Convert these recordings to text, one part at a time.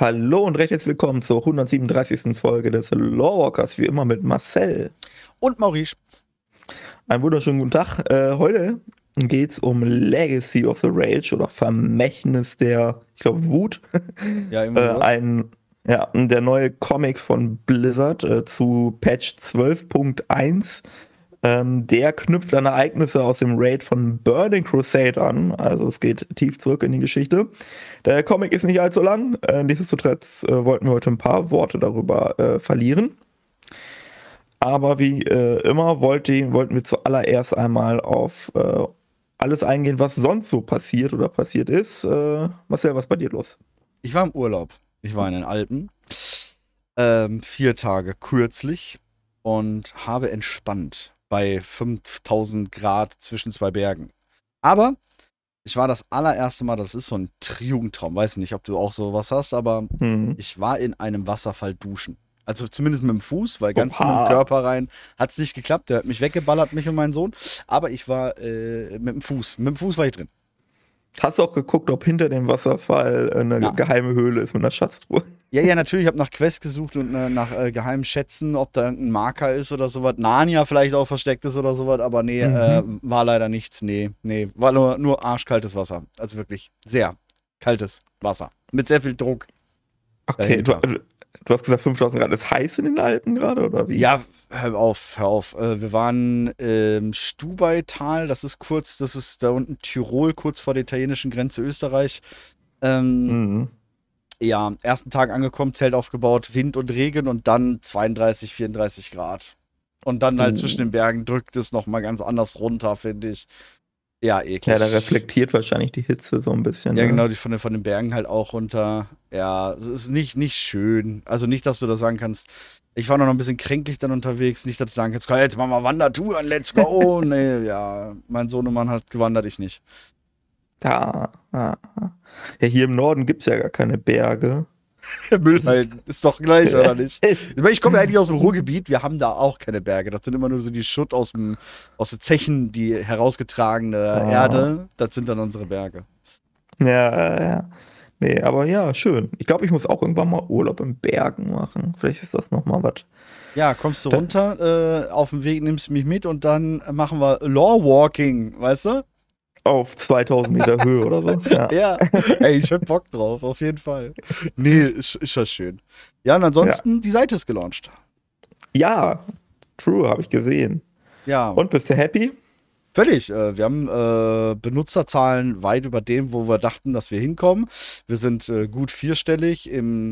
Hallo und recht herzlich willkommen zur 137. Folge des Lorewalkers, wie immer mit Marcel. Und Maurice. Einen wunderschönen guten Tag. Heute geht es um Legacy of the Rage oder Vermächtnis der, ich glaube, Wut. Ja, irgendwie sowas. Der neue Comic von Blizzard zu Patch 12.1. Der knüpft an Ereignisse aus dem Raid von Burning Crusade an. Also es geht tief zurück in die Geschichte. Der Comic ist nicht allzu lang. Nichtsdestotrotz wollten wir heute ein paar Worte darüber verlieren. Aber wie immer wollten wir zuallererst einmal auf alles eingehen, was sonst so passiert oder passiert ist. Marcel, was ist bei dir los? Ich war im Urlaub. Ich war in den Alpen. 4 Tage kürzlich und habe entspannt bei 5000 Grad zwischen zwei Bergen. Aber ich war das allererste Mal, das ist so ein Jugendtraum, weiß nicht, ob du auch sowas hast, aber Hm. ich war in einem Wasserfall duschen. Also zumindest mit dem Fuß, weil ganz mit dem Oha. Körper rein hat es nicht geklappt. Der hat mich weggeballert, mich und meinen Sohn. Aber ich war mit dem Fuß. Mit dem Fuß war ich drin. Hast du auch geguckt, ob hinter dem Wasserfall eine Ja. geheime Höhle ist mit einer Schatztruhe? Ja, natürlich. Ich habe nach Quests gesucht und nach geheimen Schätzen, ob da irgendein Marker ist oder sowas. Narnia vielleicht auch versteckt ist oder sowas, aber nee, war leider nichts. Nee, war nur arschkaltes Wasser. Also wirklich sehr kaltes Wasser. Mit sehr viel Druck Okay, du, dahinter. du hast gesagt 5000 Grad. Ist heiß in den Alpen gerade oder wie? Ja, hör auf, hör auf. Wir waren im Stubaital, das ist da unten Tirol, kurz vor der italienischen Grenze Österreich. Ähm, Mhm. Ja, ersten Tag angekommen, Zelt aufgebaut, Wind und Regen und dann 32, 34 Grad. Und dann halt zwischen den Bergen drückt es nochmal ganz anders runter, finde ich. Ja, Ja, eklig. da reflektiert wahrscheinlich die Hitze so ein bisschen. Ja, Ne? genau, die von den Bergen halt auch runter. Ja, es ist nicht schön. Also nicht, dass du das sagen kannst. Ich war noch ein bisschen kränklich dann unterwegs. Nicht, dass du sagen kannst, komm, jetzt machen wir Wandertouren, let's go. Nee, ja, mein Sohnemann hat gewandert, ich nicht. Ja, ja, hier im Norden gibt es ja gar keine Berge. Müllhalden, ist doch gleich, oder nicht? Ich komme ja eigentlich aus dem Ruhrgebiet, wir haben da auch keine Berge. Das sind immer nur so die Schutt aus den Zechen, die herausgetragene Ah, Erde. Das sind dann unsere Berge. ja. Nee, aber ja, schön. Ich glaube, ich muss auch irgendwann mal Urlaub in Bergen machen. Vielleicht ist das nochmal was. Ja, kommst du Da- runter, auf dem Weg nimmst du mich mit und dann machen wir Lore Walking, weißt du? Auf 2000 Meter Höhe oder so. Ja, Ja, ey, ich hab Bock drauf, auf jeden Fall. Nee, ist das schön. Ja, und ja. ansonsten, die Seite ist gelauncht. Ja, true, habe ich gesehen. Ja, Und bist du happy? völlig. Wir haben Benutzerzahlen weit über dem, wo wir dachten, dass wir hinkommen. Wir sind gut vierstellig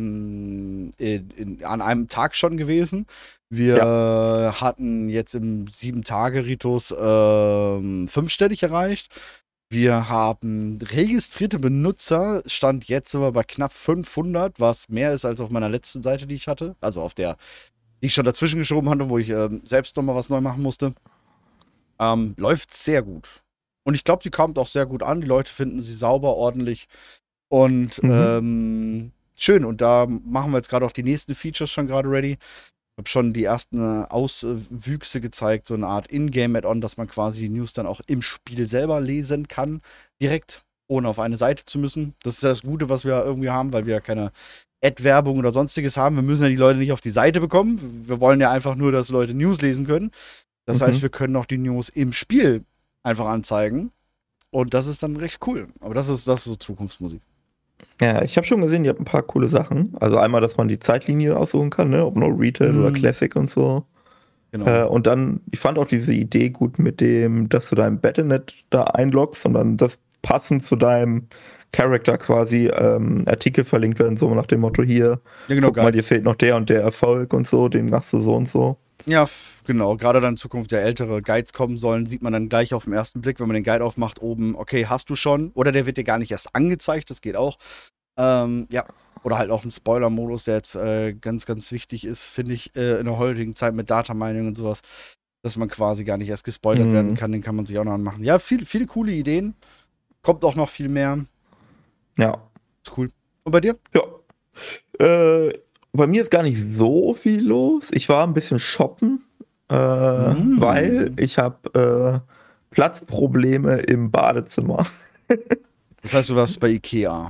an einem Tag schon gewesen. Ja. Wir hatten jetzt im 7-Tage-Ritus fünfstellig erreicht. Wir haben registrierte Benutzer, Stand jetzt sind wir bei knapp 500, was mehr ist als auf meiner letzten Seite, die ich hatte. Also auf der, die ich schon dazwischen geschoben hatte, wo ich selbst nochmal was neu machen musste. Läuft sehr gut. Und ich glaube, die kommt auch sehr gut an. Die Leute finden sie sauber, ordentlich und Mhm. schön. Und da machen wir jetzt gerade auch die nächsten Features schon gerade ready. Ich habe schon die ersten Auswüchse gezeigt, so eine Art Ingame-Add-on, dass man quasi die News dann auch im Spiel selber lesen kann, direkt, ohne auf eine Seite zu müssen. Das ist ja das Gute, was wir irgendwie haben, weil wir ja keine Ad-Werbung oder sonstiges haben. Wir müssen ja die Leute nicht auf die Seite bekommen. Wir wollen ja einfach nur, dass Leute News lesen können. Das heißt, Mhm. wir können auch die News im Spiel einfach anzeigen. Und das ist dann recht cool. Aber das ist so Zukunftsmusik. Ja, ich habe schon gesehen, ihr habt ein paar coole Sachen. Also einmal, dass man die Zeitlinie aussuchen kann, ne? Ob nur Retail oder Mm, Classic und so. genau. Und dann, ich fand auch diese Idee gut mit dem, dass du dein Battle.net da einloggst und dann das passend zu deinem Charakter quasi Artikel verlinkt werden, so nach dem Motto hier, Ja, genau, guck mal, dir Guides. fehlt noch der und der Erfolg und so, den machst du so und so. Ja, genau. Gerade dann in Zukunft der ältere Guides kommen sollen, sieht man dann gleich auf den ersten Blick, wenn man den Guide aufmacht, oben, okay, hast du schon? Oder der wird dir gar nicht erst angezeigt, das geht auch. Ja. Oder halt auch ein Spoiler-Modus, der jetzt ganz, ganz wichtig ist, finde ich, in der heutigen Zeit mit Data-Mining und sowas, dass man quasi gar nicht erst gespoilert werden Mhm. kann, den kann man sich auch noch anmachen. Ja, viele coole Ideen. Kommt auch noch viel mehr. Ja. Ist cool. Und bei dir? Ja. Äh, bei mir ist gar nicht so viel los. Ich war ein bisschen shoppen, weil Mm. ich habe Platzprobleme im Badezimmer. Das heißt, du warst bei Ikea.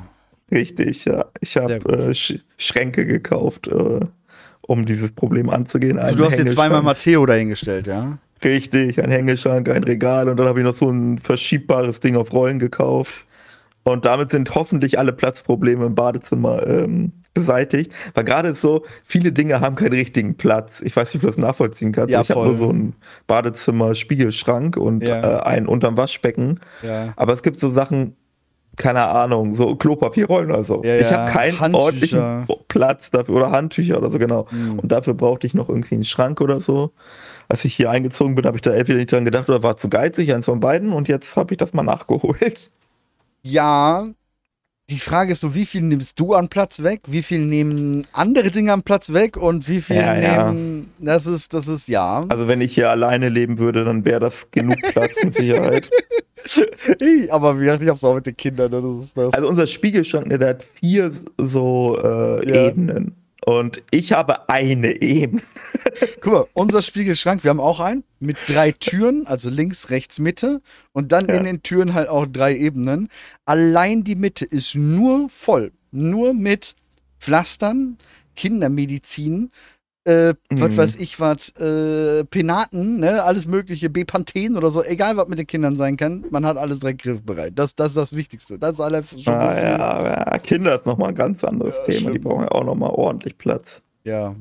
Richtig, ja. Ich habe Schränke gekauft, um dieses Problem anzugehen. Also du hast jetzt zweimal Matteo dahingestellt, ja? Richtig, ein Hängeschrank, ein Regal und dann habe ich noch so ein verschiebbares Ding auf Rollen gekauft. Und damit sind hoffentlich alle Platzprobleme im Badezimmer beseitigt. Weil gerade ist so, viele Dinge haben keinen richtigen Platz. Ich weiß nicht, ob du das nachvollziehen kannst. Ja, ich habe nur so einen Badezimmer-Spiegelschrank und einen unterm Waschbecken. Ja. Aber es gibt so Sachen, keine Ahnung, so Klopapierrollen oder so. Ja, ich habe keinen Handtücher. ordentlichen Platz dafür oder Handtücher oder so, genau. Mhm. Und dafür brauchte ich noch irgendwie einen Schrank oder so. Als ich hier eingezogen bin, habe ich da entweder nicht dran gedacht oder war zu geizig, eins von beiden. Und jetzt habe ich das mal nachgeholt. Ja, die Frage ist so, wie viel nimmst du an Platz weg? Wie viel nehmen andere Dinge an Platz weg? Und wie viel nehmen, das ist, ja. Also wenn ich hier alleine leben würde, dann wäre das genug Platz mit Sicherheit. Aber wie gesagt, ich hab's auch mit den Kindern. Das ist das. Also unser Spiegelschrank, der hat 4 so Ebenen. Und ich habe eine Ebene. Guck mal, unser Spiegelschrank, wir haben auch einen mit 3 Türen, also links, rechts, Mitte. Und dann in den Türen halt auch 3 Ebenen. Allein die Mitte ist nur voll. Nur mit Pflastern, Kindermedizin, was weiß ich was, Penaten, ne, alles mögliche, Bepanthen oder so, egal was mit den Kindern sein kann, man hat alles direkt griffbereit. Das ist das Wichtigste. Das ist alles schon ja, Kinder ist nochmal ein ganz anderes Thema, stimmt. Die brauchen ja auch nochmal ordentlich Platz. Ja,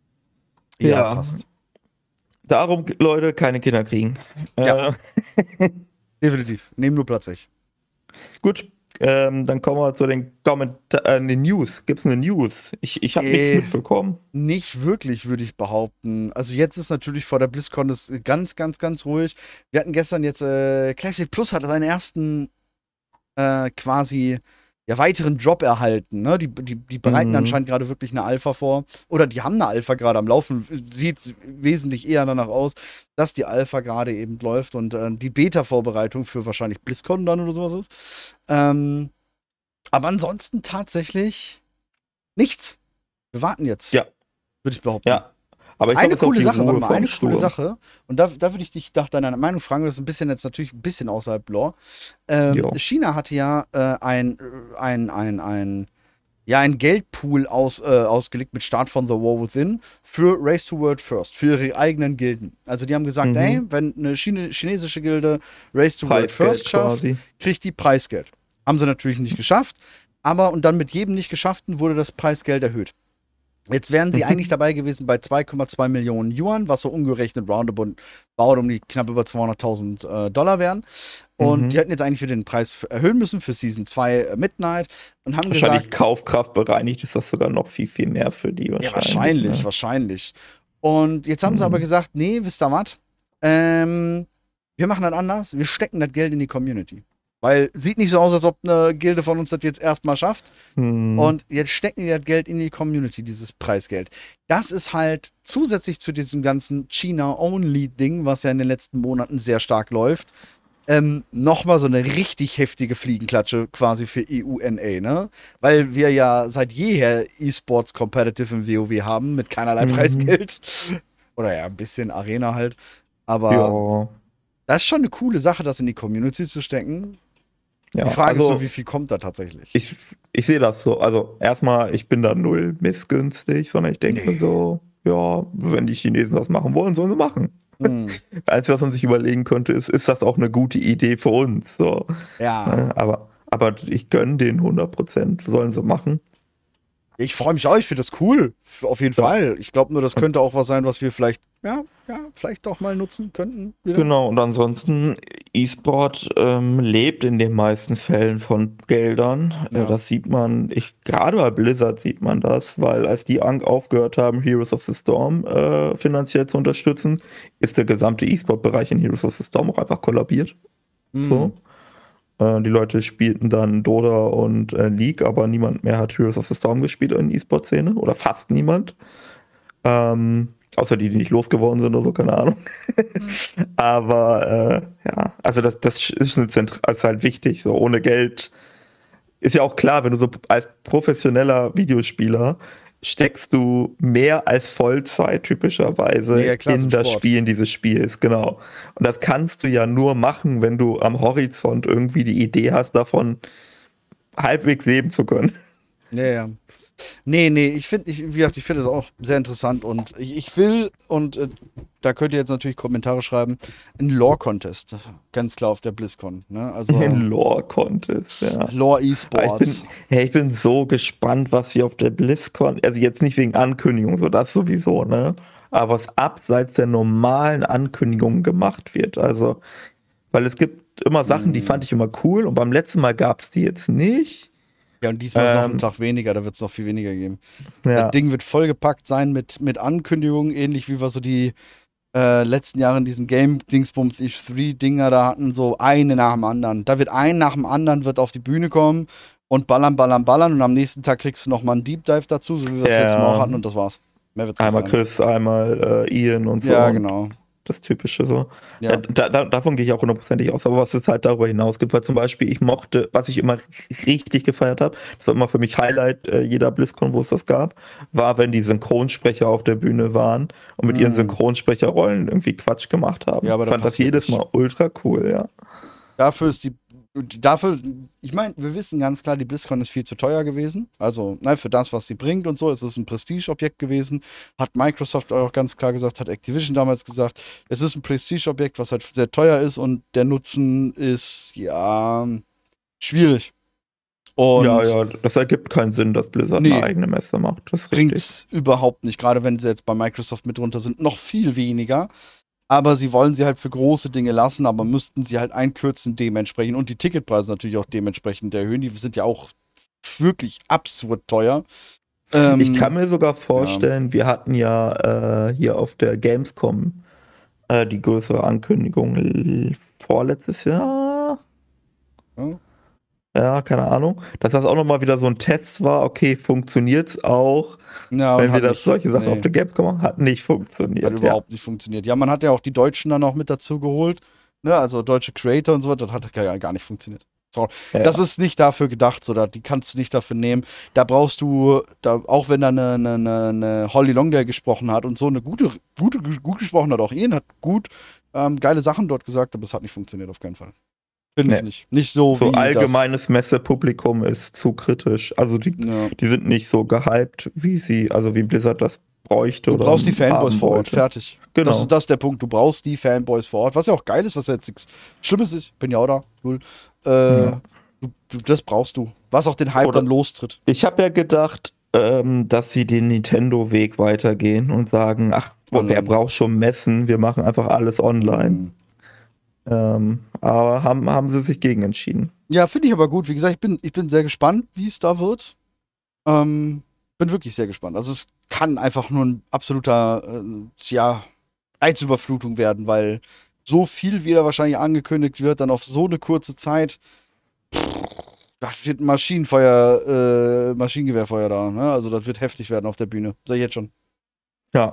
passt. Darum, Leute, keine Kinder kriegen. Ja. Definitiv. Nehmen nur Platz weg. Gut. Dann kommen wir zu den News. Gibt es eine News? Ich habe nichts mitbekommen. Nicht wirklich, würde ich behaupten. Also jetzt ist natürlich vor der BlizzCon das ganz, ganz, ganz ruhig. Wir hatten gestern jetzt, Classic Plus hatte seinen ersten quasi weiteren Drop erhalten. Ne? Die bereiten anscheinend gerade wirklich eine Alpha vor. Oder die haben eine Alpha gerade am Laufen. Sieht wesentlich eher danach aus, dass die Alpha gerade eben läuft und die Beta-Vorbereitung für wahrscheinlich BlizzCon dann oder sowas ist. Aber ansonsten tatsächlich nichts. Wir warten jetzt. Ja. Würde ich behaupten. Ja. Aber ich eine coole Sache, warte mal, eine coole Sache. Und da würde ich dich nach deiner Meinung fragen, das ist ein bisschen jetzt natürlich ein bisschen außerhalb Lore. China hatte ja ein Geldpool ausgelegt mit Start von The War Within für Race to World First, für ihre eigenen Gilden. Also die haben gesagt, ey, wenn eine chinesische Gilde Race to World First schafft, kriegt die Preisgeld. Haben sie natürlich nicht geschafft, und dann mit jedem nicht geschafften wurde das Preisgeld erhöht. Jetzt wären sie eigentlich dabei gewesen bei 2,2 Millionen Yuan, was so umgerechnet roundabout um die knapp über 200.000 Dollar wären. Und die hätten jetzt eigentlich wieder den Preis erhöhen müssen für Season 2 Midnight und haben wahrscheinlich gesagt, Kaufkraft bereinigt ist das sogar noch viel, viel mehr für die wahrscheinlich. Ja, wahrscheinlich. Und jetzt haben sie aber gesagt, nee, wisst ihr was? Wir machen das anders, wir stecken das Geld in die Community. Weil sieht nicht so aus, als ob eine Gilde von uns das jetzt erstmal schafft. Und jetzt stecken die das Geld in die Community, dieses Preisgeld. Das ist halt zusätzlich zu diesem ganzen China-Only-Ding, was ja in den letzten Monaten sehr stark läuft, nochmal so eine richtig heftige Fliegenklatsche quasi für EUNA, ne? Weil wir ja seit jeher E-Sports Competitive im WoW haben, mit keinerlei Preisgeld. Oder ja, ein bisschen Arena halt. Aber das ist schon eine coole Sache, das in die Community zu stecken. Ja, die Frage ist nur, wie viel kommt da tatsächlich? Ich sehe das so. Also erstmal, ich bin da null missgünstig, sondern ich denke mir so, ja, wenn die Chinesen das machen wollen, sollen sie machen. Einzige, was man sich überlegen könnte, ist das auch eine gute Idee für uns? So. Ja. Aber ich gönne den 100%, sollen sie machen. Ich freue mich auch, ich finde das cool. Auf jeden Fall. Ich glaube nur, das könnte auch was sein, was wir vielleicht auch mal nutzen könnten. Wieder. Genau, und ansonsten, E-Sport lebt in den meisten Fällen von Geldern. Ja. Das sieht man, gerade bei Blizzard sieht man das, weil als die aufgehört haben, Heroes of the Storm finanziell zu unterstützen, ist der gesamte E-Sport-Bereich in Heroes of the Storm auch einfach kollabiert. So. Die Leute spielten dann Dota und League, aber niemand mehr hat Heroes of the Storm gespielt in der E-Sport-Szene. Oder fast niemand. Außer die nicht losgeworden sind oder so, keine Ahnung. Aber also das ist halt wichtig. So ohne Geld ist ja auch klar, wenn du so als professioneller Videospieler steckst du mehr als Vollzeit typischerweise in das Spielen dieses Spiels, genau. Und das kannst du ja nur machen, wenn du am Horizont irgendwie die Idee hast davon, halbwegs leben zu können. Ja, ja. Nee, ich finde, wie gesagt, ich finde es auch sehr interessant und ich will, und da könnt ihr jetzt natürlich Kommentare schreiben, ein Lore-Contest, ganz klar auf der BlizzCon, ne? Also Ein Lore-Contest, ja. Lore Aber E-Sports. ich bin so gespannt, was hier auf der BlizzCon, also jetzt nicht wegen Ankündigung, so das sowieso, ne? Aber was abseits der normalen Ankündigungen gemacht wird. Also, weil es gibt immer Sachen, die fand ich immer cool und beim letzten Mal gab es die jetzt nicht. Ja, und diesmal ist noch ein Tag weniger, da wird es noch viel weniger geben. Das Ja, Ding wird vollgepackt sein mit Ankündigungen, ähnlich wie wir so die letzten Jahre in diesen Game-Dingsbums E3-Dinger da hatten, so eine nach dem anderen. Da wird ein nach dem anderen wird auf die Bühne kommen und ballern und am nächsten Tag kriegst du nochmal einen Deep Dive dazu, so wie wir das letzte Mal auch hatten und das war's. Mehr wird's nicht einmal sein. Chris, einmal Ian und so. Ja, und genau. das Typische so. Ja. Davon gehe ich auch hundertprozentig aus. Aber was es halt darüber hinaus gibt, weil zum Beispiel ich mochte, was ich immer richtig gefeiert habe, das war immer für mich Highlight jeder BlizzCon, wo es das gab, war, wenn die Synchronsprecher auf der Bühne waren und mit ihren Synchronsprecherrollen irgendwie Quatsch gemacht haben. Ja, aber Ich da fand das passiert jedes nicht. Mal ultra cool, ja. Dafür, ich meine, wir wissen ganz klar, die BlizzCon ist viel zu teuer gewesen. Also, ne, für das, was sie bringt und so, ist es ein Prestigeobjekt gewesen. Hat Microsoft auch ganz klar gesagt, hat Activision damals gesagt. Es ist ein Prestigeobjekt, was halt sehr teuer ist und der Nutzen ist, ja, schwierig. Und Ja, das ergibt keinen Sinn, dass Blizzard nee, eine eigene Messe macht. Das ist richtig. bringt's überhaupt nicht, gerade wenn sie jetzt bei Microsoft mit drunter sind, noch viel weniger. Aber sie wollen sie halt für große Dinge lassen, aber müssten sie halt einkürzen dementsprechend und die Ticketpreise natürlich auch dementsprechend erhöhen. Die sind ja auch wirklich absurd teuer. Ich kann mir sogar vorstellen, wir hatten ja hier auf der Gamescom die größere Ankündigung vorletztes Jahr. Ja. Ja, keine Ahnung. Dass das auch nochmal wieder so ein Test war, okay, funktioniert's auch, Ja, wenn wir hat das nicht, solche Sachen nee, auf der Gamescom machen, hat nicht hat funktioniert. Ja. überhaupt nicht funktioniert. Ja, man hat ja auch die Deutschen dann auch mit dazu geholt. Ne, also deutsche Creator und so, das hat ja gar nicht funktioniert. So, Ja. das ist nicht dafür gedacht, so, die kannst du nicht dafür nehmen. Da brauchst du, auch wenn da eine Holly Longdale gesprochen hat und so eine gut gesprochen hat, auch Ian hat gut geile Sachen dort gesagt, aber es hat nicht funktioniert, auf keinen Fall. Finde ich Nee. nicht. Nicht so, So wie allgemeines Messepublikum ist zu kritisch. Also das. Ja. die sind nicht so gehypt, wie Blizzard das bräuchte. Du oder brauchst die Fanboys haben vor Ort, wollte. fertig. Genau. Das ist der Punkt. Du brauchst die Fanboys vor Ort, was ja auch geil ist, was ja jetzt nichts Schlimmes ist. Ich bin ja auch da, cool. Ja. Das brauchst du. Was auch den Hype Oder- dann lostritt. Ich habe ja gedacht, dass sie den Nintendo-Weg weitergehen und sagen, ach, wer braucht schon Messen? Wir machen einfach alles online. Aber haben sie sich gegen entschieden. Ja, finde ich aber gut. Wie gesagt, ich bin sehr gespannt, wie es da wird. Bin wirklich sehr gespannt. Also es kann einfach nur ein absoluter, Reizüberflutung werden, weil so viel wieder wahrscheinlich angekündigt wird, dann auf so eine kurze Zeit. Das wird ein Maschinengewehrfeuer da, ne? Also das wird heftig werden auf der Bühne. Sag ich jetzt schon. Ja.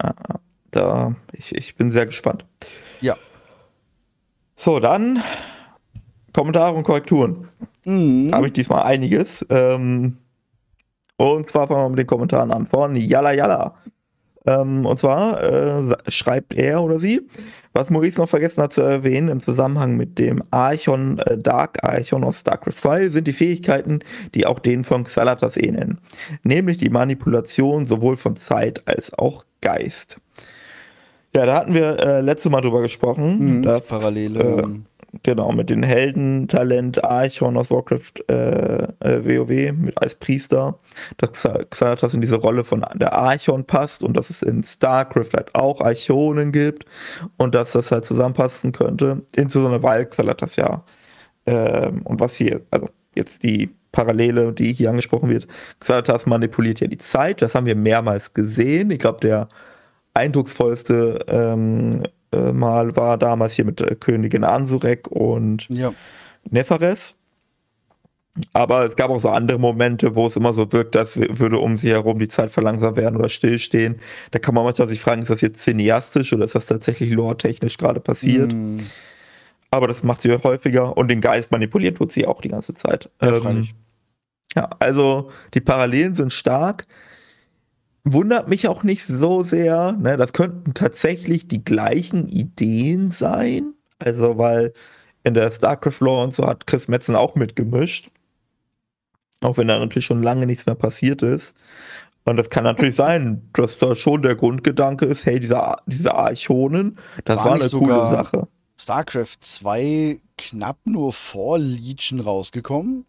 Ich bin sehr gespannt. Ja. So, dann Kommentare und Korrekturen. Habe ich diesmal einiges. Und zwar fangen wir mit den Kommentaren an von Yalla Yalla. Und zwar schreibt er oder sie, was Maurice noch vergessen hat zu erwähnen, im Zusammenhang mit dem Archon, Dark Archon aus StarCraft 2 sind die Fähigkeiten, die auch denen von Xalatas ähneln. Nämlich die Manipulation sowohl von Zeit als auch Geist. Ja, da hatten wir letztes Mal drüber gesprochen. Dass, Parallele. Genau, mit dem Heldentalent Archon aus Warcraft WoW als Priester, dass Xanatas in diese Rolle von der Archon passt und dass es in StarCraft halt auch Archonen gibt und dass das halt zusammenpassen könnte, insbesondere weil Xanatas ja und was hier, also jetzt die Parallele, die hier angesprochen wird, Xanatas manipuliert ja die Zeit, das haben wir mehrmals gesehen. Ich glaube, der eindrucksvollste Mal war damals hier mit Königin Ansurek und Nefares. Aber es gab auch so andere Momente, wo es immer so wirkt, als würde um sie herum die Zeit verlangsamt werden oder stillstehen. Da kann man manchmal sich fragen, ist das jetzt cineastisch oder ist das tatsächlich lore-technisch gerade passiert? Aber das macht sie häufiger und den Geist manipuliert wird sie auch die ganze Zeit. Ja, also die Parallelen sind stark. Wundert mich auch nicht so sehr, ne? Das könnten tatsächlich die gleichen Ideen sein. Also, weil in der StarCraft-Lore und so hat Chris Metzen auch mitgemischt. Auch wenn da natürlich schon lange nichts mehr passiert ist. Und das kann natürlich sein, dass da schon der Grundgedanke ist, hey, diese Archonen, das war nicht eine coole sogar Sache. StarCraft 2 knapp nur vor Legion rausgekommen?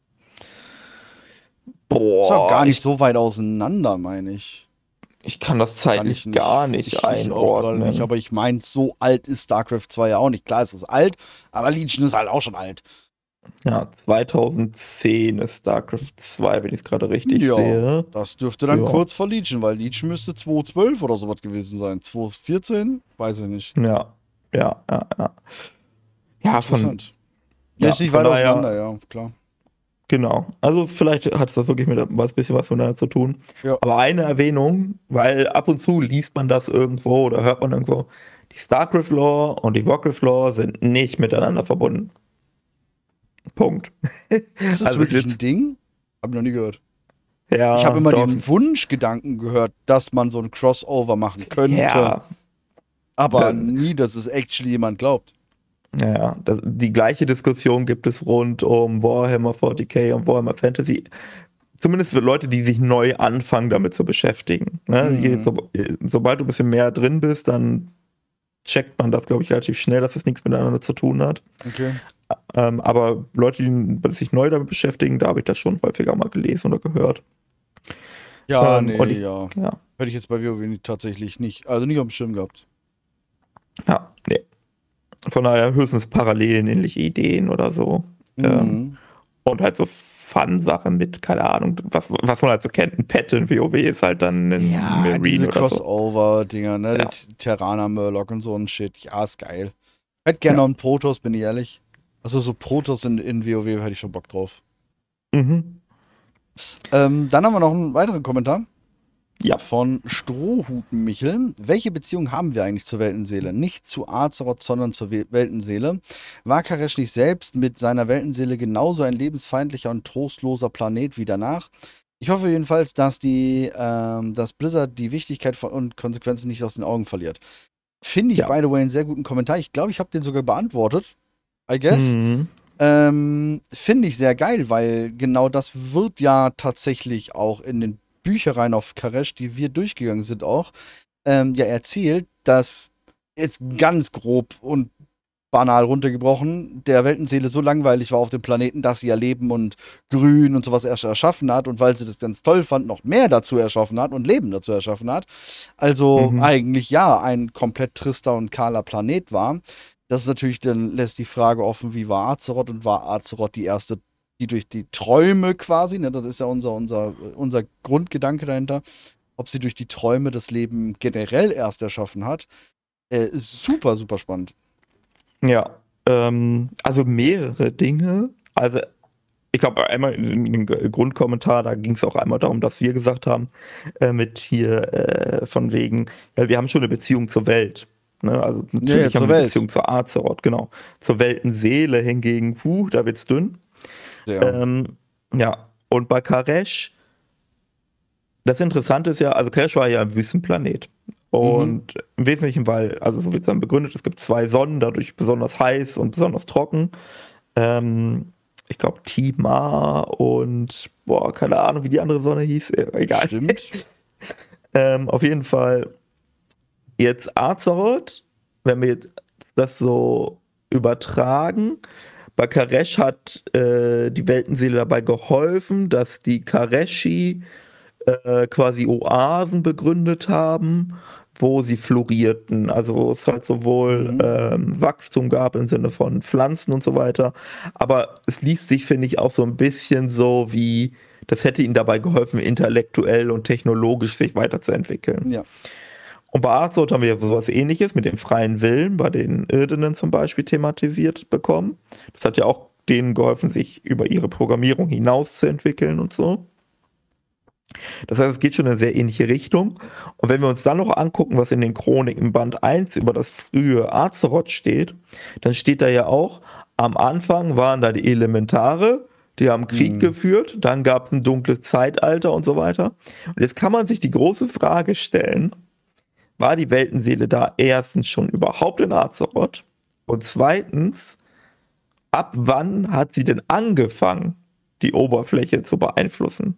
Ist auch Boah, gar nicht so weit auseinander, meine ich. ich kann das Kann ich zeitlich nicht. gar nicht Ich auch gerade nicht, einordnen. aber ich meine, so alt ist StarCraft 2 ja auch nicht. Klar, es ist alt, aber Legion ist halt auch schon alt. Ja, 2010 ist StarCraft 2, wenn ich es gerade richtig Ja, sehe. das dürfte dann Ja, kurz vor Legion, weil Legion müsste 2012 oder sowas gewesen sein. 2014? Weiß ich nicht. ja, ja. Ja, Interessant. Ja, ja, ist nicht von weit auseinander, daher, ja, klar. genau. Also vielleicht hat es das wirklich mit was bisschen was miteinander zu tun. Ja. Aber eine Erwähnung, weil ab und zu liest man das irgendwo oder hört man irgendwo, die StarCraft-Lore und die Warcraft-Lore sind nicht miteinander verbunden. Punkt. Ist das Also ist wirklich ein jetzt, Ding? Hab ich noch nie gehört. Ich habe ja, immer doch, den Wunschgedanken gehört, dass man so ein Crossover machen könnte, ja, aber da, nie, dass es actually jemand glaubt. ja, die gleiche Diskussion gibt es rund um Warhammer 40k und Warhammer Fantasy. Zumindest für Leute, die sich neu anfangen, damit zu beschäftigen. Ne? Mhm. Sobald du ein bisschen mehr drin bist, dann checkt man das, glaube ich, relativ schnell, dass das nichts miteinander zu tun hat. Okay. Aber Leute, die sich neu damit beschäftigen, da habe ich das schon häufiger mal gelesen oder gehört. Ja, Und nee, ich, ja. ja, Hätte ich jetzt bei WoW tatsächlich nicht, also nicht auf dem Schirm gehabt. ja, nee. Von daher höchstens Parallelen, ähnliche Ideen oder so. Ähm, Mhm. und halt so Fun-Sachen mit, keine Ahnung, was man halt so kennt. Ein Pet in WoW ist halt dann ein Ja, Marine diese oder so. Crossover-Dinger, ne? Der Ja. Terraner Murloc und so ein Shit. Ja, ist geil. Hätte gerne Ja. noch einen Protoss, bin ich ehrlich. Also so Protoss in WoW hätte ich schon Bock drauf. Mhm. Dann haben wir noch einen weiteren Kommentar Ja. von Strohhuten-Michel. Welche Beziehung haben wir eigentlich zur Weltenseele? Nicht zu Azeroth, sondern zur Weltenseele. War Karesh nicht selbst mit seiner Weltenseele genauso ein lebensfeindlicher und trostloser Planet wie danach? Ich hoffe jedenfalls, dass Blizzard die Wichtigkeit und Konsequenzen nicht aus den Augen verliert. Finde ich, Ja. by the way, einen sehr guten Kommentar. Ich glaube, ich habe den sogar beantwortet. I guess. Mhm. Finde ich sehr geil, weil genau das wird ja tatsächlich auch in den Büchereien auf Karesh, die wir durchgegangen sind, auch ja erzählt, dass jetzt ganz grob und banal runtergebrochen, der Weltenseele so langweilig war auf dem Planeten, dass sie ja Leben und Grün und sowas erst erschaffen hat und weil sie das ganz toll fand, noch mehr dazu erschaffen hat und Leben dazu erschaffen hat. Also Mhm. eigentlich ja ein komplett trister und kahler Planet war. Das ist natürlich, dann lässt die Frage offen, wie war Azeroth und war Azeroth die erste, die durch die Träume quasi, ne, das ist ja unser Grundgedanke dahinter, ob sie durch die Träume das Leben generell erst erschaffen hat. Ist super, super spannend. Ja. Also mehrere Dinge. Also ich glaube, einmal in dem Grundkommentar, da ging es auch einmal darum, dass wir gesagt haben, mit hier von wegen, ja, wir haben schon eine Beziehung zur Welt. Ne? Also Ja, ja, natürlich haben zur wir eine Welt. Beziehung zur Azeroth, genau. Zur Weltenseele hingegen, da wird's dünn. Ja. Ähm, ja, und bei Karesh, das Interessante ist ja, also Karesh war ja ein Wüstenplanet. Mhm. Und im Wesentlichen, weil, also so wird es dann begründet, es gibt zwei Sonnen, dadurch besonders heiß und besonders trocken. Ich glaube Timar und, boah, keine Ahnung, wie die andere Sonne hieß, egal. Stimmt. Auf jeden Fall jetzt Azeroth, wenn wir jetzt das so übertragen, bei Karesh hat die Weltenseele dabei geholfen, dass die Kareshi quasi Oasen begründet haben, wo sie florierten. Also wo es halt sowohl Mhm. Wachstum gab im Sinne von Pflanzen und so weiter. Aber es liest sich, finde ich, auch so ein bisschen so wie, das hätte ihnen dabei geholfen, intellektuell und technologisch sich weiterzuentwickeln. Ja. Und bei Azeroth haben wir ja sowas ähnliches mit dem freien Willen, bei den Irdenen zum Beispiel thematisiert bekommen. Das hat ja auch denen geholfen, sich über ihre Programmierung hinaus zu entwickeln und so. Das heißt, es geht schon in eine sehr ähnliche Richtung. Und wenn wir uns dann noch angucken, was in den Chroniken Band 1 über das frühe Azeroth steht, dann steht da ja auch, am Anfang waren da die Elementare, die haben Krieg Mhm. geführt, dann gab es ein dunkles Zeitalter und so weiter. Und jetzt kann man sich die große Frage stellen, war die Weltenseele da erstens schon überhaupt in Azeroth? Und zweitens, ab wann hat sie denn angefangen, die Oberfläche zu beeinflussen.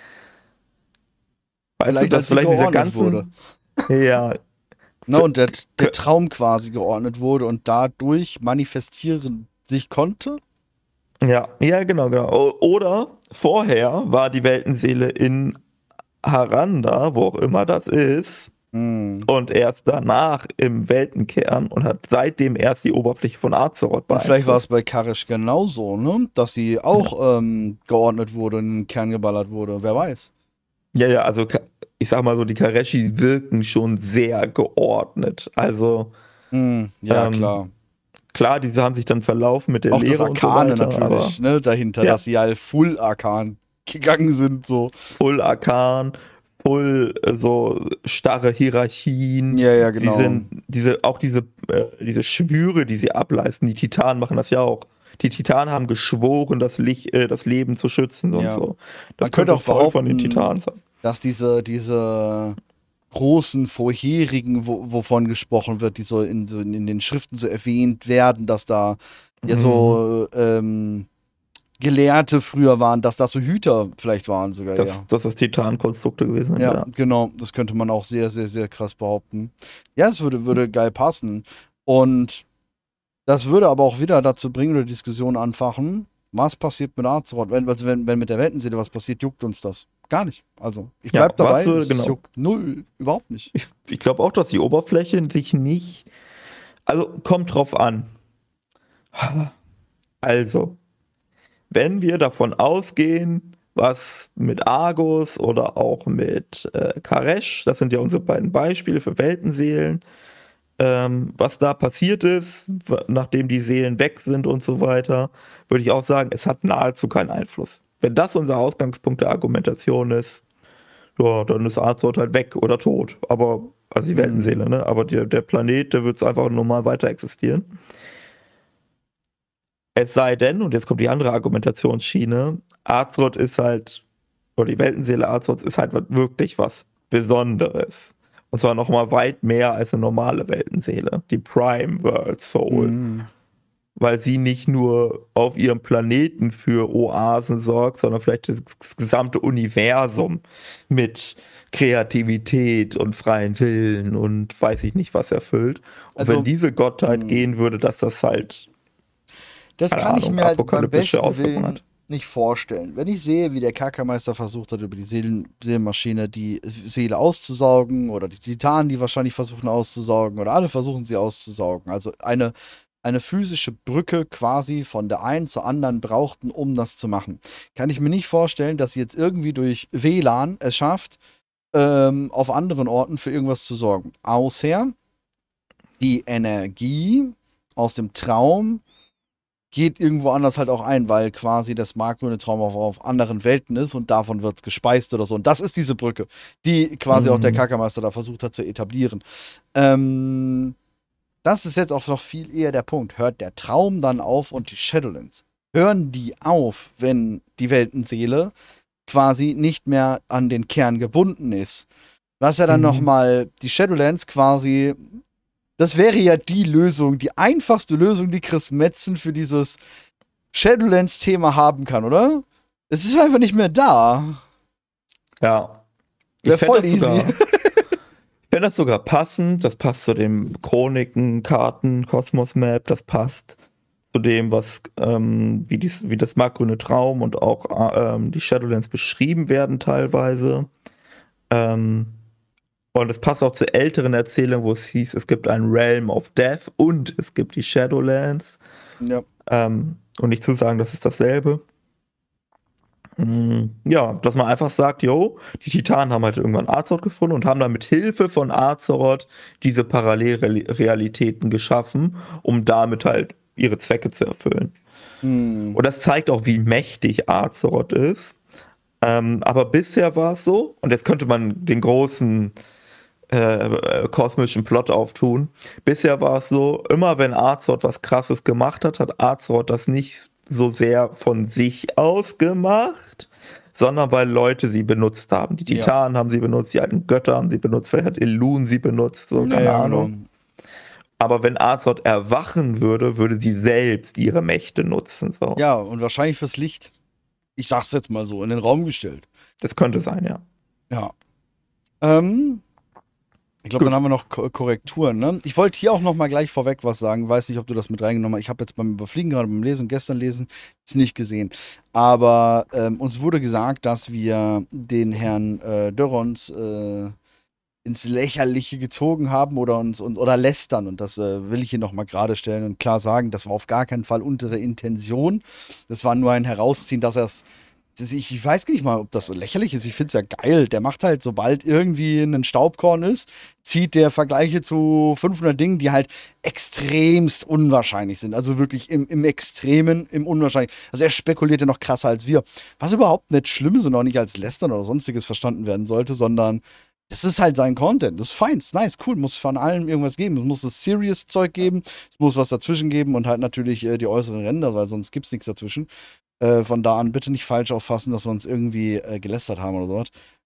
Weißt du, dass als sie vielleicht diese geordnet ganzen... wurde. Ja, Ne, und der Traum quasi geordnet wurde und dadurch manifestieren sich konnte. ja, genau. Oder vorher war die Weltenseele in Haranda, wo auch immer das ist, und erst danach im Weltenkern und hat seitdem erst die Oberfläche von Azeroth Und vielleicht war es beeinflusst. bei Karish genauso, ne? Dass sie auch geordnet wurde und in den Kern geballert wurde. Wer weiß. Ja, also ich sag mal so, die Kareshi wirken schon sehr geordnet. Also Ja, ähm, klar. klar, diese haben sich dann verlaufen mit der Auch das Lehre und so Arkane weiter, aber natürlich, ne, dahinter, ja, dass sie halt Full Arkan gegangen sind, so. Full Arkan, Full so starre Hierarchien. Ja, ja, Sie genau. sind diese Schwüre, die sie ableisten. Die Titanen machen das ja auch. Die Titanen haben geschworen, das Leben zu schützen und Ja. so. Man Das könnte könnte auch voll von den behaupten, Titanen sein. dass diese großen vorherigen, wovon gesprochen wird, die so in den Schriften so erwähnt werden, dass da ja so Gelehrte früher waren, dass das so Hüter vielleicht waren sogar, ja. Dass das Titankonstrukte gewesen sind, Ja, ja. genau. Das könnte man auch sehr, sehr, sehr krass behaupten. Ja, es würde geil passen. Und das würde aber auch wieder dazu bringen, oder Diskussion anfachen, was passiert mit Azeroth? Wenn mit der Weltenseele was passiert, juckt uns das. Gar nicht. Also, ich Ja, bleib dabei, was würde- es genau. juckt null, überhaupt nicht. Ich glaube auch, dass die Oberfläche sich nicht. Also kommt drauf an. Also, wenn wir davon ausgehen, was mit Argus oder auch mit Karesh, das sind ja unsere beiden Beispiele für Weltenseelen, was da passiert ist, nachdem die Seelen weg sind und so weiter, würde ich auch sagen, es hat nahezu keinen Einfluss. Wenn das unser Ausgangspunkt der Argumentation ist, ja, dann ist Azeroth halt weg oder tot. Aber, also die Weltenseele, ne? Aber der Planet, der wird einfach normal weiter existieren. Es sei denn, und jetzt kommt die andere Argumentationsschiene, Azeroth ist halt, oder die Weltenseele Azeroth ist halt wirklich was Besonderes. Und zwar nochmal weit mehr als eine normale Weltenseele, die Prime World Soul. Weil sie nicht nur auf ihrem Planeten für Oasen sorgt, sondern vielleicht das gesamte Universum mit Kreativität und freien Willen und weiß ich nicht was erfüllt. Und Also, wenn diese Gottheit gehen würde, dass das halt Das keine kann ich Ahnung, mir halt beim apokalyptische besten Auswirkungen Willen hat. nicht vorstellen. Wenn ich sehe, wie der Kerkermeister versucht hat, über die Seelenmaschine die Seele auszusaugen oder die Titanen, die wahrscheinlich versuchen auszusaugen oder alle versuchen sie auszusaugen. Also eine physische Brücke quasi von der einen zur anderen brauchten, um das zu machen. Kann ich mir nicht vorstellen, dass sie jetzt irgendwie durch WLAN es schafft, auf anderen Orten für irgendwas zu sorgen. Außer die Energie aus dem Traum geht irgendwo anders halt auch ein, weil quasi das markgrüne Traum auf anderen Welten ist und davon wird es gespeist oder so. Und das ist diese Brücke, die quasi auch der Kerkermeister da versucht hat zu etablieren. Das ist jetzt auch noch viel eher der Punkt. Hört der Traum dann auf und die Shadowlands? Hören die auf, wenn die Weltenseele quasi nicht mehr an den Kern gebunden ist? Was ja dann nochmal die Shadowlands quasi. Das wäre ja die Lösung, die einfachste Lösung, die Chris Metzen für dieses Shadowlands-Thema haben kann, oder? Es ist einfach nicht mehr da. Ja. Wäre voll easy. Ich fände das sogar passend. Das passt zu dem Chroniken, Karten, Cosmos Map. Das passt zu dem, was wie das markgrüne Traum und auch die Shadowlands beschrieben werden teilweise. Und es passt auch zu älteren Erzählungen, wo es hieß, es gibt ein Realm of Death und es gibt die Shadowlands. Ja. Und nicht zu sagen, das ist dasselbe. Ja, dass man einfach sagt, yo, die Titanen haben halt irgendwann Azeroth gefunden und haben dann mit Hilfe von Azeroth diese Parallelrealitäten geschaffen, um damit halt ihre Zwecke zu erfüllen. Und das zeigt auch, wie mächtig Azeroth ist. Aber bisher war es so, und jetzt könnte man den großen kosmischen Plot auftun. Bisher war es so, immer wenn Azeroth was Krasses gemacht hat, hat Azeroth das nicht so sehr von sich aus gemacht, sondern weil Leute sie benutzt haben. Die Titanen haben sie benutzt, die alten Götter haben sie benutzt, vielleicht hat Elun sie benutzt, so, keine Ahnung. Genau. Aber wenn Azeroth erwachen würde, würde sie selbst ihre Mächte nutzen. So. Ja, und wahrscheinlich fürs Licht. Ich sag's jetzt mal so, in den Raum gestellt. Das könnte sein, ja. Ja. Ich glaube, dann haben wir noch Korrekturen, ne? Ich wollte hier auch noch mal gleich vorweg was sagen. Weiß nicht, ob du das mit reingenommen hast. Ich habe jetzt beim Überfliegen gerade beim Lesen, gestern lesen, es nicht gesehen. Aber uns wurde gesagt, dass wir den Herrn Dörrons ins Lächerliche gezogen haben oder lästern. Und das will ich hier noch mal gerade stellen und klar sagen, das war auf gar keinen Fall unsere Intention. Das war nur ein Herausziehen, dass er es. Ich weiß nicht mal, ob das so lächerlich ist. Ich finde es ja geil. Der macht halt, sobald irgendwie ein Staubkorn ist, zieht der Vergleiche zu 500 Dingen, die halt extremst unwahrscheinlich sind. Also wirklich im Extremen, im Unwahrscheinlichen. Also er spekuliert ja noch krasser als wir. Was überhaupt nicht schlimm ist und auch nicht als Lästern oder sonstiges verstanden werden sollte, sondern das ist halt sein Content. Das ist fein, ist nice, cool. Muss von allem irgendwas geben. Es muss das Serious-Zeug geben, es muss was dazwischen geben und halt natürlich die äußeren Ränder, weil sonst gibt es nichts dazwischen. Von da an bitte nicht falsch auffassen, dass wir uns irgendwie gelästert haben oder sowas.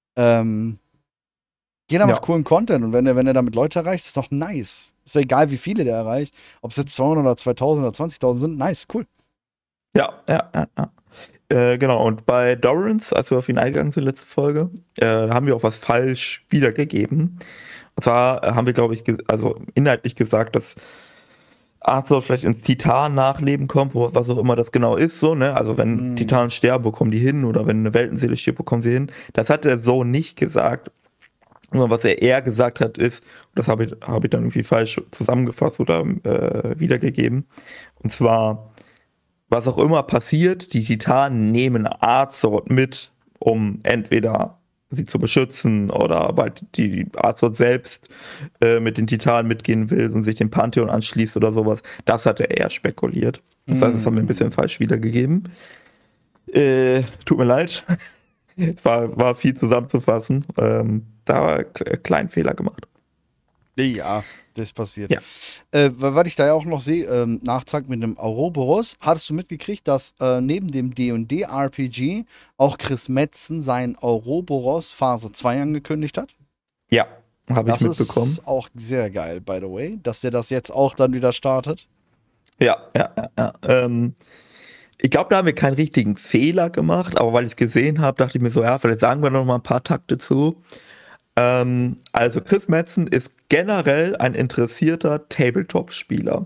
Jeder macht coolen Content und wenn er damit Leute erreicht, ist doch nice. Ist ja egal, wie viele der erreicht. Ob es jetzt 200 oder 2000 oder 20.000 sind, nice, cool. Ja. Genau, und bei Dorrance, als wir auf ihn eingegangen sind, letzte Folge, haben wir auch was falsch wiedergegeben. Und zwar haben wir, glaube ich, also inhaltlich gesagt, dass Arthur vielleicht ins Titan-Nachleben kommt, was auch immer das genau ist, so, ne? Also wenn Titanen sterben, wo kommen die hin? Oder wenn eine Weltenseele stirbt, wo kommen sie hin? Das hat er so nicht gesagt. Sondern was er eher gesagt hat, ist, und das habe ich dann irgendwie falsch zusammengefasst oder wiedergegeben, und zwar, was auch immer passiert, die Titanen nehmen Azort mit, um entweder sie zu beschützen oder weil die Azort selbst mit den Titanen mitgehen will und sich dem Pantheon anschließt oder sowas. Das hat er eher spekuliert. Das heißt, das haben wir ein bisschen falsch wiedergegeben. Tut mir leid. War viel zusammenzufassen. Da war ein kleinen Fehler gemacht. Ja, das passiert. Ja. Was ich da ja auch noch sehe, Nachtrag mit dem Ouroboros. Hattest du mitgekriegt, dass neben dem D&D-RPG auch Chris Metzen sein Ouroboros Phase 2 angekündigt hat? Ja, habe ich mitbekommen. Das ist auch sehr geil, by the way, dass der das jetzt auch dann wieder startet. Ja. Ich glaube, da haben wir keinen richtigen Fehler gemacht, aber weil ich es gesehen habe, dachte ich mir so, ja, vielleicht sagen wir noch mal ein paar Takte zu. Also Chris Metzen ist generell ein interessierter Tabletop-Spieler.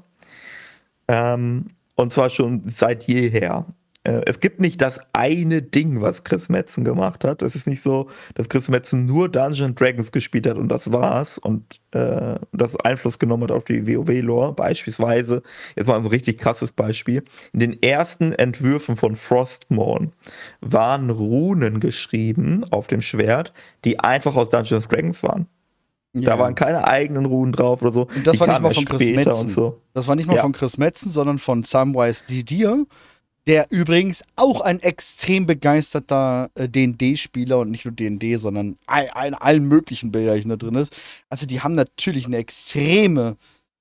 Und zwar schon seit jeher. Es gibt nicht das eine Ding, was Chris Metzen gemacht hat. Es ist nicht so, dass Chris Metzen nur Dungeons & Dragons gespielt hat und das war's und das Einfluss genommen hat auf die WoW-Lore. Beispielsweise, jetzt mal ein so richtig krasses Beispiel, in den ersten Entwürfen von Frostmourne waren Runen geschrieben auf dem Schwert, die einfach aus Dungeons & Dragons waren. Ja. Da waren keine eigenen Runen drauf oder so. Und das war nicht mal von Chris Metzen. So. Das war nicht mal von Chris Metzen, sondern von Samwise Didier, der übrigens auch ein extrem begeisterter D&D-Spieler und nicht nur D&D, sondern in allen möglichen Bereichen da drin ist. Also die haben natürlich eine extreme,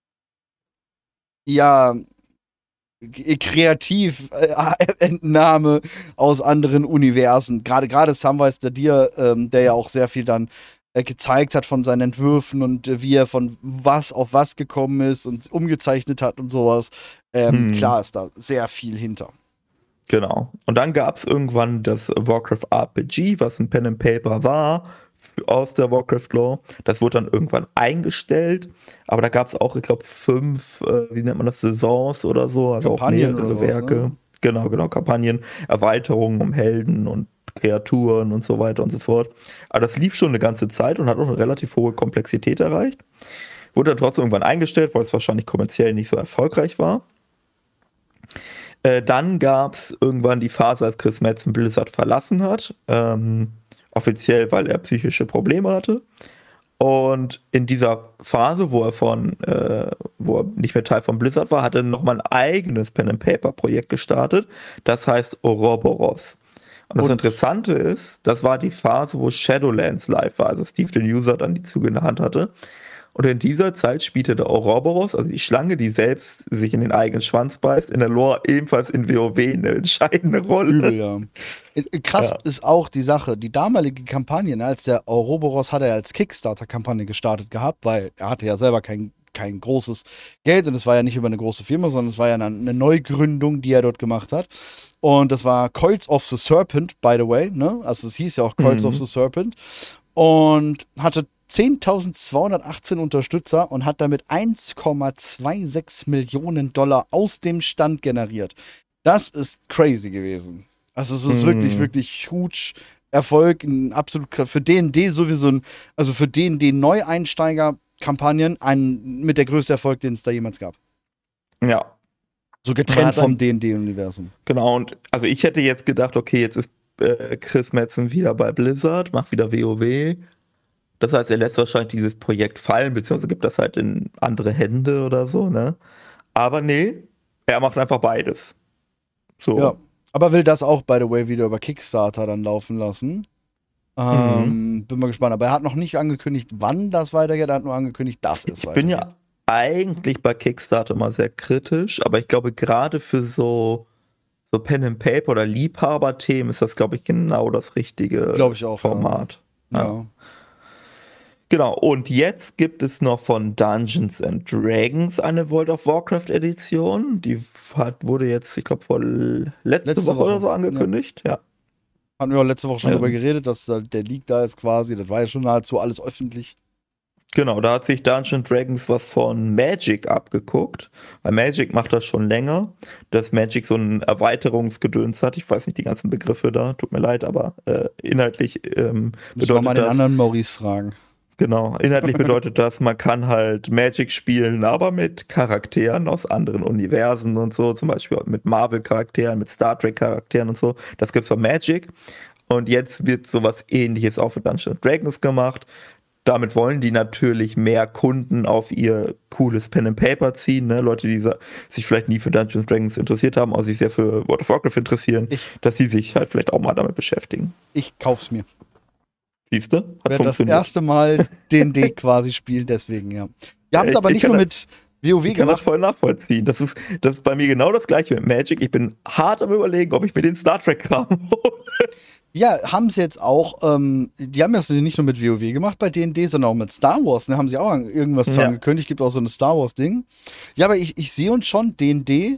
Kreativentnahme aus anderen Universen. Gerade Samwise Didier, der ja auch sehr viel dann gezeigt hat von seinen Entwürfen und wie er von was auf was gekommen ist und umgezeichnet hat und sowas. Klar ist da sehr viel hinter. Genau. Und dann gab es irgendwann das Warcraft RPG, was ein Pen and Paper war aus der Warcraft-Lore. Das wurde dann irgendwann eingestellt, aber da gab es auch, ich glaube, 5, wie nennt man das, Saisons oder so, also Kampagnen auch mehrere oder was, Werke. ne? Genau, Kampagnen, Erweiterungen um Helden und Kreaturen und so weiter und so fort. Aber das lief schon eine ganze Zeit und hat auch eine relativ hohe Komplexität erreicht. Wurde dann trotzdem irgendwann eingestellt, weil es wahrscheinlich kommerziell nicht so erfolgreich war. Dann gab es irgendwann die Phase, als Chris Metzen Blizzard verlassen hat. Offiziell, weil er psychische Probleme hatte. Und in dieser Phase, wo er nicht mehr Teil von Blizzard war, hat er nochmal ein eigenes Pen-and-Paper-Projekt gestartet. Das heißt Ouroboros. Und das Interessante ist, das war die Phase, wo Shadowlands live war, also Steve den User dann die Züge in der Hand hatte. Und in dieser Zeit spielte der Ouroboros, also die Schlange, die selbst sich in den eigenen Schwanz beißt, in der Lore ebenfalls in WoW eine entscheidende Rolle. Übel, ja. Krass ist auch die Sache, die damalige Kampagne, als der Ouroboros hat er als Kickstarter-Kampagne gestartet gehabt, weil er hatte ja selber kein kein großes Geld und es war ja nicht über eine große Firma, sondern es war ja eine Neugründung, die er dort gemacht hat. Und das war Coils of the Serpent, by the way, ne? Also es hieß ja auch Coils of the Serpent. Und hatte 10.218 Unterstützer und hat damit 1,26 Millionen Dollar aus dem Stand generiert. Das ist crazy gewesen. Also es ist wirklich, wirklich huge Erfolg, ein absolut für D&D sowieso, also für D&D Neueinsteiger-Kampagnen mit der größte Erfolg, den es da jemals gab. Ja. So getrennt vom D&D-Universum. Genau, und also ich hätte jetzt gedacht, okay, jetzt ist Chris Metzen wieder bei Blizzard, macht wieder WoW. Das heißt, er lässt wahrscheinlich dieses Projekt fallen, beziehungsweise gibt das halt in andere Hände oder so, ne? Aber nee, er macht einfach beides. So. Ja, aber will das auch, by the way, wieder über Kickstarter dann laufen lassen. Bin mal gespannt. Aber er hat noch nicht angekündigt, wann das weitergeht. Er hat nur angekündigt, dass es weitergeht. Ich bin ja eigentlich bei Kickstarter immer sehr kritisch, aber ich glaube, gerade für so Pen and Paper oder Liebhaber-Themen ist das, glaube ich, genau das richtige Format. Ja. Genau, und jetzt gibt es noch von Dungeons and Dragons eine World of Warcraft Edition. Die wurde jetzt, ich glaube, letzte Woche oder so angekündigt. Ja. Hatten wir auch letzte Woche schon drüber geredet, dass der Leak da ist quasi. Das war ja schon nahezu alles öffentlich. Genau, da hat sich Dungeons Dragons was von Magic abgeguckt. Weil Magic macht das schon länger, dass Magic so ein Erweiterungsgedöns hat. Ich weiß nicht die ganzen Begriffe da, tut mir leid, aber inhaltlich bedeutet Müssen wir mal den anderen Maurice fragen. Genau, inhaltlich bedeutet das, man kann halt Magic spielen, aber mit Charakteren aus anderen Universen und so, zum Beispiel mit Marvel-Charakteren, mit Star Trek-Charakteren und so. Das gibt's von Magic. Und jetzt wird sowas Ähnliches auch für Dungeons Dragons gemacht. Damit wollen die natürlich mehr Kunden auf ihr cooles Pen and Paper ziehen, ne? Leute, die sich vielleicht nie für Dungeons Dragons interessiert haben, aber sich sehr für World of Warcraft interessieren, dass sie sich halt vielleicht auch mal damit beschäftigen. Ich kauf's mir. Siehst du? Hat das erste Mal D&D quasi spielen, deswegen, ja. Wir haben es aber nicht nur mit WoW gemacht. Ich kann das voll nachvollziehen. Das ist bei mir genau das gleiche mit Magic. Ich bin hart am Überlegen, ob ich mir den Star Trek-Kram hole. Ja, haben sie jetzt auch, die haben das nicht nur mit WoW gemacht bei D&D, sondern auch mit Star Wars, ne, haben sie auch irgendwas zu angekündigt, gibt auch so ein Star Wars-Ding. Ja, aber ich sehe uns schon, D&D,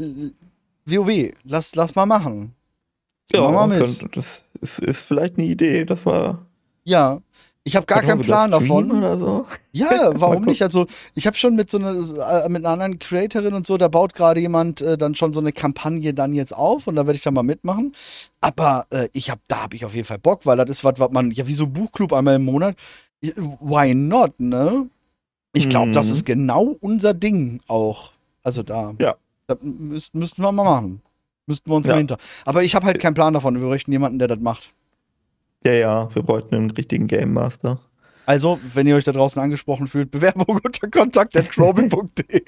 WoW, lass mal machen. Ja, mal mit. Das ist vielleicht eine Idee, das war... Ja, ich habe gar keinen Plan davon. Oder so? Ja, warum nicht? Also, ich habe schon mit einer anderen Creatorin und so, da baut gerade jemand dann schon so eine Kampagne dann jetzt auf und da werde ich dann mal mitmachen. Aber da habe ich auf jeden Fall Bock, weil das ist was man, ja, wie so Buchclub einmal im Monat. Why not, ne? Ich glaube, das ist genau unser Ding auch. Also da müssten wir mal machen. Müssten wir uns mal hinter. Aber ich habe halt keinen Plan davon. Wir bräuchten jemanden, der das macht. Ja, wir bräuchten einen richtigen Game Master. Also, wenn ihr euch da draußen angesprochen fühlt, Bewerbung unter kontakt@crowby.de.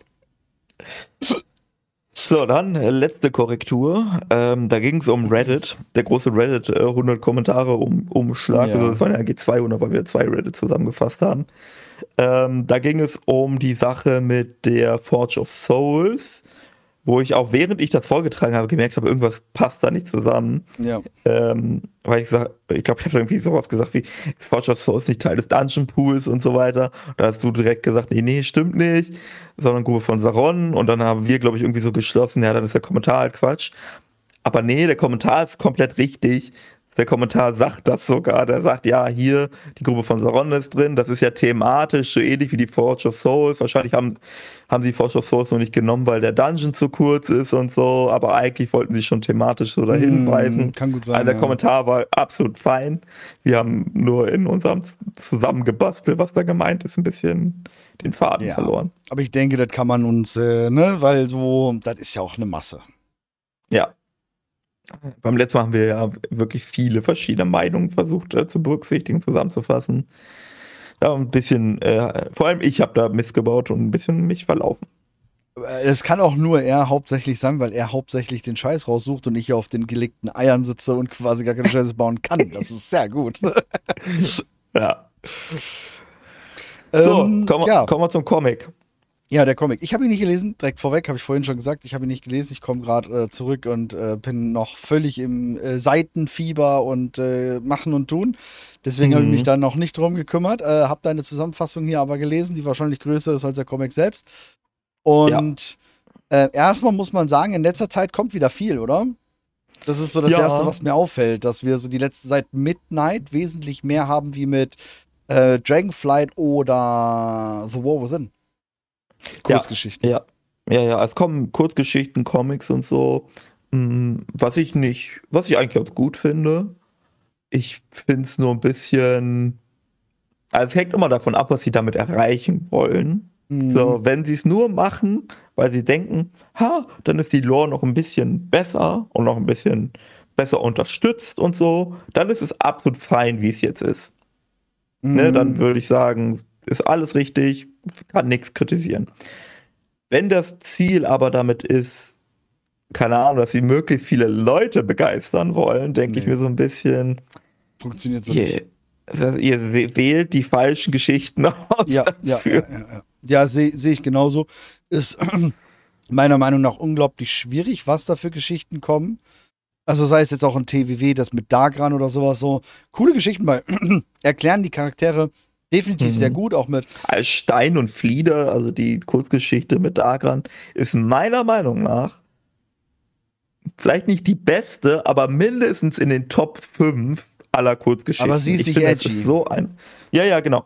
So, dann letzte Korrektur. Da ging es um Reddit. Der große Reddit 100 Kommentare Umschlag. Also das waren ja eigentlich 200, weil wir 2 Reddit zusammengefasst haben. Da ging es um die Sache mit der Forge of Souls, wo ich auch, während ich das vorgetragen habe, gemerkt habe, irgendwas passt da nicht zusammen. Ja. Weil ich glaube, ich habe irgendwie sowas gesagt wie, Forge of Souls ist nicht Teil des Dungeon Pools und so weiter. Da hast du direkt gesagt, nee, stimmt nicht, sondern Gruppe von Saron. Und dann haben wir, glaube ich, irgendwie so geschlossen, ja, dann ist der Kommentar halt Quatsch. Aber nee, der Kommentar ist komplett richtig. Der Kommentar sagt das sogar. Der sagt, ja, hier, die Gruppe von Saron ist drin. Das ist ja thematisch so ähnlich wie die Forge of Souls. Wahrscheinlich haben sie Forge of Souls noch nicht genommen, weil der Dungeon zu kurz ist und so. Aber eigentlich wollten sie schon thematisch so dahin weisen. Kann gut sein. Also der Kommentar war absolut fein. Wir haben nur in unserem Zusammengebastel, was da gemeint ist, ein bisschen den Faden verloren. Aber ich denke, das kann man uns, weil so, das ist ja auch eine Masse. Ja. Beim letzten Mal haben wir ja wirklich viele verschiedene Meinungen versucht zu berücksichtigen, zusammenzufassen. Ja, ein bisschen, vor allem ich habe da Mist gebaut und ein bisschen mich verlaufen. Es kann auch nur er hauptsächlich sein, weil er hauptsächlich den Scheiß raussucht und ich hier auf den gelegten Eiern sitze und quasi gar keine Scheiße bauen kann. Das ist sehr gut. Ja. So, kommen wir zum Comic. Ja, der Comic. Ich habe ihn nicht gelesen, direkt vorweg, habe ich vorhin schon gesagt. Ich habe ihn nicht gelesen. Ich komme gerade zurück und bin noch völlig im Seitenfieber und Machen und Tun. Deswegen habe ich mich Mhm. da noch nicht drum gekümmert. Habe deine Zusammenfassung hier aber gelesen, die wahrscheinlich größer ist als der Comic selbst. Ja. Und erstmal muss man sagen, in letzter Zeit kommt wieder viel, oder? Das ist so das Erste, Ja, was mir auffällt, dass wir so die letzte seit Midnight wesentlich mehr haben wie mit Dragonflight oder The War Within. ja, Kurzgeschichten. ja. Ja, ja, es kommen Kurzgeschichten, Comics und so. Was ich eigentlich ganz gut finde. Ich finde es nur ein bisschen, also es hängt immer davon ab, was sie damit erreichen wollen. Mhm. So, wenn sie es nur machen, weil sie denken, ha, dann ist die Lore noch ein bisschen besser und noch ein bisschen besser unterstützt und so, dann ist es absolut fein, wie es jetzt ist. Ne, dann Mhm. würde ich sagen, ist alles richtig, kann nichts kritisieren. Wenn das Ziel aber damit ist, keine Ahnung, dass sie möglichst viele Leute begeistern wollen, denke ich Nee, mir so ein bisschen, funktioniert so ihr, nicht. ihr wählt die falschen Geschichten aus Ja, ja, ja, dafür. ja, ja. Ja, sehe ich genauso. Ist meiner Meinung nach unglaublich schwierig, was da für Geschichten kommen. Also sei es jetzt auch ein TWW, das mit Dagran oder sowas so. Coole Geschichten, weil erklären die Charaktere definitiv sehr Mhm. gut, auch mit. Als Stein und Flieder, also die Kurzgeschichte mit Dagran, ist meiner Meinung nach vielleicht nicht die beste, aber mindestens in den Top 5 aller Aber sie Kurzgeschichten. ist Ich nicht finde, es ist edgy. so ein. Ja, ja, genau.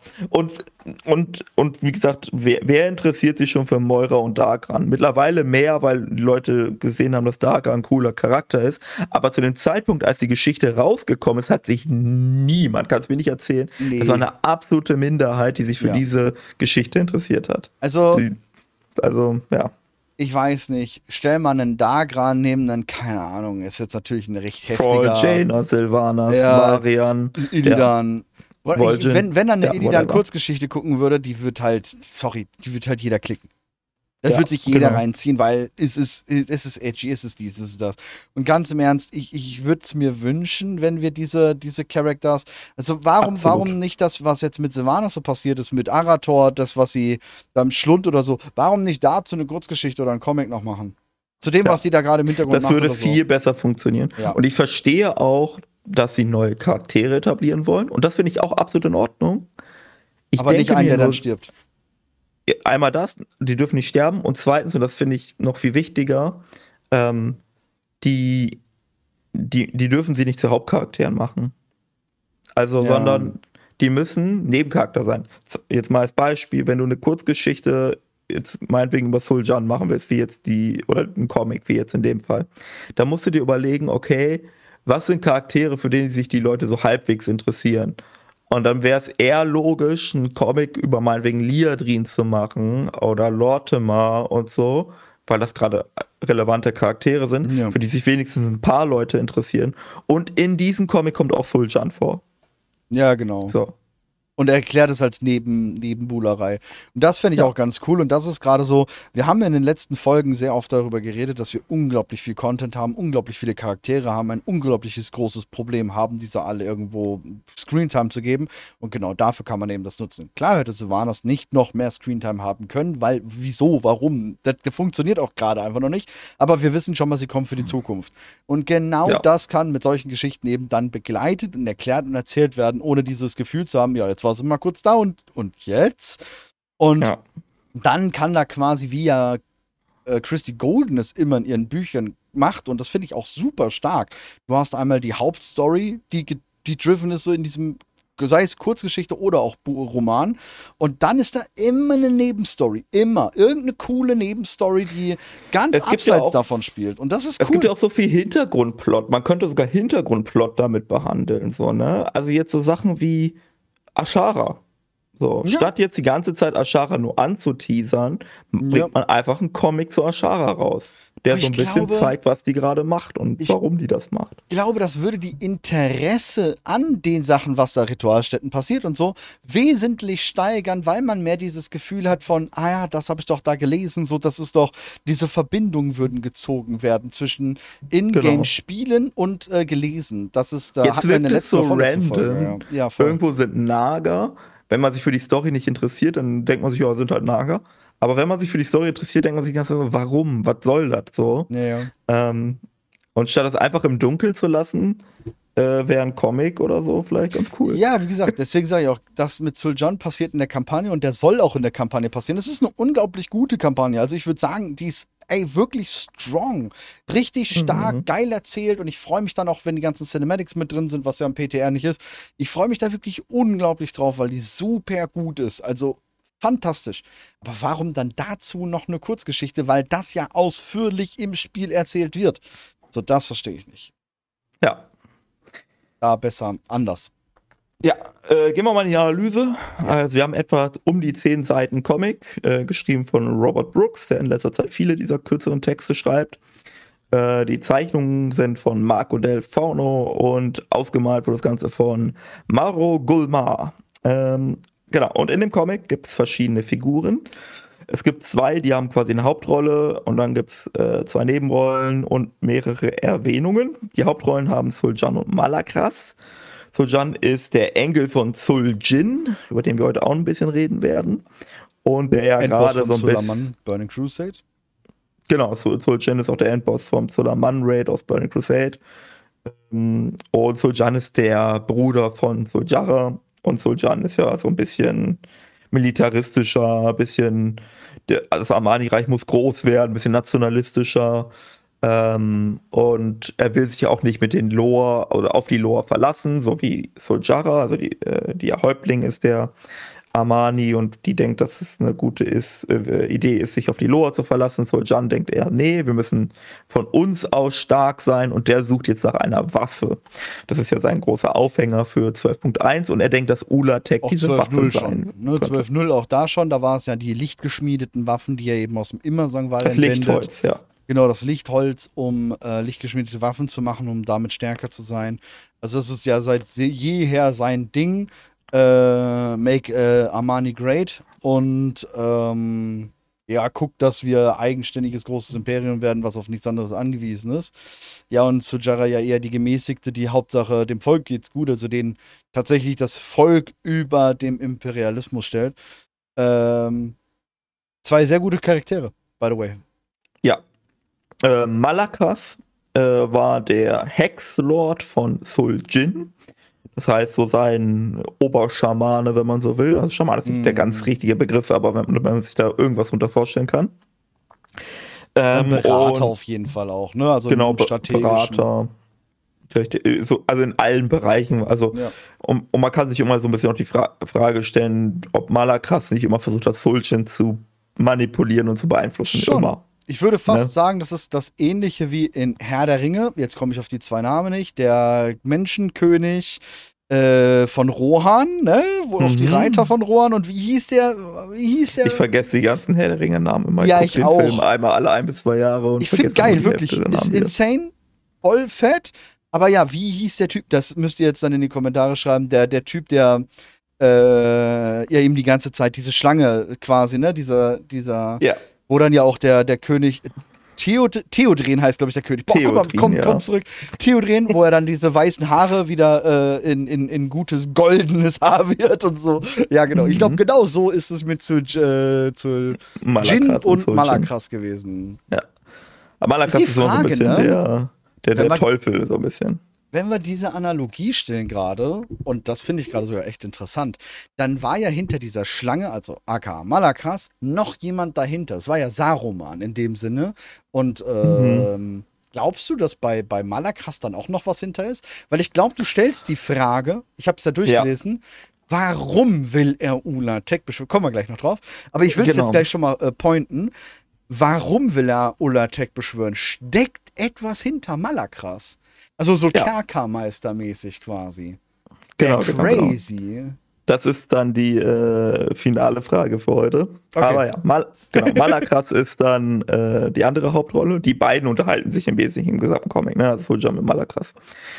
Und wie gesagt, wer interessiert sich schon für Moira und Dagran? Mittlerweile mehr, weil die Leute gesehen haben, dass Dagran ein cooler Charakter ist. Aber zu dem Zeitpunkt, als die Geschichte rausgekommen ist, hat sich niemand, kann es mir nicht erzählen, das war Nee. eine absolute Minderheit, die sich für Ja. diese Geschichte interessiert hat. Also, Die, also, ja. ich weiß nicht. Stell mal einen Dagran neben einen, keine Ahnung, ist jetzt natürlich ein recht Troll, heftiger. Jaina, Sylvanas, Ja, Varian, ja, Illidan. Vol'jin, Wenn dann eine ja, whatever. Illidan-Kurzgeschichte gucken würde, die wird halt, sorry, die wird halt jeder klicken. Das Ja, wird sich jeder genau. reinziehen, weil es ist edgy, es ist dies, es ist das. Und ganz im Ernst, ich würde es mir wünschen, wenn wir diese Characters, also warum Absolut. nicht das, was jetzt mit Sylvanas so passiert ist, mit Arator, das, was sie beim Schlund oder so, warum nicht dazu eine Kurzgeschichte oder ein Comic noch machen? Zu dem, was Ja, die da gerade im Hintergrund das macht würde oder so. viel besser funktionieren. Ja. Und ich verstehe auch, dass sie neue Charaktere etablieren wollen. Und das finde ich auch absolut in Ordnung. Ich Aber nicht denke einen, mir der dann nur, stirbt. einmal das, die dürfen nicht sterben. Und zweitens, und das finde ich noch viel wichtiger, ähm, die, die dürfen sie nicht zu Hauptcharakteren machen. Also, Ja. sondern die müssen Nebencharakter sein. Jetzt mal als Beispiel, wenn du eine Kurzgeschichte jetzt meinetwegen über Suljan machen willst, wie jetzt die, oder ein Comic, wie jetzt in dem Fall, da musst du dir überlegen, okay, was sind Charaktere, für die sich die Leute so halbwegs interessieren? Und dann wäre es eher logisch, einen Comic über meinetwegen Liadrin zu machen oder Lortimer und so, weil das gerade relevante Charaktere sind, Ja. für die sich wenigstens ein paar Leute interessieren. Und in diesem Comic kommt auch Suljan vor. Ja, genau. So, Und er erklärt es als Nebenbuhlerei. Und das fände ich auch ja, ganz cool. Und das ist gerade so, wir haben in den letzten Folgen sehr oft darüber geredet, dass wir unglaublich viel Content haben, unglaublich viele Charaktere haben, ein unglaubliches großes Problem haben, diese alle irgendwo Screentime zu geben. Und genau dafür kann man eben das nutzen. Klar hätte Sylvanas nicht noch mehr Screentime haben können, weil wieso, warum? Das funktioniert auch gerade einfach noch nicht. Aber wir wissen schon mal, sie kommt für die Zukunft. Und genau ja, das kann mit solchen Geschichten eben dann begleitet und erklärt und erzählt werden, ohne dieses Gefühl zu haben, ja, jetzt war sie mal kurz da und jetzt. Und ja. dann kann da quasi, wie ja Christy Golden es immer in ihren Büchern macht, und das finde ich auch super stark. Du hast einmal die Hauptstory, die driven ist so in diesem, sei es Kurzgeschichte oder auch Roman. Und dann ist da immer eine Nebenstory. Immer. Irgendeine coole Nebenstory, die ganz Es gibt ja abseits auch, davon spielt. Und das ist es gibt cool. ja auch so viel Hintergrundplot. Man könnte sogar Hintergrundplot damit behandeln, so, ne? Also jetzt so Sachen wie Ashara. So, Ja, statt jetzt die ganze Zeit Ashara nur anzuteasern, ja. bringt man einfach einen Comic zu Ashara raus, der Aber so ich ein bisschen glaube, zeigt, was die gerade macht und ich warum die das macht. glaube, das würde die Interesse an den Sachen, was da Ritualstätten passiert und so, wesentlich steigern, weil man mehr dieses Gefühl hat von, ah ja, das habe ich doch da gelesen, so, das ist doch, diese Verbindungen würden gezogen werden zwischen Genau. Ingame-Spielen und gelesen. Das ist, da Jetzt hatten wir in wirkt der es letzten so oder vorletzten Folge, random. ja. Ja, voll. Irgendwo sind Naga. Wenn man sich für die Story nicht interessiert, dann denkt man sich, ja, sind halt Naga. Aber wenn man sich für die Story interessiert, denkt man sich ganz so, warum? Was soll das so? Ja, ja. Und statt das einfach im Dunkeln zu lassen, wäre ein Comic oder so vielleicht ganz cool. Ja, wie gesagt, deswegen sage ich auch, das mit Sul'Jan passiert in der Kampagne und der soll auch in der Kampagne passieren. Das ist eine unglaublich gute Kampagne. Also ich würde sagen, die ist wirklich strong. Richtig stark, geil erzählt und ich freue mich dann auch, wenn die ganzen Cinematics mit drin sind, was ja am PTR nicht ist. Ich freue mich da wirklich unglaublich drauf, weil die super gut ist. Also fantastisch. Aber warum dann dazu noch eine Kurzgeschichte? Weil das ja ausführlich im Spiel erzählt wird. So, das verstehe ich nicht. Ja. Da besser anders. Ja, gehen wir mal in die Analyse. Also wir haben etwa um die 10 Seiten Comic, geschrieben von Robert Brooks, der in letzter Zeit viele dieser kürzeren Texte schreibt. Die Zeichnungen sind von Marco Del Fauno und ausgemalt wurde das Ganze von Mauro Gulmar. Genau, und in dem Comic gibt es verschiedene Figuren. Es gibt 2, die haben quasi eine Hauptrolle und dann gibt es 2 Nebenrollen und mehrere Erwähnungen. Die Hauptrollen haben Sul'Jan und Malakras. Sul'Jan ist der Enkel von Zul'Jin, über den wir heute auch ein bisschen reden werden. Und der ja gerade so ein bisschen... Burning Crusade. Genau, Zul'Jin ist auch der Endboss vom Suleiman-Raid aus Burning Crusade. Und Sul'Jan ist der Bruder von Zu'jara. Und Sul'Jan ist ja so ein bisschen militaristischer, ein bisschen, das Amani-Reich muss groß werden, ein bisschen nationalistischer. Und er will sich ja auch nicht mit den Lore oder auf die Lore verlassen, so wie Zu'jara, also die Häuptling ist der Amani und die denkt, dass es eine gute Idee ist, sich auf die Lore zu verlassen. Sul'Jan denkt eher, nee, wir müssen von uns aus stark sein und der sucht jetzt nach einer Waffe. Das ist ja sein großer Aufhänger für 12.1 und er denkt, dass Ula-Tech diese Waffe sein ne, 12.0 auch da schon, da war es ja die lichtgeschmiedeten Waffen, die er eben aus dem Immersangwald das Lichtholz, ja. Genau, das Lichtholz, um lichtgeschmiedete Waffen zu machen, um damit stärker zu sein. Also das ist ja seit jeher sein Ding. Make Amani great und ja, guckt, dass wir eigenständiges großes Imperium werden, was auf nichts anderes angewiesen ist. Ja, und Zu'jara ja eher die gemäßigte, die Hauptsache, dem Volk geht's gut, also denen tatsächlich das Volk über dem Imperialismus stellt. 2 sehr gute Charaktere, by the way. Ja. Malakras war der Hexlord von Zul'Jin. Das heißt, so sein Oberschamane, wenn man so will. Also Schamane ist nicht der ganz richtige Begriff, aber wenn man sich da irgendwas unter vorstellen kann. Berater auf jeden Fall auch, ne? Also genau, Berater. Also in allen Bereichen. Also ja. Und man kann sich immer so ein bisschen auch die Frage stellen, ob Malakras nicht immer versucht hat, Zul'Jin zu manipulieren und zu beeinflussen. Schon. Immer. Ich würde fast sagen, das ist das Ähnliche wie in Herr der Ringe. Jetzt komme ich auf die 2 Namen nicht. Der Menschenkönig von Rohan, ne? Wo auch die Reiter von Rohan und wie hieß der? Ich vergesse die ganzen Herr der Ringe-Namen immer. Ja, ich auch. Film einmal alle 1 bis 2 Jahre. Und ich finde geil, wirklich. Ist insane, voll fett. Aber ja, wie hieß der Typ? Das müsst ihr jetzt dann in die Kommentare schreiben. Der Typ, der ja eben die ganze Zeit diese Schlange quasi, ne? Dieser ja. Wo dann ja auch der König Theodren heißt, glaube ich, der König. Boah, komm zurück. Theodren, wo er dann diese weißen Haare wieder in gutes goldenes Haar wird und so. Ja, genau. Ich glaube, genau so ist es mit Jin und Malakras gewesen. Ja. Aber Malakras ist so ein bisschen ne? der Teufel, so ein bisschen. Wenn wir diese Analogie stellen gerade, und das finde ich gerade sogar echt interessant, dann war ja hinter dieser Schlange, also aka Malakras, noch jemand dahinter. Es war ja Saruman in dem Sinne. Und glaubst du, dass bei Malakras dann auch noch was hinter ist? Weil ich glaube, du stellst die Frage, ich habe es ja durchgelesen, warum will er Ula-Tech beschwören? Kommen wir gleich noch drauf. Aber ich will es jetzt gleich schon mal pointen. Warum will er Ula-Tech beschwören? Steckt etwas hinter Malakras? Also so Kerkermeistermäßig quasi. Genau, crazy. Genau. Das ist dann die finale Frage für heute. Okay. Aber ja, Malakras ist dann die andere Hauptrolle. Die beiden unterhalten sich im Wesentlichen im gesamten Comic, ne? Also Sul'Jan mit Malakras.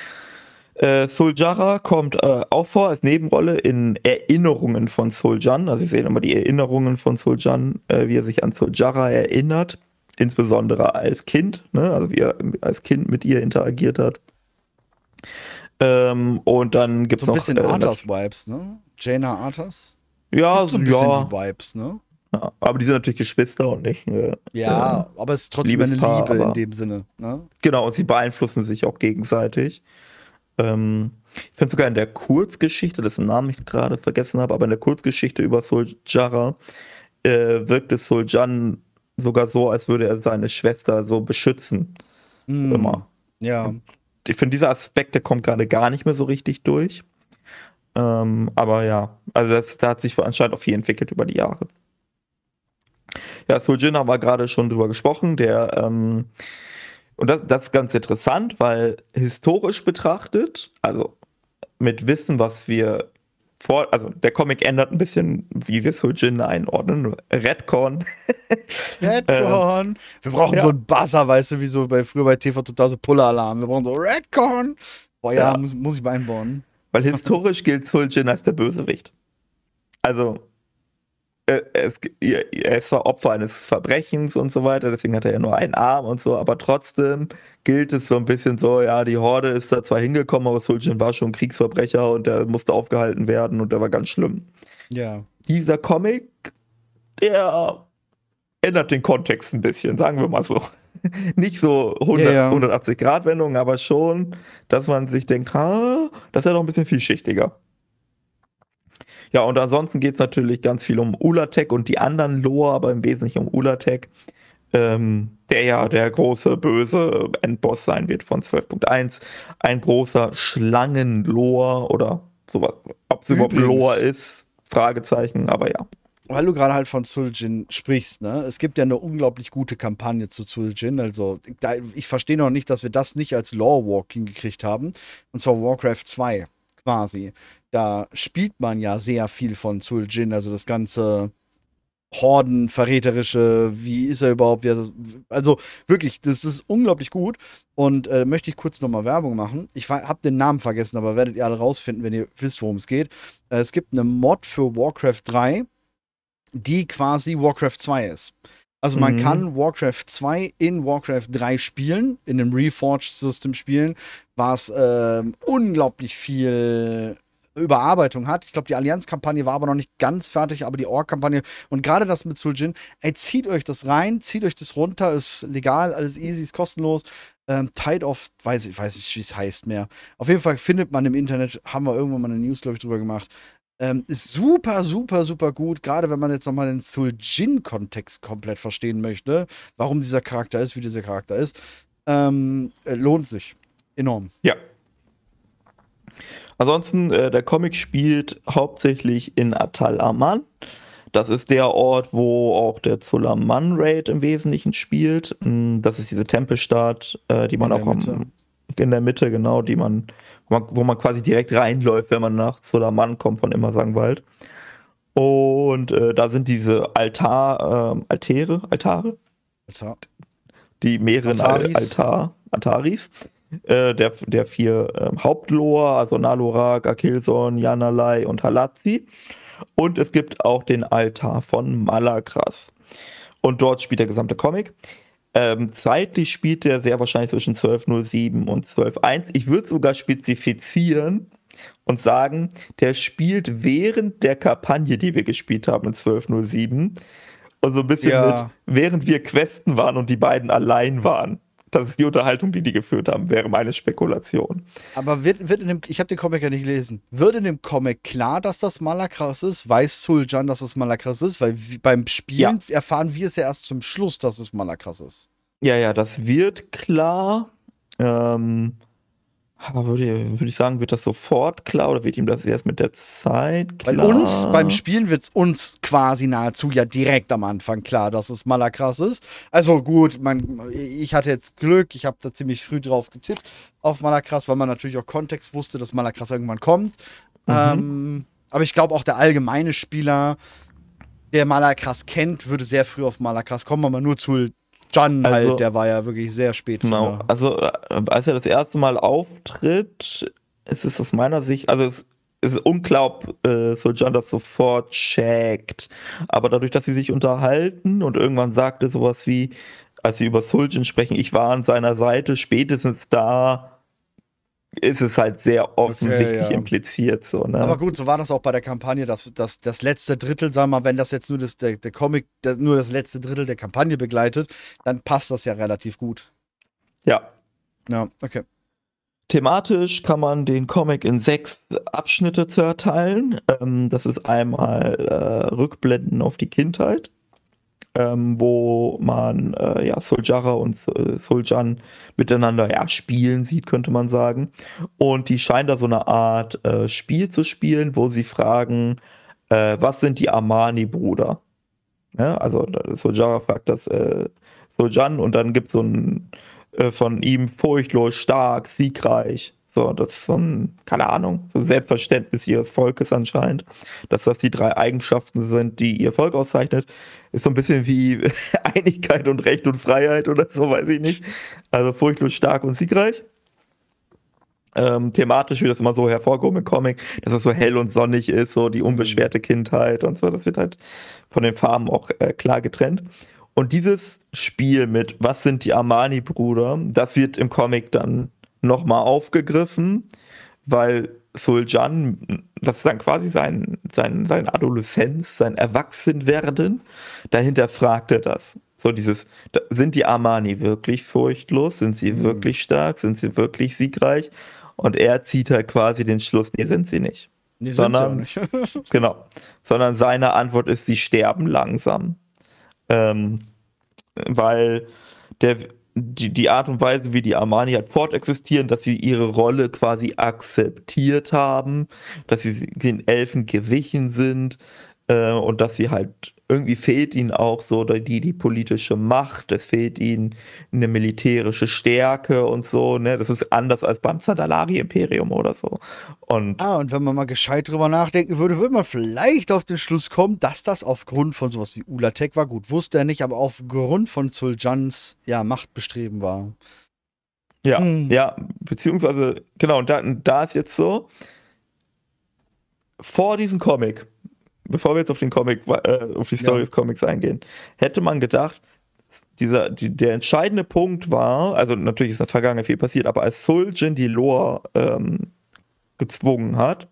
Zu'jara kommt auch vor als Nebenrolle in Erinnerungen von Sul'Jan. Also wir sehen immer die Erinnerungen von Sul'Jan, wie er sich an Zu'jara erinnert. Insbesondere als Kind, ne? Also wie er als Kind mit ihr interagiert hat. Und dann gibt es so noch... ein bisschen Arthas-Vibes, ne? Jaina Arthas? Ja, so ein bisschen die Vibes, ne? Ja, aber die sind natürlich Geschwister und nicht. Ja, aber es ist trotzdem eine Liebespaar, Liebe in aber dem Sinne. Ne? genau, und sie beeinflussen sich auch gegenseitig. Ich finde sogar in der Kurzgeschichte, dessen Namen ich gerade vergessen habe, aber in der Kurzgeschichte über Soljara wirkt es Soljan sogar so, als würde er seine Schwester so beschützen. Hm, Immer. ja. Und ich finde, dieser Aspekt, der kommt gerade gar nicht mehr so richtig durch. Aber ja, also da hat sich anscheinend auch viel entwickelt über die Jahre. Ja, Suljin haben wir gerade schon drüber gesprochen, und das ist ganz interessant, weil historisch betrachtet, also mit Wissen, was wir also der Comic ändert ein bisschen, wie wir Suljin einordnen. Redcon. äh, Redcorn. Wir brauchen so ja, einen Buzzer, weißt du, wie so früher bei TV Total so Puller-Alarm. Wir brauchen so Redcorn. Boah, ja, ja, muss ich mal einbauen. weil historisch gilt Suljin als der Bösewicht. Also er ist zwar Opfer eines Verbrechens und so weiter, deswegen hat er ja nur einen Arm und so, aber trotzdem gilt es so ein bisschen so, ja, die Horde ist da zwar hingekommen, aber Suljin war schon Kriegsverbrecher und der musste aufgehalten werden und der war ganz schlimm. Ja. Dieser Comic, der ändert den Kontext ein bisschen, sagen wir mal so. Nicht so Ja, ja. 180-Grad-Wendung, aber schon, dass man sich denkt, das ist ja doch ein bisschen vielschichtiger. Ja, und ansonsten geht es natürlich ganz viel um Ulatek und die anderen Lore, aber im Wesentlichen um Ulatek, der ja der große böse Endboss sein wird von 12.1. Ein großer Schlangenlore oder sowas. Ob es überhaupt Lore Übrigens, ist, Fragezeichen, aber ja. weil du gerade halt von Suljin sprichst, ne? Es gibt ja eine unglaublich gute Kampagne zu Suljin. Also, ich verstehe noch nicht, dass wir das nicht als Lore-Walking gekriegt haben. Und zwar Warcraft 2, quasi. Da spielt man ja sehr viel von Suljin, also das ganze Horden, verräterische, wie ist er überhaupt? Also wirklich, das ist unglaublich gut. Und möchte ich kurz nochmal Werbung machen. Ich habe den Namen vergessen, aber werdet ihr alle rausfinden, wenn ihr wisst, worum es geht. Es gibt eine Mod für Warcraft 3, die quasi Warcraft 2 ist. Also man Mhm. kann Warcraft 2 in Warcraft 3 spielen, in dem Reforged-System spielen, was unglaublich viel Überarbeitung hat. Ich glaube, die Allianz-Kampagne war aber noch nicht ganz fertig, aber die Org-Kampagne und gerade das mit Suljin, ey, zieht euch das rein, zieht euch das runter, ist legal, alles easy, ist kostenlos. Tide of, weiß ich, wie es heißt mehr. Auf jeden Fall findet man im Internet, haben wir irgendwann mal eine News, glaube ich, drüber gemacht. Ist super, super, super gut, gerade wenn man jetzt nochmal den Suljin-Kontext komplett verstehen möchte, warum dieser Charakter ist, wie dieser Charakter ist. Lohnt sich enorm. Ja. Ansonsten, der Comic spielt hauptsächlich in Atal Aman. Das ist der Ort, wo auch der Zulaman-Raid im Wesentlichen spielt. Das ist diese Tempelstadt, die man In der auch Mitte. in der Mitte, genau, wo man quasi direkt reinläuft, wenn man nach Zulaman kommt von Immersangwald. Und da sind diese Alter. die mehreren Ataris. Altaris, der vier Hauptlore, also Nalorak, Akilson, Yanalai und Halazi. Und es gibt auch den Altar von Malakras. Und dort spielt der gesamte Comic. Zeitlich spielt der sehr wahrscheinlich zwischen 12.07 und 12.1. Ich würde sogar spezifizieren und sagen, der spielt während der Kampagne, die wir gespielt haben in 12.07. Und so ein bisschen mit, Ja, während wir Questen waren und die beiden allein waren. Das ist die Unterhaltung, die geführt haben, wäre meine Spekulation. aber wird in dem, ich habe den Comic ja nicht gelesen, wird in dem Comic klar, dass das Malakras ist? Weiß Suljan, dass es Malakras ist? Weil beim Ja, Spielen erfahren wir es ja erst zum Schluss, dass es Malakras ist. ja, das wird klar. Ähm, aber würde ich sagen, wird das sofort klar oder wird ihm das erst mit der Zeit Weil uns, beim klar? Spielen wird es uns quasi nahezu ja direkt am Anfang klar, dass es Malakras ist. Also gut, ich hatte jetzt Glück, ich habe da ziemlich früh drauf getippt auf Malakras, weil man natürlich auch Kontext wusste, dass Malakras irgendwann kommt. Mhm. Aber ich glaube auch der allgemeine Spieler, der Malakras kennt, würde sehr früh auf Malakras kommen, aber nur zu Jan halt, Also, der war ja wirklich sehr genau. Spätzünder. Also, als er das erste Mal auftritt, ist es aus meiner Sicht, also es ist unklar, ob Sojan das sofort checkt. Aber dadurch, dass sie sich unterhalten und irgendwann sagt er sowas wie, als sie über Suljan sprechen, ich war an seiner Seite, spätestens da ist es halt sehr offensichtlich ja. impliziert. So, ne? Aber gut, so war das auch bei der Kampagne, dass das letzte Drittel, sagen wir mal, wenn das jetzt nur der Comic nur das letzte Drittel der Kampagne begleitet, dann passt das ja relativ gut. Ja. Ja, okay. Thematisch kann man den Comic in 6 Abschnitte zerteilen. Das ist einmal Rückblenden auf die Kindheit, wo man Soljara und Soljan miteinander spielen sieht, könnte man sagen. Und die scheinen da so eine Art Spiel zu spielen, wo sie fragen, was sind die Armani-Brüder? Ja, also Soljara fragt das Soljan und dann gibt es so ein von ihm furchtlos stark, siegreich. So, das ist so ein, keine Ahnung, so ein Selbstverständnis ihres Volkes anscheinend, dass das die 3 Eigenschaften sind, die ihr Volk auszeichnet. Ist so ein bisschen wie Einigkeit und Recht und Freiheit oder so, weiß ich nicht. Also furchtlos stark und siegreich. Thematisch wird das immer so hervorgehoben im Comic, dass es so hell und sonnig ist, so die unbeschwerte Kindheit und so. Das wird halt von den Farben auch klar getrennt. Und dieses Spiel mit was sind die Armani-Brüder, das wird im Comic dann nochmal aufgegriffen, weil Soljan, das ist dann quasi sein Adoleszenz, sein Erwachsenwerden, dahinter fragt er das. So dieses, sind die Armani wirklich furchtlos? Sind sie wirklich stark? Sind sie wirklich siegreich? Und er zieht halt quasi den Schluss, nee, sind sie nicht. Nee, Sondern, sind sie auch nicht. genau. Sondern seine Antwort ist, sie sterben langsam. Weil die Art und Weise, wie die Armani halt fortexistieren, dass sie ihre Rolle quasi akzeptiert haben, dass sie den Elfen gewichen sind und dass sie halt irgendwie fehlt ihnen auch so die politische Macht, es fehlt ihnen eine militärische Stärke und so, ne? Das ist anders als beim Zandalari-Imperium oder so. Und Und wenn man mal gescheit drüber nachdenken würde, würde man vielleicht auf den Schluss kommen, dass das aufgrund von sowas wie Ulatek war. Gut, wusste er nicht, aber aufgrund von Zuljans Machtbestreben war. ja, beziehungsweise, genau, und da ist jetzt so, vor diesem Comic, bevor wir jetzt auf den Comic, auf die Story des Comics eingehen, hätte man gedacht, der entscheidende Punkt war, also natürlich ist in der Vergangenheit viel passiert, aber als Zul'jin die Lore gezwungen hat,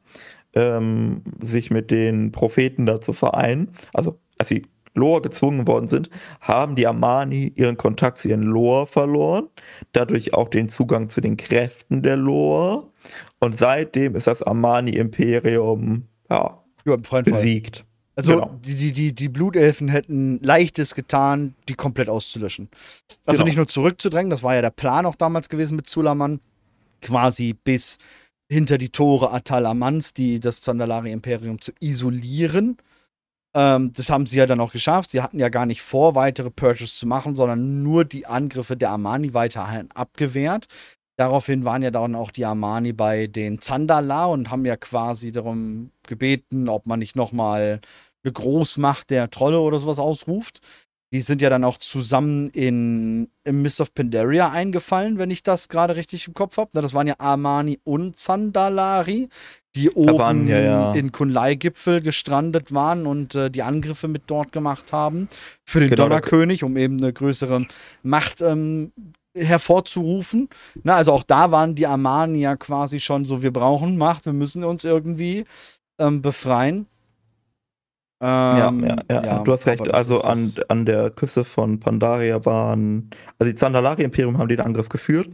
sich mit den Propheten da zu vereinen, also als sie Lore gezwungen worden sind, haben die Armani ihren Kontakt zu ihren Lore verloren, dadurch auch den Zugang zu den Kräften der Lore und seitdem ist das Armani-Imperium im freien Fall. besiegt. Also Genau. die Blutelfen hätten Leichtes getan, die komplett auszulöschen. Also nicht nur zurückzudrängen, das war ja der Plan auch damals gewesen mit Suleiman, quasi bis hinter die Tore Atal Amans, das Zandalari-Imperium zu isolieren. Das haben sie ja dann auch geschafft. Sie hatten ja gar nicht vor, weitere Purges zu machen, sondern nur die Angriffe der Armani weiterhin abgewehrt. Daraufhin waren ja dann auch die Armani bei den Zandalar und haben ja quasi darum gebeten, ob man nicht nochmal eine Großmacht der Trolle oder sowas ausruft. Die sind ja dann auch zusammen im Mist of Pandaria eingefallen, wenn ich das gerade richtig im Kopf habe. Das waren ja Armani und Zandalari, die oben in Kunlai-Gipfel gestrandet waren und die Angriffe mit dort gemacht haben. Für den Donnerkönig, um eben eine größere Macht hervorzurufen. Also auch da waren die Armani ja quasi schon so, wir brauchen Macht, wir müssen uns irgendwie befreien. Du hast recht, also an der Küste von Pandaria also die Zandalari-Imperium haben den Angriff geführt,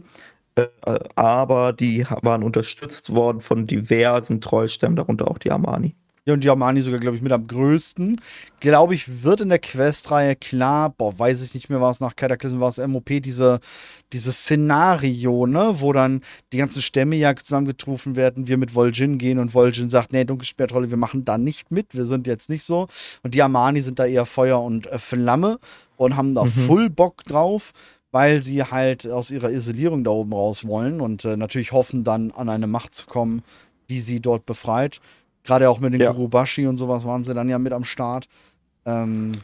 aber die waren unterstützt worden von diversen Trollstämmen, darunter auch die Armani. Ja, und die Armani sogar, glaube ich, mit am größten. Glaube ich, wird in der Questreihe klar, weiß ich nicht mehr, war es nach Cataclysm, war es MOP, dieses Szenario, ne, wo dann die ganzen Stämme ja zusammengetroffen werden, wir mit Vol'jin gehen und Vol'jin sagt, nee, Dunkelsperrtrolle, wir machen da nicht mit, wir sind jetzt nicht so. Und die Armani sind da eher Feuer und Flamme und haben da voll Bock drauf, weil sie halt aus ihrer Isolierung da oben raus wollen und natürlich hoffen dann an eine Macht zu kommen, die sie dort befreit. Gerade auch mit den Gurubashi und sowas waren sie dann ja mit am Start. Und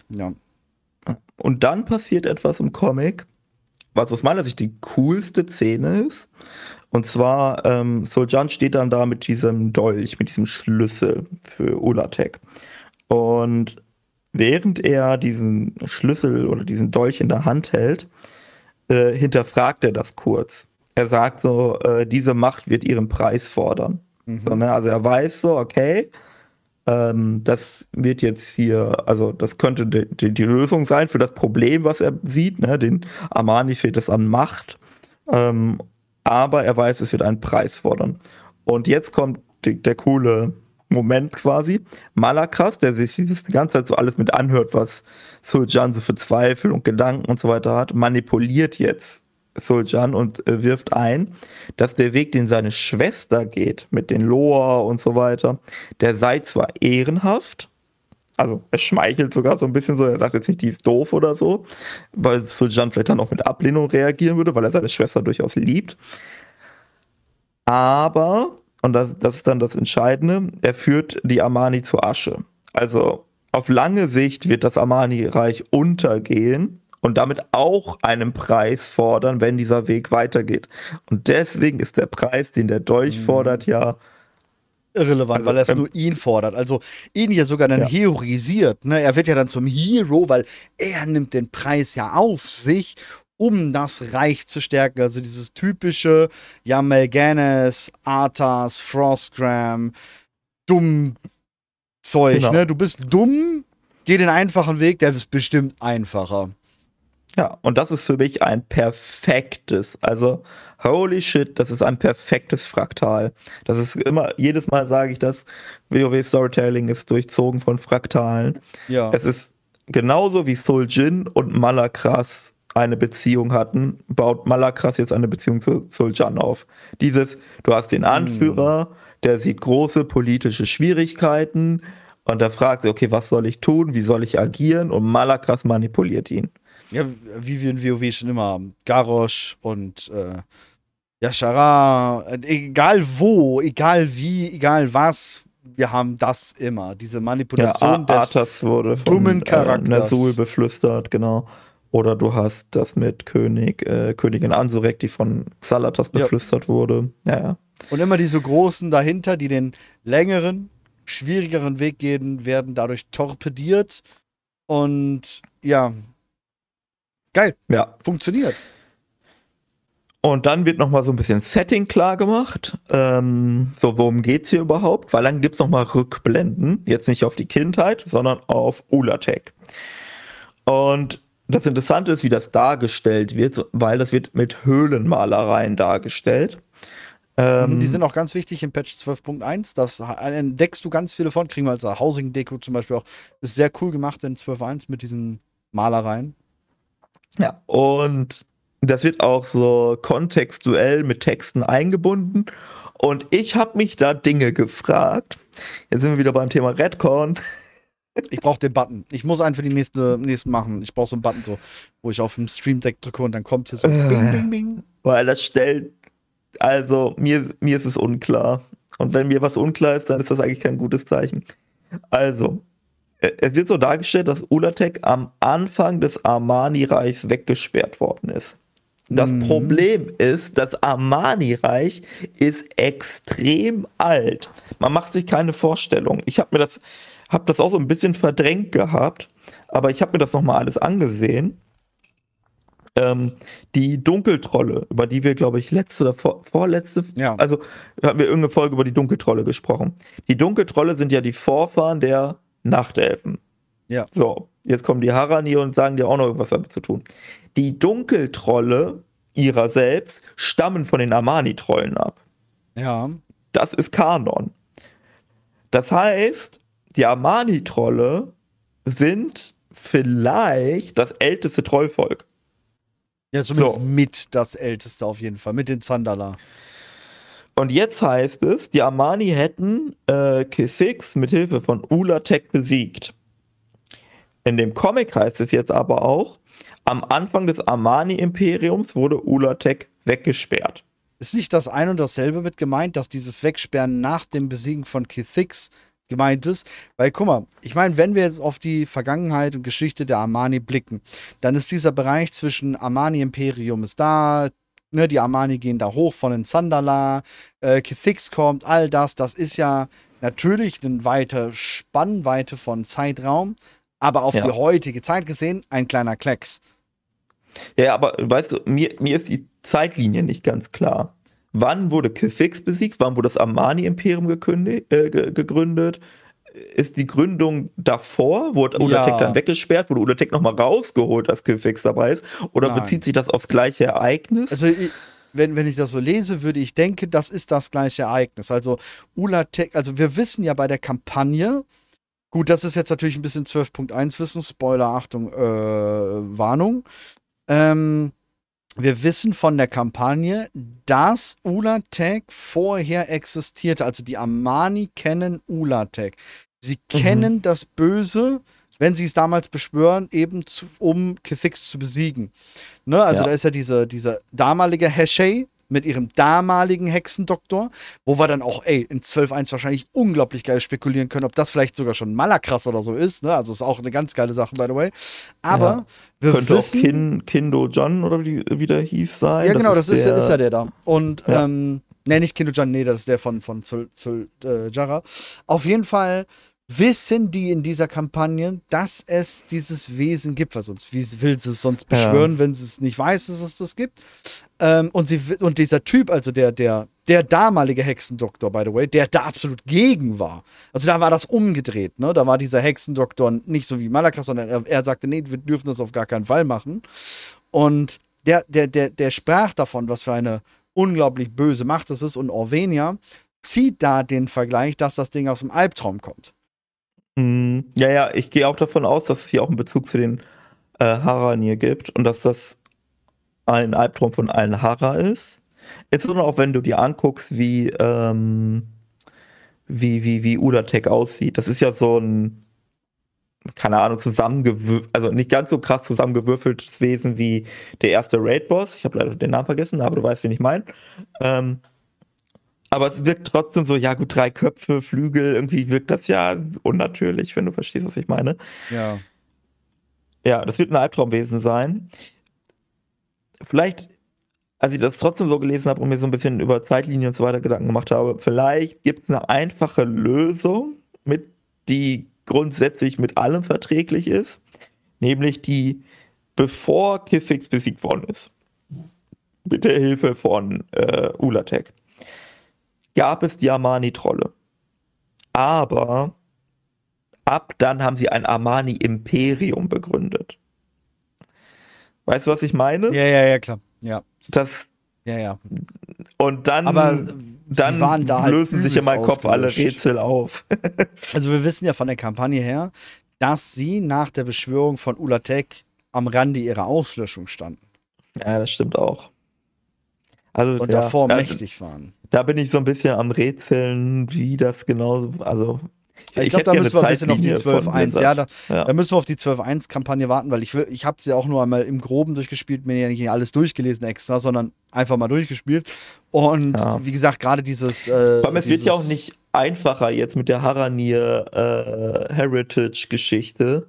dann passiert etwas im Comic, was aus meiner Sicht die coolste Szene ist. Und zwar, Soljan steht dann da mit diesem Dolch, mit diesem Schlüssel für Ulatek. Und während er diesen Schlüssel oder diesen Dolch in der Hand hält, hinterfragt er das kurz. er sagt so, diese Macht wird ihren Preis fordern. So, Mhm. ne? Also er weiß so, okay, das wird jetzt hier, also das könnte die Lösung sein für das Problem, was er sieht. Ne? Den Armani fehlt es an Macht, ähm, aber er weiß, es wird einen Preis fordern. Und jetzt kommt der coole Moment quasi. Malakras, der sich das die ganze Zeit so alles mit anhört, was Suljan so für Zweifel und Gedanken und so weiter hat, manipuliert jetzt Suljan und wirft ein, dass der Weg, den seine Schwester geht, mit den Loa und so weiter, der sei zwar ehrenhaft, also er schmeichelt sogar so ein bisschen so, er sagt jetzt nicht, die ist doof oder so, weil Suljan vielleicht dann auch mit Ablehnung reagieren würde, weil er seine Schwester durchaus liebt, aber, und das ist dann das Entscheidende, er führt die Armani zur Asche. Also auf lange Sicht wird das Armani-Reich untergehen und damit auch einen Preis fordern, wenn dieser Weg weitergeht. Und deswegen ist der Preis, den der Dolch Mhm. fordert, ja, Irrelevant, also weil er es nur ihn fordert. Also ihn ja sogar dann ja, heroisiert. Ne? Er wird ja dann zum Hero, weil er nimmt den Preis ja auf sich, um das Reich zu stärken. Also dieses typische, ja, Melganis, Arthas, Frostgram, dumm Zeug, ne? genau. Du bist dumm, geh den einfachen Weg, der ist bestimmt einfacher. Ja, und das ist für mich ein perfektes, also holy shit, das ist ein perfektes Fraktal. Das ist immer, jedes Mal sage ich das, WoW Storytelling ist durchzogen von Fraktalen. Ja. Es ist genauso wie Sol Jin und Malakras eine Beziehung hatten, baut Malakras jetzt eine Beziehung zu Sol Jan auf. Dieses, du hast den Mm. Anführer, der sieht große politische Schwierigkeiten und der fragt sich, okay, was soll ich tun, wie soll ich agieren, und Malakras manipuliert ihn. Ja, wie wir in WoW schon immer haben. Garrosh und Yashara, egal wo, egal wie, egal was, wir haben das immer. Diese Ja, Manipulation des Arthas wurde von dummen Ner'zhul Charakters. beflüstert, genau. Oder du hast das mit Königin Ansurek, die von Xalatas Ja. beflüstert wurde. Ja, ja. Und immer diese Großen dahinter, die den längeren, schwierigeren Weg gehen, werden dadurch torpediert. Und ja, geil, Ja. funktioniert. Und dann wird nochmal so ein bisschen Setting klar gemacht. So, worum geht's hier überhaupt? Weil dann gibt's nochmal Rückblenden. Jetzt nicht auf die Kindheit, sondern auf Ulatek. Und das Interessante ist, wie das dargestellt wird, weil das wird mit Höhlenmalereien dargestellt. Mhm, die sind Ähm, auch ganz wichtig im Patch 12.1. Das entdeckst du ganz viele von. Kriegen wir als Housing-Deko zum Beispiel auch. Ist sehr cool gemacht in 12.1 mit diesen Malereien. Ja, und das wird auch so kontextuell mit Texten eingebunden. Und ich habe mich da Dinge gefragt. Jetzt sind wir wieder beim Thema Redcon, Ich brauche den Button. Ich muss einen für die nächsten machen. Ich brauche so einen Button, so, wo ich auf dem Stream Deck drücke und dann kommt hier so Bing, Bing, Bing. weil das stellt, also mir ist es unklar. Und wenn mir was unklar ist, dann ist das eigentlich kein gutes Zeichen. Also, es wird so dargestellt, dass Ulatek am Anfang des Armani-Reichs weggesperrt worden ist. Das Mhm. Problem ist, das Armani-Reich ist extrem alt. Man macht sich keine Vorstellung. Ich habe das auch so ein bisschen verdrängt gehabt, aber ich habe mir das nochmal alles angesehen. Die Dunkeltrolle, über die wir, glaube ich, letzte oder vorletzte, Ja, also haben wir irgendeine Folge über die Dunkeltrolle gesprochen. Die Dunkeltrolle sind ja die Vorfahren der Nachtelfen. ja, So, jetzt kommen die Harani und sagen dir auch noch irgendwas damit zu tun. Die Dunkeltrolle ihrer selbst stammen von den Armani-Trollen ab. ja. Das ist Kanon. Das heißt, die Armani-Trolle sind vielleicht das älteste Trollvolk. Ja, zumindest So, mit das Älteste auf jeden Fall. Mit den Zandala. und jetzt heißt es, die Armani hätten Kha'Zix mit Hilfe von Ulatek besiegt. In dem Comic heißt es jetzt aber auch, am Anfang des Armani-Imperiums wurde Ulatek weggesperrt. Ist nicht das ein und dasselbe mit gemeint, dass dieses Wegsperren nach dem Besiegen von Kha'Zix gemeint ist? Weil, guck mal, ich meine, wenn wir jetzt auf die Vergangenheit und Geschichte der Armani blicken, dann ist dieser Bereich zwischen Armani-Imperium ist da, ne, die Armani gehen da hoch von den Sandala, Kha'Zix kommt, all das, das ist ja natürlich eine weite Spannweite von Zeitraum, aber auf die Ja. heutige Zeit gesehen ein kleiner Klecks. Ja, aber weißt du, mir ist Zeitlinie nicht ganz klar. Wann wurde Kifix besiegt? Wann wurde das Armani-Imperium gegründet? Ist die Gründung davor? Wurde Ulatec dann weggesperrt? Wurde Ulatec nochmal rausgeholt, dass Kifix dabei ist? Oder bezieht sich das aufs gleiche Ereignis? Also, wenn ich das so lese, würde ich denken, das ist das gleiche Ereignis. Also, Ulatec, also wir wissen ja bei der Kampagne, gut, das ist jetzt natürlich ein bisschen 12.1 Wissen, Spoiler, Achtung, Warnung. Wir wissen von der Kampagne, dass Ulatec vorher existierte. Also die Armani kennen Ulatec. Sie kennen das Böse, wenn sie es damals beschwören, eben um Kithix zu besiegen. Ne? Also da ist ja diese damalige Heshay mit ihrem damaligen Hexendoktor, wo wir dann auch, in 12.1 wahrscheinlich unglaublich geil spekulieren können, ob das vielleicht sogar schon Malakras oder so ist. Ne? Also ist auch eine ganz geile Sache, by the way. Aber wir könnte wissen, auch Kindo John oder wie der hieß sein. Ja, genau, das ist ja der da. Und, nicht Kindo John, nee, das ist der von Zul'Jara. Auf jeden Fall wissen die in dieser Kampagne, dass es dieses Wesen gibt, weil sonst, wie will sie es sonst beschwören, wenn sie es nicht weiß, dass es das gibt. Und dieser Typ, also der damalige Hexendoktor, by the way, der da absolut gegen war. Also da war das umgedreht, ne? Da war dieser Hexendoktor nicht so wie Malakras, sondern er sagte, nee, wir dürfen das auf gar keinen Fall machen. Und der sprach davon, was für eine unglaublich böse Macht das ist. Und Orvenia zieht da den Vergleich, dass das Ding aus dem Albtraum kommt. Ja, ich gehe auch davon aus, dass es hier auch einen Bezug zu den Haranir gibt und dass das ein Albtraum von allen Hara ist. Insbesondere auch wenn du dir anguckst, wie Ulatec aussieht. Das ist ja so ein, keine Ahnung, also nicht ganz so krass zusammengewürfeltes Wesen wie der erste Raid-Boss. Ich habe leider den Namen vergessen, aber du weißt, wen ich meine. Aber es wirkt trotzdem so, ja gut, 3 Köpfe, Flügel, irgendwie wirkt das ja unnatürlich, wenn du verstehst, was ich meine. Ja. Ja, das wird ein Albtraumwesen sein. Vielleicht, als ich das trotzdem so gelesen habe und mir so ein bisschen über Zeitlinien und so weiter Gedanken gemacht habe, vielleicht gibt es eine einfache Lösung, die grundsätzlich mit allem verträglich ist, nämlich die, bevor Kifix besiegt worden ist, mit der Hilfe von Ulatec, gab es die Armani-Trolle. Aber ab dann haben sie ein Armani-Imperium begründet. Weißt du, was ich meine? Ja, klar. Ja. Ja. Und dann, waren da halt lösen sich in meinem Kopf alle Rätsel auf. Also wir wissen ja von der Kampagne her, dass sie nach der Beschwörung von Ulatec am Rande ihrer Auslöschung standen. Ja, das stimmt auch. Also, und davor mächtig waren. Da bin ich so ein bisschen am Rätseln, wie das genau, also ich glaube, da müssen wir ein bisschen auf die 12.1. Da müssen wir auf die 12.1-Kampagne warten, weil ich habe sie auch nur einmal im Groben durchgespielt, mir ja nicht alles durchgelesen extra, sondern einfach mal durchgespielt. Und wie gesagt, gerade dieses vor allem, es wird ja auch nicht einfacher jetzt mit der Haranir Heritage-Geschichte.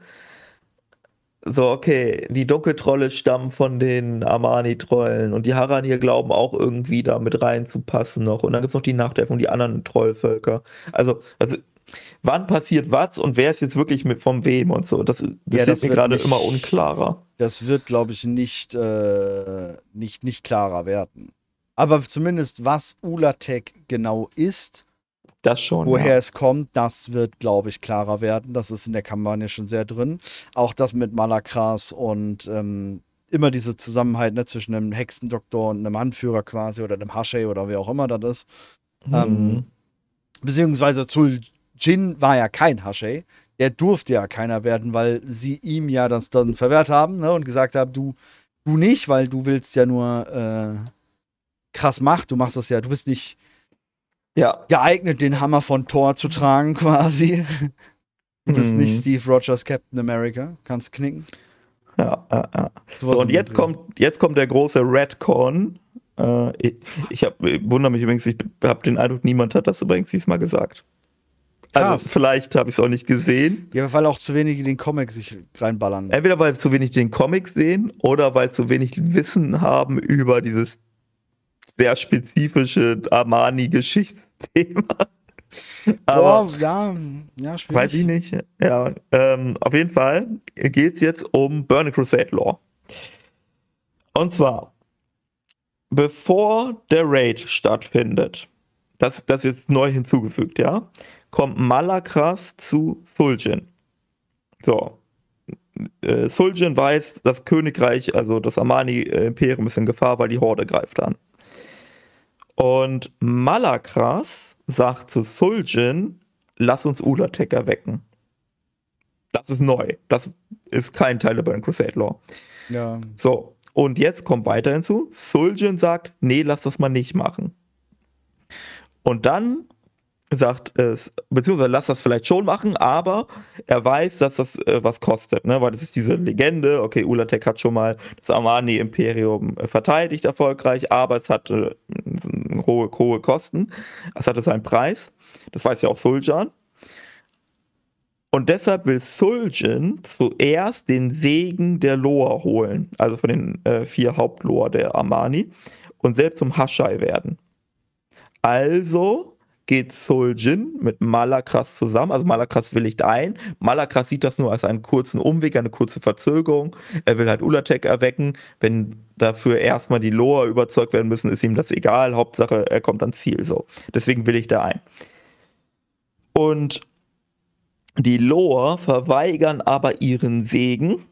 So, okay, die Dunkeltrolle stammen von den Armani-Trollen und die Haranir glauben auch irgendwie da mit reinzupassen noch. Und dann gibt es noch die Nachtelfen und die anderen Trollvölker. Also, wann passiert was und wer ist jetzt wirklich mit von wem und so? Das wird mir gerade immer unklarer. Das wird, glaube ich, nicht klarer werden. Aber zumindest, was Ulatec genau ist, das schon, woher es kommt, das wird, glaube ich, klarer werden. Das ist in der Kampagne schon sehr drin. Auch das mit Malakras und immer diese Zusammenhalt, ne, zwischen einem Hexendoktor und einem Anführer quasi oder einem Heshay oder wie auch immer das ist. Beziehungsweise Zul'Jin war ja kein Heshay. Der durfte ja keiner werden, weil sie ihm ja das dann verwehrt haben, ne, und gesagt haben, du nicht, weil du willst ja nur krass Macht, du machst das ja, du bist nicht geeignet, den Hammer von Thor zu tragen, quasi. Du bist nicht Steve Rogers Captain America. Kannst knicken. Ja. So, und jetzt kommt der große Redcon. Ich wundere mich übrigens, ich habe den Eindruck, niemand hat das übrigens diesmal gesagt. Krass. Also vielleicht habe ich es auch nicht gesehen. Ja, weil auch zu wenige den Comic sich reinballern. Entweder weil zu wenig den Comic sehen oder weil zu wenig Wissen haben über dieses sehr spezifische Armani-Geschichtsthema. Aber schwierig. Weiß ich nicht. Ja, auf jeden Fall geht es jetzt um Burning Crusade Lore. Und zwar, bevor der Raid stattfindet, das ist neu hinzugefügt, ja, kommt Malakras zu Sul'jin. So. Sul'jin weiß, das Königreich, also das Amani-Imperium ist in Gefahr, weil die Horde greift an. Und Malakras sagt zu Sul'jin, lass uns Ulatek erwecken. Das ist neu. Das ist kein Teil der Burning Crusade Law. Ja. So, und jetzt kommt weiter hinzu, Sul'jin sagt, nee, lass das mal nicht machen. Und dann sagt es, beziehungsweise lass das vielleicht schon machen, aber er weiß, dass das was kostet, ne? Weil das ist diese Legende, okay, Ulatek hat schon mal das Amani-Imperium verteidigt erfolgreich, aber es hatte hohe Kosten, es hatte seinen Preis, das weiß ja auch Sul'jan. Und deshalb will Sul'jin zuerst den Segen der Loa holen, also von den 4 Hauptloa der Amani, und selbst zum Hashai werden. Also geht Sul'jin mit Malakras zusammen, also Malakras willigt ein. Malakras sieht das nur als einen kurzen Umweg, eine kurze Verzögerung. Er will halt Ulatek erwecken. Wenn dafür erstmal die Loa überzeugt werden müssen, ist ihm das egal. Hauptsache, er kommt ans Ziel. So. Deswegen willigt er ein. Und die Loa verweigern aber ihren Segen,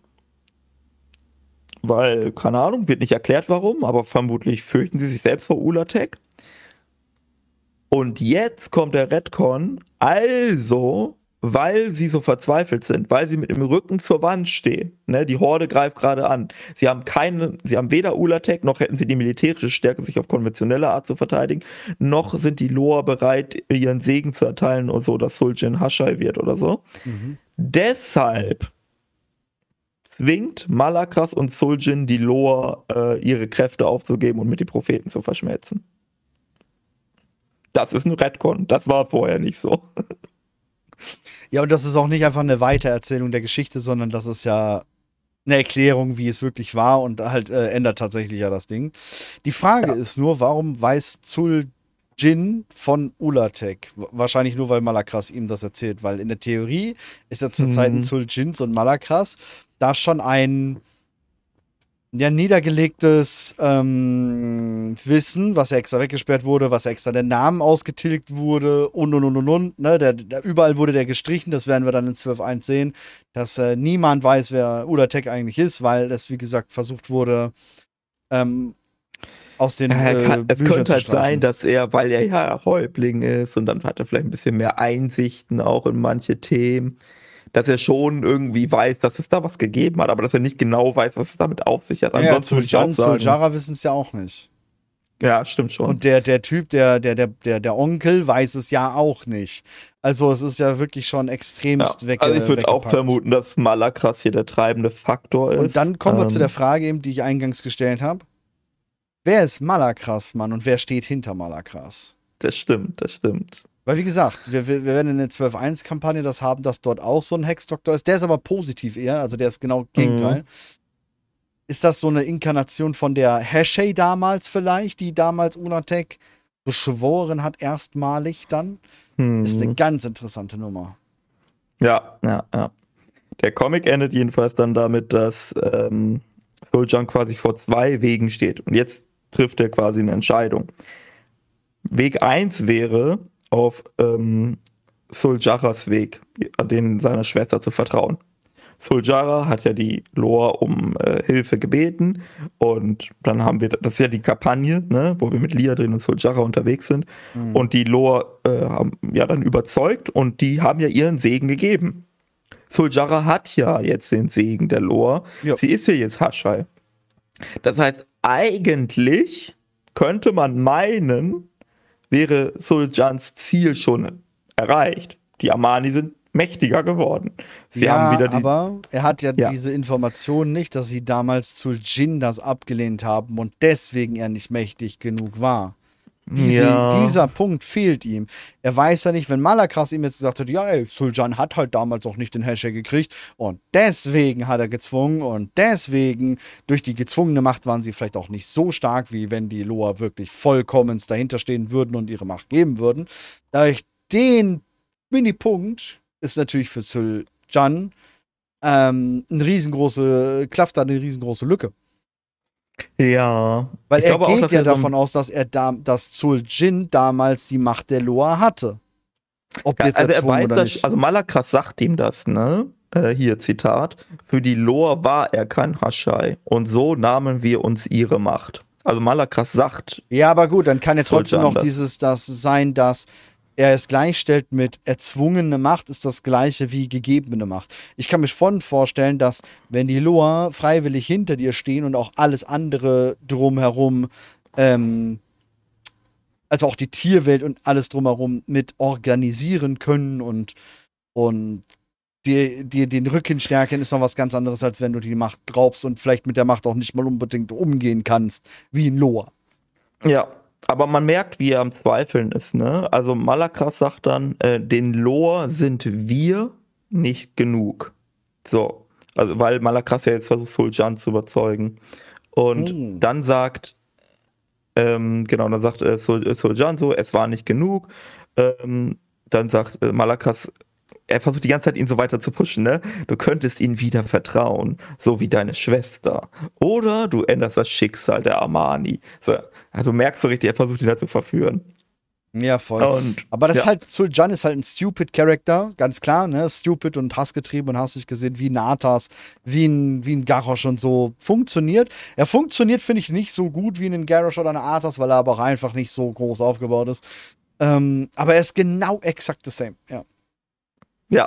weil, keine Ahnung, wird nicht erklärt warum, aber vermutlich fürchten sie sich selbst vor Ulatek. Und jetzt kommt der Retcon, also, weil sie so verzweifelt sind, weil sie mit dem Rücken zur Wand stehen, ne, die Horde greift gerade an. Sie haben weder Ulatek, noch hätten sie die militärische Stärke, sich auf konventionelle Art zu verteidigen, noch sind die Loa bereit, ihren Segen zu erteilen und so, dass Sul'jin Hashai wird oder so. Deshalb zwingt Malakras und Sul'jin die Loa, ihre Kräfte aufzugeben und mit den Propheten zu verschmelzen. Das ist ein Retcon. Das war vorher nicht so. Ja, und das ist auch nicht einfach eine Weitererzählung der Geschichte, sondern das ist ja eine Erklärung, wie es wirklich war, und halt ändert tatsächlich ja das Ding. Die Frage ist nur, warum weiß Sul'jin von Ulatek? Wahrscheinlich nur, weil Malakras ihm das erzählt, weil in der Theorie ist ja zu Zeiten Sul'jins und Malakras da schon ein niedergelegtes Wissen, was ja extra weggesperrt wurde, was ja extra der Namen ausgetilgt wurde und. Ne? Überall wurde der gestrichen, das werden wir dann in 12.1 sehen, dass niemand weiß, wer Ulatek eigentlich ist, weil es, wie gesagt, versucht wurde, aus den es könnte halt sein, dass er, weil er ja Häuptling ist und dann hat er vielleicht ein bisschen mehr Einsichten auch in manche Themen, dass er schon irgendwie weiß, dass es da was gegeben hat, aber dass er nicht genau weiß, was es damit auf sich hat. Ansonsten würde ich auch sagen, Zul'Jara wissen es ja auch nicht. Ja, stimmt schon. Und der Typ, der Onkel, weiß es ja auch nicht. Also es ist ja wirklich schon extremst Also ich würde auch vermuten, dass Malakras hier der treibende Faktor ist. Und dann kommen wir zu der Frage eben, die ich eingangs gestellt habe. Wer ist Malakras, Mann, und wer steht hinter Malakras? Das stimmt. Weil, wie gesagt, wir werden in der 12.1-Kampagne das haben, dass dort auch so ein Hexdoktor ist. Der ist aber positiv eher, also der ist genau Gegenteil. Ist das so eine Inkarnation von der Hashai damals vielleicht, die damals Ulatek beschworen hat, erstmalig dann? Ist eine ganz interessante Nummer. Ja. Der Comic endet jedenfalls dann damit, dass Sul'jin quasi vor 2 Wegen steht. Und jetzt trifft er quasi eine Entscheidung. Weg 1 wäre, auf Sul'jaras Weg, den seiner Schwester zu vertrauen. Sul'jara hat ja die Loa um Hilfe gebeten und dann haben wir, das ist ja die Kampagne, ne, wo wir mit Liadrin und Sul'jara unterwegs sind und die Loa haben ja dann überzeugt und die haben ja ihren Segen gegeben. Sul'jara hat ja jetzt den Segen der Loa, sie ist ja jetzt Hashai. Das heißt, eigentlich könnte man meinen, wäre Sul'jans Ziel schon erreicht. Die Amani sind mächtiger geworden. Sie haben wieder aber er hat ja diese Information nicht, dass sie damals Sul'jin das abgelehnt haben und deswegen er nicht mächtig genug war. Dieser Punkt fehlt ihm. Er weiß ja nicht, wenn Malakras ihm jetzt gesagt hat, ja, ey, Sul'jan hat halt damals auch nicht den Hashai gekriegt und deswegen hat er gezwungen und deswegen, durch die gezwungene Macht waren sie vielleicht auch nicht so stark, wie wenn die Loa wirklich vollkommen dahinter stehen würden und ihre Macht geben würden. Durch den Mini-Punkt ist natürlich für Sul'jan klafft da eine riesengroße Lücke. Ja, Weil ich er glaube auch, geht dass ja er so davon ein, aus, dass Sul Jin damals die Macht der Loa hatte. Ob ja, jetzt also er erzwungen weiß oder das, nicht. also Malakras sagt ihm das, ne? Hier Zitat, für die Lore war er kein Haschai und so nahmen wir uns ihre Macht. Also Malakras sagt Ja, aber gut, dann kann ja trotzdem Suljan noch das. das sein, dass er es gleichstellt mit erzwungene Macht, ist das gleiche wie gegebene Macht. Ich kann mir schon vorstellen, dass wenn die Loa freiwillig hinter dir stehen und auch alles andere drumherum, ähm, also auch die Tierwelt und alles drumherum mit organisieren können und dir den Rücken stärken, ist noch was ganz anderes, als wenn du die Macht raubst und vielleicht mit der Macht auch nicht mal unbedingt umgehen kannst, wie ein Loa. Ja, aber man merkt, wie er am Zweifeln ist, ne? Also Malakras sagt dann, den Lore sind wir nicht genug. So, also weil Malakras ja jetzt versucht, Suljan zu überzeugen. Und Hm. dann sagt, genau, dann sagt Suljan so, es war nicht genug. Dann sagt Malakras, er versucht die ganze Zeit, ihn so weiter zu pushen, ne? Du könntest ihm wieder vertrauen, so wie deine Schwester. Oder du änderst das Schicksal der Armani. So, also du merkst so richtig, er versucht ihn da zu verführen. Ja, voll. Und Aber das ist ja, halt, Suljan ist halt ein stupid Character, ganz klar, ne? Stupid und hassgetrieben und hastig gesehen, wie ein Arthas, wie ein Garrosh und so. Funktioniert. Er funktioniert, finde ich, nicht so gut wie ein Garrosh oder ein Arthas, weil er aber auch einfach nicht so groß aufgebaut ist. Aber er ist genau exakt the same, ja. ja,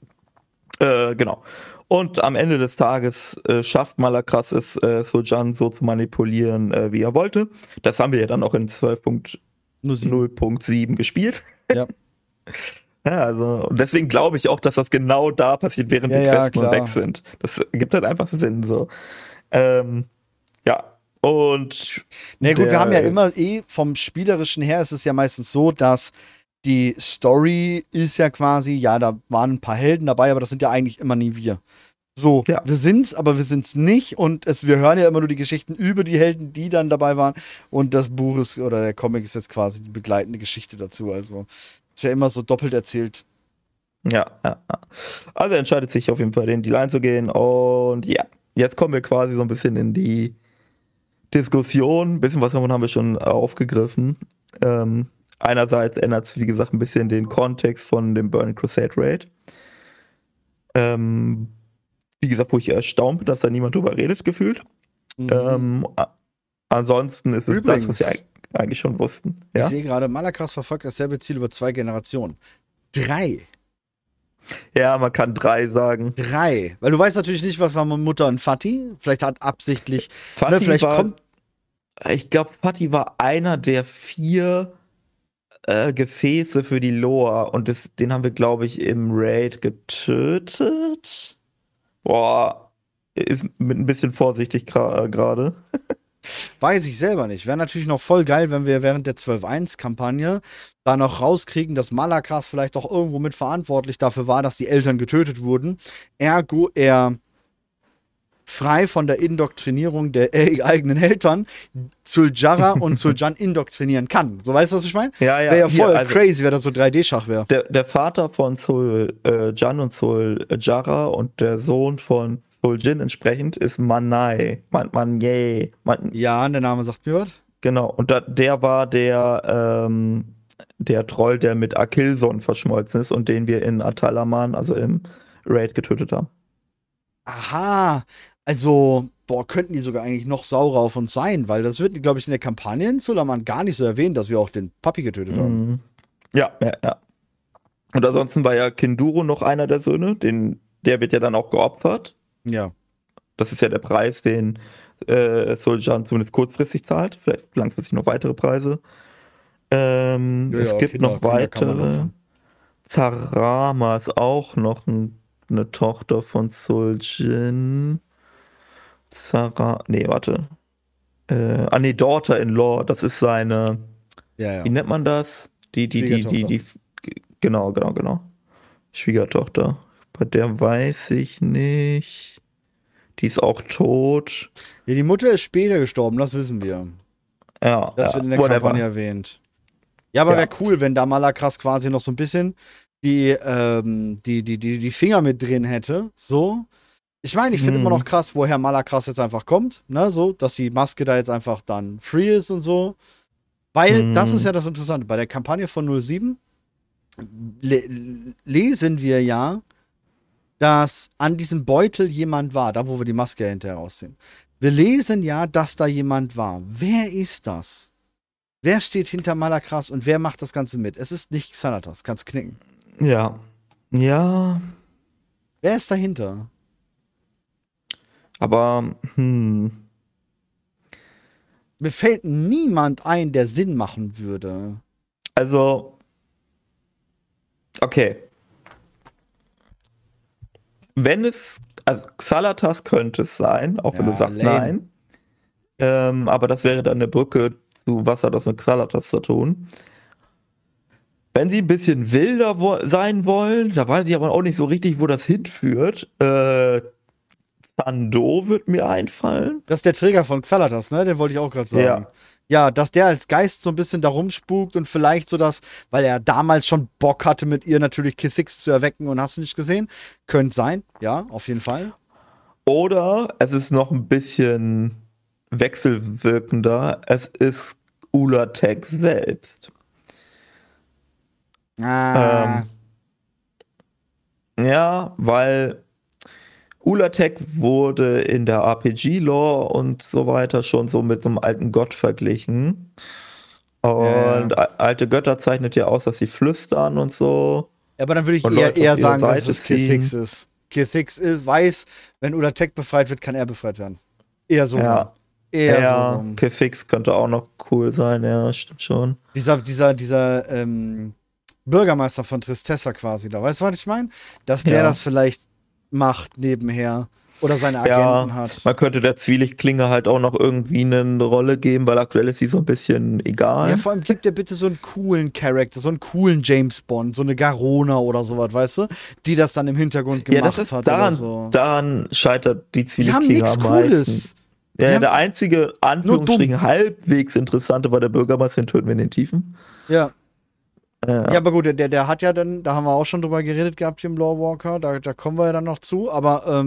genau. Und am Ende des Tages schafft Malakras es, Suljan so zu manipulieren, wie er wollte. Das haben wir ja dann auch in Nur 7. 12.0.7 gespielt. Ja. Ja, also, und deswegen glaube ich auch, dass das genau da passiert, während Ja, die ja, Quests nur weg klar. sind. Das gibt halt einfach Sinn, so. Ähm, ja, und Na nee, gut, wir haben ja der, immer vom Spielerischen her ist es ja meistens so, dass die Story ist ja quasi, ja, da waren ein paar Helden dabei, aber das sind ja eigentlich immer nie wir. So, ja, wir sind's, aber wir sind's nicht und wir hören ja immer nur die Geschichten über die Helden, die dann dabei waren und das Buch ist, oder der Comic ist jetzt quasi die begleitende Geschichte dazu, also ist ja immer so doppelt erzählt. ja. Also er entscheidet sich auf jeden Fall, in die Line zu gehen und ja, jetzt kommen wir quasi so ein bisschen in die Diskussion. Ein bisschen was davon haben wir schon aufgegriffen. Einerseits ändert es, wie gesagt, ein bisschen den Kontext von dem Burning Crusade Raid. Ähm, Wie gesagt, wo ich erstaunt bin, dass da niemand drüber redet, gefühlt. Mhm. Ähm, ansonsten ist es das, was wir Übrigens, eigentlich schon wussten. ich Ja, sehe gerade, Malakras verfolgt dasselbe Ziel über 2 Generationen. 3. ja, man kann 3 sagen. 3. Weil du weißt natürlich nicht, was war mit Mutter und Fatih. Vielleicht hat absichtlich, ne, Fatih vielleicht war, kommt. ich glaube, Fatih war einer der 4 Gefäße für die Loa und den haben wir, glaube ich, im Raid getötet. Boah, ist mit ein bisschen vorsichtig gerade. Weiß ich selber nicht. Wäre natürlich noch voll geil, wenn wir während der 12-1-Kampagne da noch rauskriegen, dass Malakas vielleicht auch irgendwo mitverantwortlich dafür war, dass die Eltern getötet wurden. Ergo er frei von der Indoktrinierung der eigenen Eltern Zuljara und Zuljan indoktrinieren kann. So, weißt du, was ich meine? Ja, Wäre ja, ja hier, voll also crazy, wenn das so 3D-Schach wäre. der Vater von Sul Jan und Sul Jara und der Sohn von Sul Jin entsprechend ist Manai. Manye. Ja, der Name sagt mir was. Genau. Und der war der Troll, der mit Akilson verschmolzen ist und den wir in Atalaman, also im Raid, getötet haben. Aha, also, boah, könnten die sogar eigentlich noch saurer auf uns sein, weil das wird, glaube ich, in der Kampagne in Sulaman gar nicht so erwähnt, dass wir auch den Papi getötet haben. Mhm. Ja, ja, ja. Und ansonsten war ja Kinduro noch einer der Söhne, der wird ja dann auch geopfert. Ja. Das ist ja der Preis, den Suljan zumindest kurzfristig zahlt. Vielleicht langfristig noch weitere Preise. Ja, Es ja, gibt noch Kinder kann man weitere. opfern. Zarama ist auch noch eine Tochter von Suljin. Nee, warte. Nee, Daughter-in-Law, das ist seine, Ja, wie ja. nennt man das? Schwiegertochter. Genau. Schwiegertochter. Bei der weiß ich nicht. Die ist auch tot. Ja, die Mutter ist später gestorben, das wissen wir. Das wird in der Kampagne Whatever. erwähnt. Ja, aber wäre Ja. cool, wenn da Malakras quasi noch so ein bisschen die Finger mit drin hätte. So. Ich meine, ich finde immer noch krass, woher Malakras jetzt einfach kommt, ne, so, dass die Maske da jetzt einfach dann free ist und so. Weil, das ist ja das Interessante, bei der Kampagne von 07 lesen wir ja, dass an diesem Beutel jemand war, da wo wir die Maske hinterher aussehen. Wir lesen ja, dass da jemand war. Wer ist das? Wer steht hinter Malakras und wer macht das Ganze mit? Es ist nicht Xanatos, kannst knicken. Ja. Ja. Wer ist dahinter? Aber, Mir fällt niemand ein, der Sinn machen würde. Also, okay. Wenn es, also Xalatas könnte es sein, auch wenn Ja, du sagst lame. nein. Aber das wäre dann eine Brücke zu, was hat das mit Xalatas zu tun? Wenn sie ein bisschen wilder sein wollen, da weiß ich aber auch nicht so richtig, wo das hinführt. Sando wird mir einfallen. Das ist der Träger von Xalatas, ne? Den wollte ich auch gerade sagen. Ja. Ja, dass der als Geist so ein bisschen da rumspukt und vielleicht so das, weil er damals schon Bock hatte, mit ihr natürlich Kithix zu erwecken und hast du nicht gesehen. Könnte sein, ja, auf jeden Fall. Oder es ist noch ein bisschen wechselwirkender. Es ist Ulatek selbst. Ah, Ja, weil Ulatek wurde in der RPG-Lore und so weiter schon so mit einem alten Gott verglichen. Und alte Götter zeichnet ja aus, dass sie flüstern und so. aber dann würde ich Und Leute eher auf ihre sagen, dass Seite es Kithix ziehen. ist. Kithix weiß, wenn Ulatek befreit wird, kann er befreit werden. Eher so rum. Ja, Eher so ja, rum. Kefix könnte auch noch cool sein, ja, stimmt schon. Dieser Bürgermeister von Tristessa quasi da. Weißt du, was ich meine? Dass der Ja. das vielleicht macht nebenher oder seine Ja, Agenten hat. man könnte der Zwielichtklinge halt auch noch irgendwie eine Rolle geben, weil aktuell ist sie so ein bisschen egal. Ja, vor allem gibt der bitte so einen coolen Charakter, so einen coolen James Bond, so eine Garona oder sowas, weißt du? Die das dann im Hintergrund Ja, gemacht das ist hat daran, oder so. daran scheitert die Die haben Zwielichtklinge nichts am meisten. Cooles. Die Ja, haben der einzige, Anführungsstrichen, halbwegs interessante war der Bürgermeister, den töten wir in den Tiefen. Ja. Ja, Ja, aber gut, der hat ja dann, da haben wir auch schon drüber geredet gehabt hier im Lore Walker, da kommen wir ja dann noch zu, aber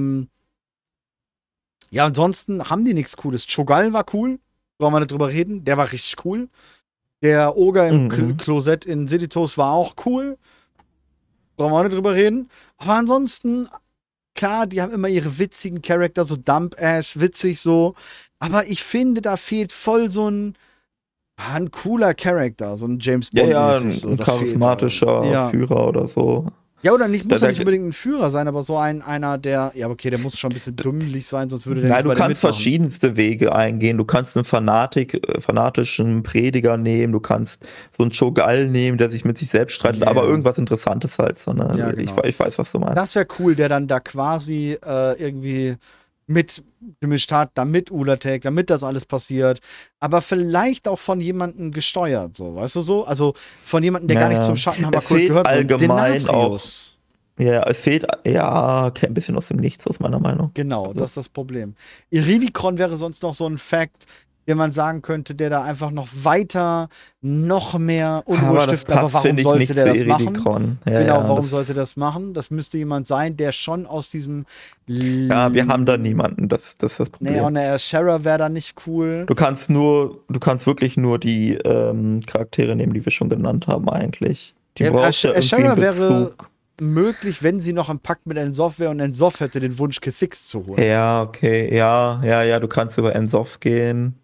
ja, ansonsten haben die nichts Cooles. Cho'Gall war cool, brauchen wir nicht drüber reden, der war richtig cool. Der Oger im Klosett in Silitos war auch cool, brauchen wir auch nicht drüber reden. Aber ansonsten, klar, die haben immer ihre witzigen Charakter, so Dump Ash, witzig so, aber ich finde, da fehlt voll so ein cooler Charakter, so ein James Bond. ja, so, ein das fehlt charismatischer da. Führer oder so. Ja, oder nicht, muss Da- ja nicht da- unbedingt ein Führer sein, aber so einer, der, ja, okay, der muss schon ein bisschen dümmlich sein, sonst würde der Nein, nicht du bei der kannst mitmachen. verschiedenste Wege eingehen. Du kannst einen fanatischen Prediger nehmen, du kannst so einen Cho'Gall nehmen, der sich mit sich selbst streitet, Yeah. aber irgendwas Interessantes halt. So, ne? Ja, genau. Ich weiß, was du meinst. Das wäre cool, der dann da quasi irgendwie mitgemischt hat, damit Ulatek, damit das alles passiert, aber vielleicht auch von jemandem gesteuert, so, weißt du so? Also von jemandem, der gar nicht zum Schattenhammer Es fehlt gehört, sondern den allgemein Natrius. Ja, es fehlt, ja, ein bisschen aus dem Nichts, aus meiner Meinung. Genau, das ist das Problem. Iridikron wäre sonst noch so ein Fact, den man sagen könnte, der da einfach noch weiter, noch mehr Unruhe stiftet. Aber warum sollte der das machen? Ja, Genau, ja, warum sollte das machen? Das müsste jemand sein, der schon aus diesem. Ja, wir haben da niemanden, das ist das Problem. Nee, und der Shara wäre da nicht cool. Du kannst wirklich nur die Charaktere nehmen, die wir schon genannt haben, eigentlich. Die Ja, brauchst ja irgendwie Shara einen wäre Bezug. möglich, wenn sie noch im Pakt mit Ensof wäre und Ensof hätte den Wunsch, Kithix zu holen. Ja, okay, ja, du kannst über Ensof gehen.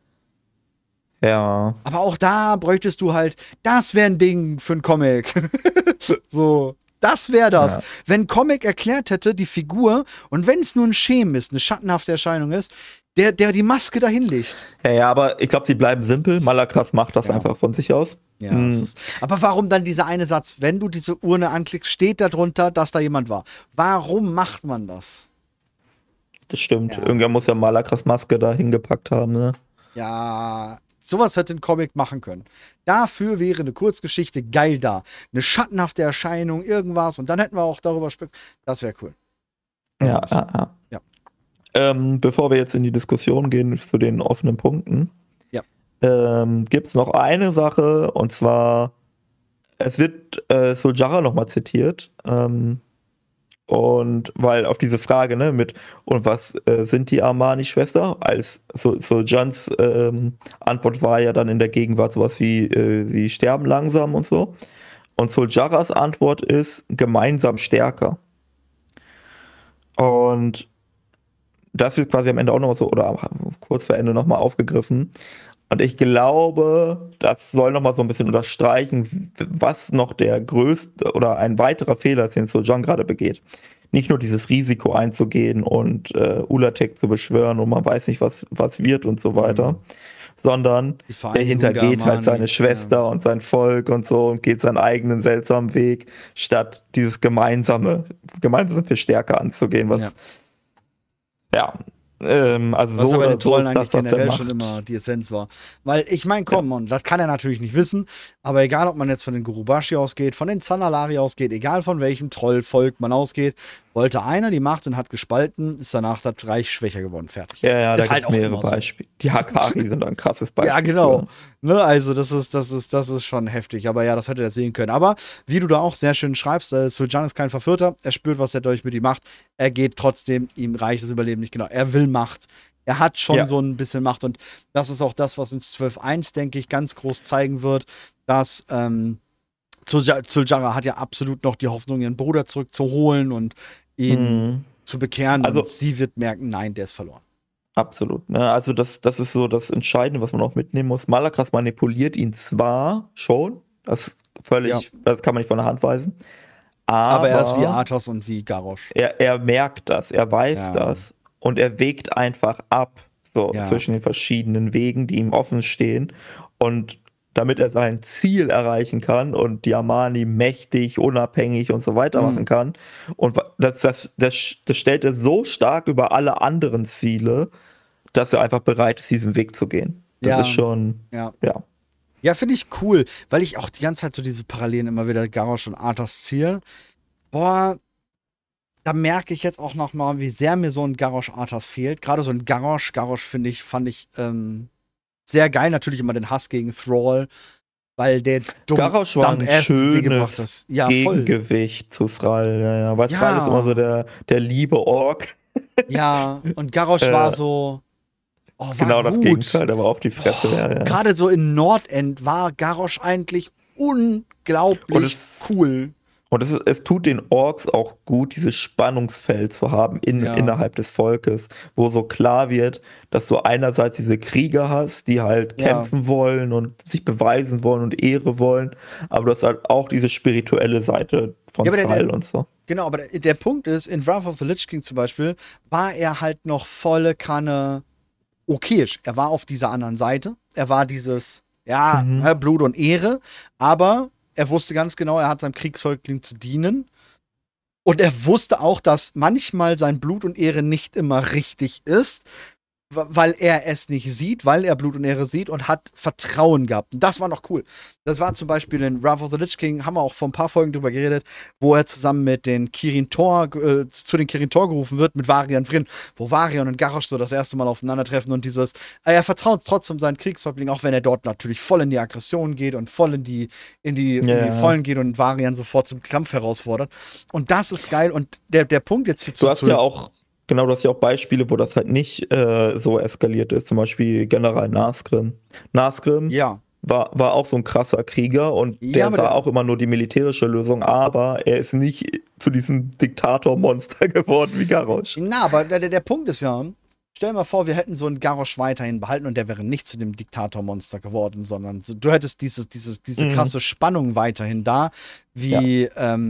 Ja. Aber auch da bräuchtest du halt, das wäre ein Ding für ein Comic. So, das wäre das. Ja. Wenn Comic erklärt hätte, die Figur, und wenn es nur ein Schemen ist, eine schattenhafte Erscheinung ist, der die Maske dahin legt. Ja, aber ich glaube, sie bleiben simpel. Malakras macht das einfach von sich aus. Ja, aber warum dann dieser eine Satz, wenn du diese Urne anklickst, steht da drunter, dass da jemand war? Warum macht man das? Das stimmt. Ja. Irgendwer muss ja Malakras Maske da hingepackt haben, ne? Ja, sowas hätte ein Comic machen können. Dafür wäre eine Kurzgeschichte geil da. Eine schattenhafte Erscheinung, irgendwas. Und dann hätten wir auch darüber spekuliert. Das wäre cool. Ja. Bevor wir jetzt in die Diskussion gehen zu den offenen Punkten, gibt es noch eine Sache, und zwar, es wird Soljara nochmal zitiert. Und weil auf diese Frage, ne, und was sind die Armani-Schwester? So Jans Antwort war ja dann in der Gegenwart sowas wie, sie sterben langsam und so. Und Zul'Jaras Antwort ist gemeinsam stärker. Und das wird quasi am Ende auch noch so, oder kurz vor Ende nochmal aufgegriffen. Und ich glaube, das soll nochmal so ein bisschen unterstreichen, was noch der größte oder ein weiterer Fehler ist, den Sojan gerade begeht. Nicht nur dieses Risiko einzugehen und Ulatek zu beschwören und man weiß nicht, was wird und so weiter, sondern Die er Vereinigung hintergeht der halt seine Armanis, Schwester und sein Volk und so und geht seinen eigenen seltsamen Weg, statt dieses gemeinsame für Stärke anzugehen, was ja. ja, also Was so aber oder den so Trollen ist eigentlich das, was er generell schon macht. immer die Essenz war. Weil ich meine, komm, und das kann er natürlich nicht wissen, aber egal, ob man jetzt von den Gurubashi ausgeht, von den Zanalari ausgeht, egal von welchem Trollvolk man ausgeht, wollte einer die Macht und hat gespalten, ist danach das Reich schwächer geworden. Fertig. Ja, da Ist gibt halt es auch mehrere immer so. Beispiele. Die Hakari sind ein krasses Beispiel. Ja, genau. Für. Ne, also das ist schon heftig. Aber ja, das hätte er sehen können. Aber wie du da auch sehr schön schreibst, Suljan ist kein Verführter. Er spürt, was der Dolch mit ihm macht. Er geht trotzdem, ihm reicht das Überleben nicht genau. Er will Macht. Er hat schon so ein bisschen Macht. Und das ist auch das, was uns 12.1, denke ich, ganz groß zeigen wird, dass Zuljara hat ja absolut noch die Hoffnung, ihren Bruder zurückzuholen und ihn zu bekehren. Also, und sie wird merken, nein, der ist verloren. absolut. Ne? Also das ist so das Entscheidende, was man auch mitnehmen muss. Malakras manipuliert ihn zwar schon, das ist völlig, das kann man nicht von der Hand weisen, Aber er ist wie aber Athos und wie Garrosh. er merkt das, er weiß das und er wägt einfach ab zwischen den verschiedenen Wegen, die ihm offen stehen, und damit er sein Ziel erreichen kann und die Armani mächtig, unabhängig und so weiter machen kann. Und das stellt er so stark über alle anderen Ziele, dass er einfach bereit ist, diesen Weg zu gehen. Das ist schon, ja. Ja, finde ich cool, weil ich auch die ganze Zeit so diese Parallelen immer wieder Garrosh und Athos ziehe. Boah, da merke ich jetzt auch noch mal, wie sehr mir so ein Garrosh-Athos fehlt. Gerade so ein Garrosh fand ich sehr geil. Natürlich immer den Hass gegen Thrall, weil der Garrosh war ein schönes Gegengewicht zu Thrall. Weil Thrall ist immer so der liebe Ork. Ja, und Garrosh war so... Oh, war genau gut. Das Gegenteil, der war auf die Fresse. Gerade so in Nordend war Garrosh eigentlich unglaublich cool. Und es tut den Orks auch gut, dieses Spannungsfeld zu haben innerhalb des Volkes, wo so klar wird, dass du einerseits diese Krieger hast, die halt kämpfen wollen und sich beweisen wollen und Ehre wollen, aber du hast halt auch diese spirituelle Seite von Thrall und so. Genau, aber der Punkt ist, in Wrath of the Lich King zum Beispiel, war er halt noch volle Kanne okayisch. Er war auf dieser anderen Seite. Er war dieses, Blut und Ehre, aber er wusste ganz genau, er hat seinem Kriegshäuptling zu dienen. Und er wusste auch, dass manchmal sein Blut und Ehre nicht immer richtig ist, weil er es nicht sieht, weil er Blut und Ehre sieht und hat Vertrauen gehabt. Und das war noch cool. Das war zum Beispiel in Wrath of the Lich King, haben wir auch vor ein paar Folgen drüber geredet, wo er zusammen mit den Kirin Tor, zu den Kirin Tor gerufen wird, mit Varian Vryn, wo Varian und Garrosh so das erste Mal aufeinandertreffen und dieses, er vertraut trotzdem seinen Kriegshäuptling, auch wenn er dort natürlich voll in die Aggression geht und voll in die Vollen geht und Varian sofort zum Kampf herausfordert. Und das ist geil. Und der Punkt jetzt hierzu. Du hast ja auch Beispiele, wo das halt nicht so eskaliert ist. Zum Beispiel General Nasgrim. Nasgrim war auch so ein krasser Krieger und der sah auch immer nur die militärische Lösung, aber er ist nicht zu diesem Diktatormonster geworden wie Garrosh. Na, aber der Punkt ist ja, stell dir mal vor, wir hätten so einen Garrosh weiterhin behalten und der wäre nicht zu dem Diktatormonster geworden, sondern du hättest diese krasse Spannung weiterhin da, wie,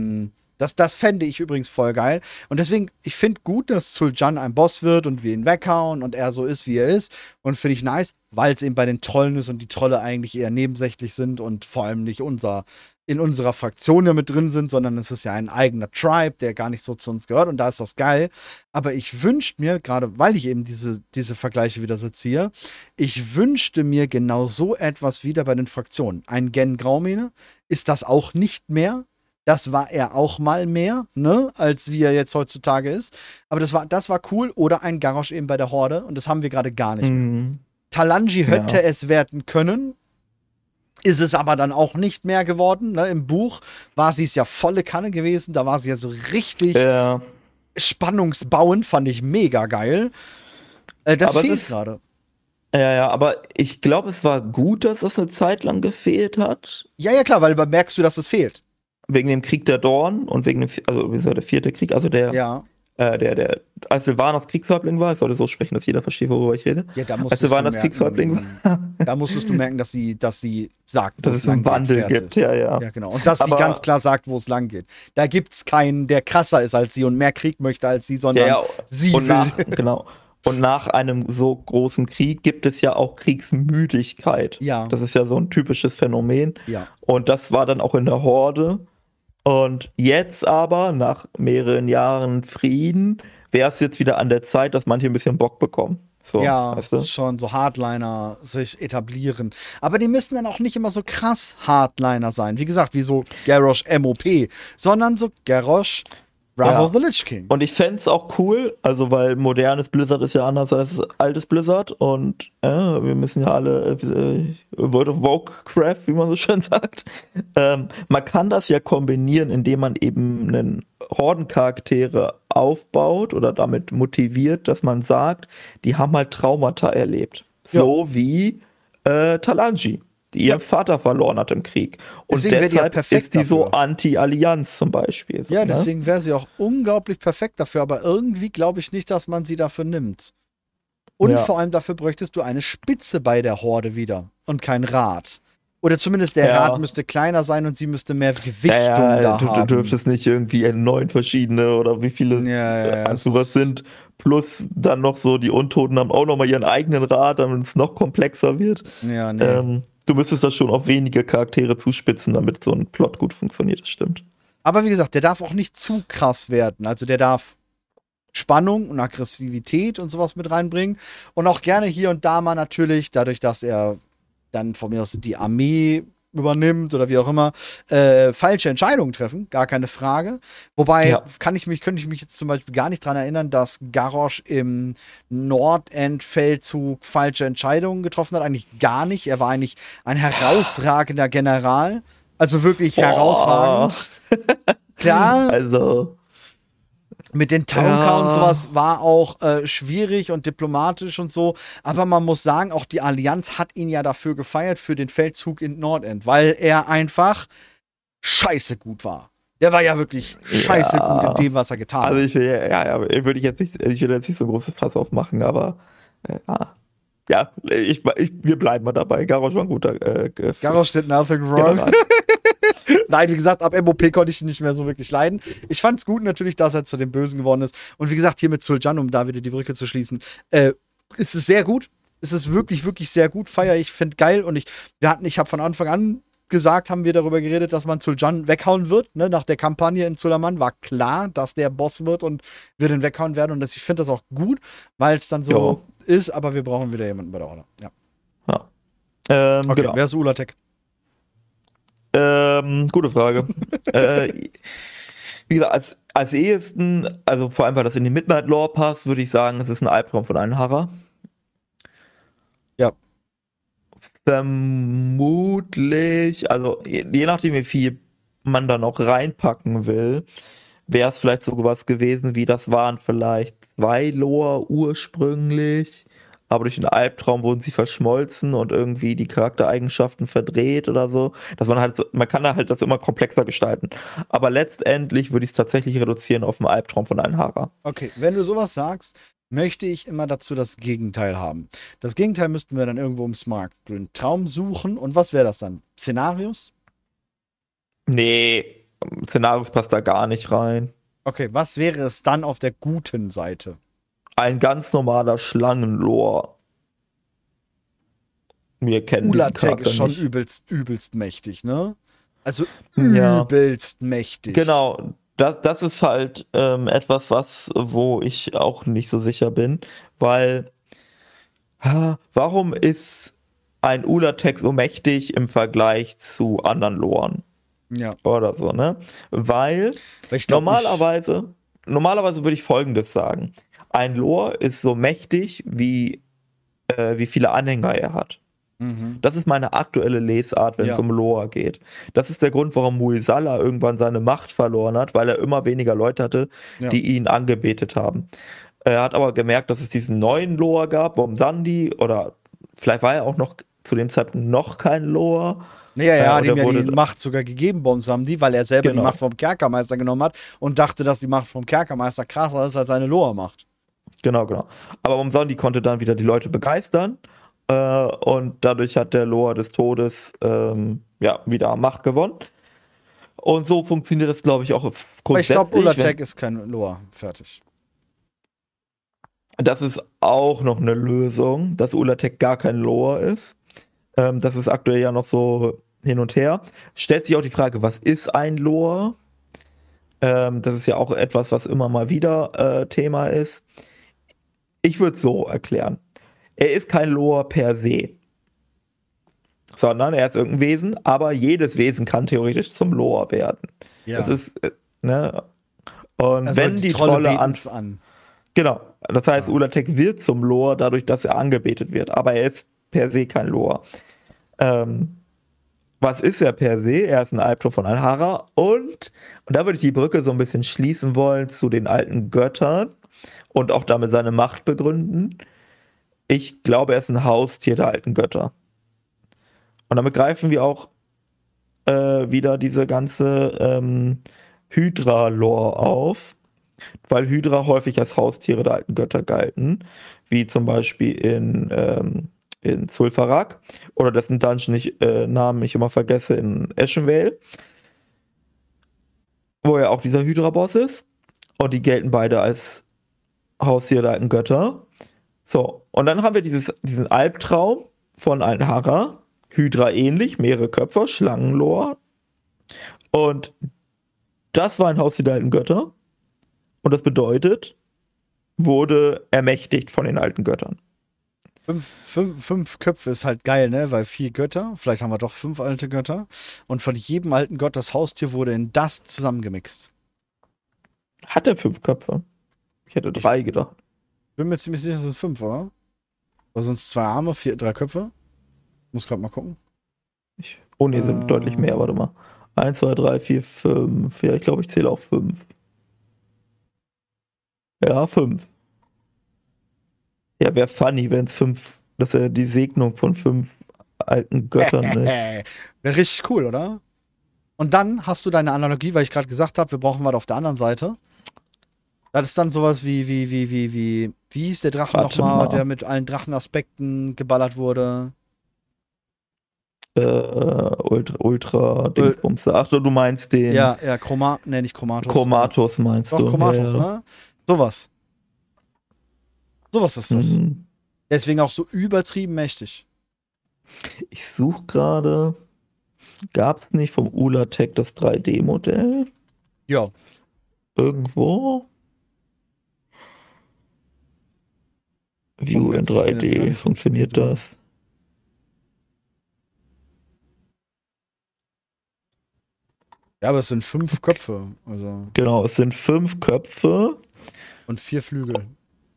Das fände ich übrigens voll geil. Und deswegen, ich finde gut, dass Zul'Jan ein Boss wird und wir ihn weghauen und er so ist, wie er ist. Und finde ich nice, weil es eben bei den Trollen ist und die Trolle eigentlich eher nebensächlich sind und vor allem nicht in unserer Fraktion ja mit drin sind, sondern es ist ja ein eigener Tribe, der gar nicht so zu uns gehört und da ist das geil. Aber ich wünschte mir, gerade weil ich eben diese Vergleiche wieder so ziehe, ich wünschte mir genau so etwas wieder bei den Fraktionen. Ein Gen Graumene ist das auch nicht mehr. Das war er auch mal mehr, ne, als wie er jetzt heutzutage ist. Aber das war cool. Oder ein Garrosh eben bei der Horde. Und das haben wir gerade gar nicht mehr. Talanji hätte es werden können. Ist es aber dann auch nicht mehr geworden. Ne? Im Buch war sie es ja volle Kanne gewesen. Da war sie ja so richtig spannungsbauend. Fand ich mega geil. Das Aber fehlt gerade. ja, aber ich glaube, es war gut, dass das eine Zeit lang gefehlt hat. Ja, ja, klar, weil merkst du, dass es fehlt. Wegen dem Krieg der Dorn und wegen dem, also wie gesagt, der vierte Krieg, also Ja. als Sylvanas Kriegshäuptling war, ich sollte so sprechen, dass jeder versteht, worüber ich rede. Ja, da Als musstest Sylvanas Kriegshäuptling war, da musstest du merken, dass sie sagt, wo dass es einen Wandel gibt, ja. Ja, genau. Und dass sie Aber- ganz klar sagt, wo es lang geht. Da gibt's keinen, der krasser ist als sie und mehr Krieg möchte als sie, sondern Ja, sie und will. genau. Und nach einem so großen Krieg gibt es ja auch Kriegsmüdigkeit. Ja. Das ist ja so ein typisches Phänomen. Ja. Und das war dann auch in der Horde. Und jetzt aber, nach mehreren Jahren Frieden, wäre es jetzt wieder an der Zeit, dass manche ein bisschen Bock bekommen. So, Ja, weißt du? schon so Hardliner sich etablieren. Aber die müssen dann auch nicht immer so krass Hardliner sein. Wie gesagt, wie so Garrosh MOP, sondern so Garrosh Wrath Ja. of the Lich King. Und ich fände es auch cool, also weil modernes Blizzard ist ja anders als altes Blizzard und wir müssen ja alle World of Warcraft, wie man so schön sagt. Man kann das ja kombinieren, indem man eben einen Hordencharaktere aufbaut oder damit motiviert, dass man sagt, die haben halt Traumata erlebt. So wie Talanji, die ihren Vater verloren hat im Krieg. Und Deswegen wäre die ja deshalb perfekt ist die so dafür. Anti-Allianz zum Beispiel. So, Ja, ne? deswegen wäre sie auch unglaublich perfekt dafür, aber irgendwie glaube ich nicht, dass man sie dafür nimmt. Und Ja. vor allem dafür bräuchtest du eine Spitze bei der Horde wieder und kein Rad. Oder zumindest der Ja. Rad müsste kleiner sein und sie müsste mehr Gewichtung Ja, da du haben. dürftest nicht irgendwie 9 verschiedene oder wie viele Ja, sowas sind. Plus dann noch so, die Untoten haben auch nochmal ihren eigenen Rat, damit es noch komplexer wird. Ja, nee. Du müsstest das schon auf wenige Charaktere zuspitzen, damit so ein Plot gut funktioniert, das stimmt. Aber wie gesagt, der darf auch nicht zu krass werden. Also der darf Spannung und Aggressivität und sowas mit reinbringen. Und auch gerne hier und da mal natürlich, dadurch, dass er dann von mir aus die Armee übernimmt oder wie auch immer, falsche Entscheidungen treffen, gar keine Frage. Wobei, Ja. könnte ich mich jetzt zum Beispiel gar nicht dran erinnern, dass Garrosh im Nordend-Feldzug falsche Entscheidungen getroffen hat. Eigentlich gar nicht. Er war eigentlich ein herausragender General. Also wirklich herausragend. Klar, Also, mit den Towncar Ja. und sowas war auch schwierig und diplomatisch und so. Aber man muss sagen, auch die Allianz hat ihn ja dafür gefeiert, für den Feldzug in Nordend, weil er einfach scheiße gut war. Der war ja wirklich scheiße Ja. gut in dem, was er getan also hat. ich will ich will jetzt nicht so ein großes Fass aufmachen, aber ja, wir bleiben mal dabei. Garrosh war ein guter Garrosh did nothing wrong. General. Nein, wie gesagt, ab MOP konnte ich ihn nicht mehr so wirklich leiden. Ich fand es gut natürlich, dass er zu dem Bösen geworden ist. Und wie gesagt, hier mit Zul'Jan, um da wieder die Brücke zu schließen, ist es sehr gut. Es ist wirklich, wirklich sehr gut. Feier ich, finde geil. Und ich habe von Anfang an gesagt, haben wir darüber geredet, dass man Zul'Jan weghauen wird. Ne? Nach der Kampagne in Suleiman war klar, dass der Boss wird und wir den weghauen werden. Und ich finde das auch gut, weil es dann so ist. Aber wir brauchen wieder jemanden bei der Order. Ja. Okay, Genau. wer ist Ulatek? Gute Frage. Wie gesagt, als ehesten, also vor allem, weil das in die Midnight Lore passt, würde ich sagen, es ist ein Albtraum von einem Hara. Ja. Vermutlich, also je nachdem, wie viel man da noch reinpacken will, wäre es vielleicht so was gewesen wie, das waren vielleicht 2 Lore ursprünglich, aber durch den Albtraum wurden sie verschmolzen und irgendwie die Charaktereigenschaften verdreht oder so. Dass man halt, man kann da halt das immer komplexer gestalten. Aber letztendlich würde ich es tatsächlich reduzieren auf den Albtraum von einem Hara. Okay, wenn du sowas sagst, möchte ich immer dazu das Gegenteil haben. Das Gegenteil müssten wir dann irgendwo im Smart Grün Traum suchen. Und was wäre das dann? Szenarios? Nee, Szenarios passt da gar nicht rein. Okay, was wäre es dann auf der guten Seite? Ein ganz normaler Schlangenlore. Wir kennen diesen Ulatek Charakter ist schon nicht. übelst mächtig, ne? Also Ja. übelst mächtig. Genau, das ist halt etwas, wo ich auch nicht so sicher bin, weil warum ist ein Ulatek so mächtig im Vergleich zu anderen Loren Ja, oder so, ne? Weil weil ich glaub, normalerweise würde ich Folgendes sagen. Ein Lore ist so mächtig, wie viele Anhänger er hat. Das ist meine aktuelle Lesart, wenn es um Lore geht. Das ist der Grund, warum Muisala irgendwann seine Macht verloren hat, weil er immer weniger Leute hatte, die ihn angebetet haben. Er hat aber gemerkt, dass es diesen neuen Lore gab, Womsandi, oder vielleicht war er auch noch zu dem Zeitpunkt noch kein Lore. Ja, dem ja die Macht sogar gegeben, Bonsam-Di, weil er selber die Macht vom Kerkermeister genommen hat und dachte, dass die Macht vom Kerkermeister krasser ist als seine Lore-Macht. Genau. Aber Womsandi konnte dann wieder die Leute begeistern und dadurch hat der Lore des Todes wieder Macht gewonnen. Und so funktioniert das, glaube ich, auch grundsätzlich. Ich glaube, Ulatek ist kein Lore. Fertig. Das ist auch noch eine Lösung, dass Ulatek gar kein Lore ist. Das ist aktuell ja noch so hin und her. Stellt sich auch die Frage, was ist ein Lore? Das ist ja auch etwas, was immer mal wieder Thema ist. Ich würde es so erklären. Er ist kein Lore per se, sondern er ist irgendein Wesen, aber jedes Wesen kann theoretisch zum Lore werden. Ja. Das ist, ne? Und also wenn die Trolle an. Genau. Das heißt, Ulatek wird zum Lore dadurch, dass er angebetet wird, aber er ist per se kein Lore. Was ist er per se? Er ist ein Albtraum von Alhara und da würde ich die Brücke so ein bisschen schließen wollen zu den alten Göttern und auch damit seine Macht begründen. Ich glaube, er ist ein Haustier der alten Götter. Und damit greifen wir auch wieder diese ganze Hydra-Lore auf, weil Hydra häufig als Haustiere der alten Götter galten, wie zum Beispiel in Zul'Farrak oder dessen Dungeon Namen ich immer vergesse, in Ashenvale, wo ja auch dieser Hydra-Boss ist und die gelten beide als Haustiere der alten Götter. So, und dann haben wir diesen Albtraum von Alhara, Hydra ähnlich, mehrere Köpfe, Schlangenlore, und das war ein Haustier der alten Götter und das bedeutet, wurde ermächtigt von den alten Göttern. Fünf Köpfe ist halt geil, ne? Weil 4 Götter, vielleicht haben wir doch 5 alte Götter. Und von jedem alten Gott das Haustier wurde in das zusammengemixt. Hat er 5 Köpfe? Ich hätte 3 gedacht. Bin mir ziemlich sicher, es sind 5, oder? Oder sind es 2 Arme, 3 Köpfe? Muss gerade mal gucken. Sind deutlich mehr, warte mal. 1, 2, 3, 4, 5. Ja, ich glaube, ich zähle auch 5. Ja, 5. Ja, wäre funny, wenn es 5, dass er die Segnung von 5 alten Göttern ist. Wäre richtig cool, oder? Und dann hast du deine Analogie, weil ich gerade gesagt habe, wir brauchen was auf der anderen Seite. Das ist dann sowas wie hieß der Drachen nochmal, der mit allen Drachenaspekten geballert wurde? Ultra Dingsbums. Ach so, du meinst den. Ja, nicht Chromatus. Chromatus meinst du. Doch, Chromatus, ne? Sowas. Sowas ist das. Deswegen auch so übertrieben mächtig. Ich suche gerade. Gab es nicht vom Ulatek das 3D-Modell? Ja. Irgendwo? View in 3D. Funktioniert das? Ja, aber es sind 5 Köpfe. Also. Genau, es sind 5 Köpfe. Und 4 Flügel.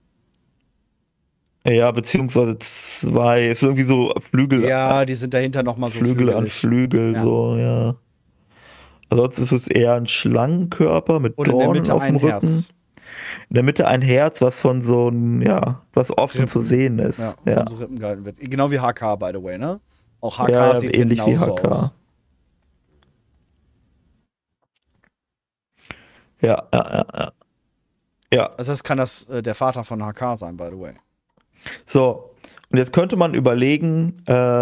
Ja, beziehungsweise 2. Ist irgendwie so Flügel. Ja, die sind dahinter nochmal so Flügel an Flügel, ja. So, ja. Ansonsten ist es eher ein Schlangenkörper mit Dornen auf dem Rücken. Herz. In der Mitte ein Herz, was von so ein, was offen Rippen zu sehen ist. Ja, von so Rippen gehalten wird. Genau wie HK, by the way, ne? Auch HK ja, sieht ähnlich wie HK. Aus. Ja. Also das kann der Vater von HK sein, by the way. So, und jetzt könnte man überlegen,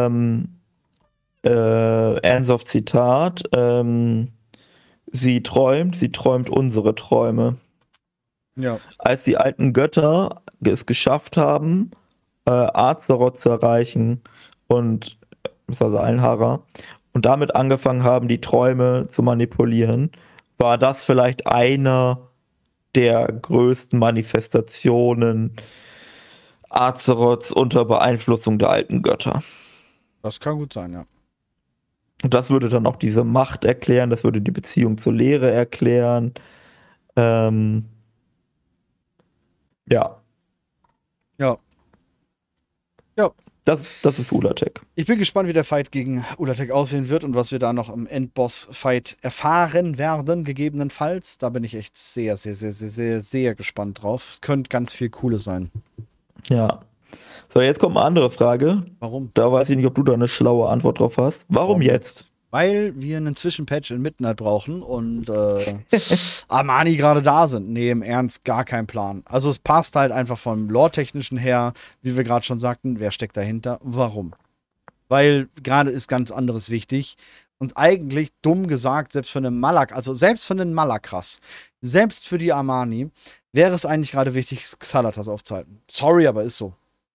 Ansoff Zitat, sie träumt unsere Träume. Ja. Als die alten Götter es geschafft haben, Azeroth zu erreichen und Alhara und damit angefangen haben, die Träume zu manipulieren, war das vielleicht einer der größten Manifestationen Azeroths unter Beeinflussung der alten Götter. Das kann gut sein, ja. Und das würde dann auch diese Macht erklären, das würde die Beziehung zur Lehre erklären. Ja. Ja. Ja. Das ist Ulatec. Ich bin gespannt, wie der Fight gegen Ulatec aussehen wird und was wir da noch im Endboss-Fight erfahren werden, gegebenenfalls. Da bin ich echt sehr, sehr, sehr, sehr, sehr, sehr gespannt drauf. Es könnte ganz viel Cooles sein. Ja. So, jetzt kommt eine andere Frage. Warum? Da weiß ich nicht, ob du da eine schlaue Antwort drauf hast. Warum jetzt? Weil wir einen Zwischenpatch in Midnight brauchen und Armani gerade da sind. Nee, im Ernst, gar kein Plan. Also es passt halt einfach vom Lore-Technischen her, wie wir gerade schon sagten, wer steckt dahinter, warum? Weil gerade ist ganz anderes wichtig. Und eigentlich, dumm gesagt, selbst für einen selbst für einen Malakras, selbst für die Armani, wäre es eigentlich gerade wichtig, Xalatas aufzuhalten. Sorry, aber ist so.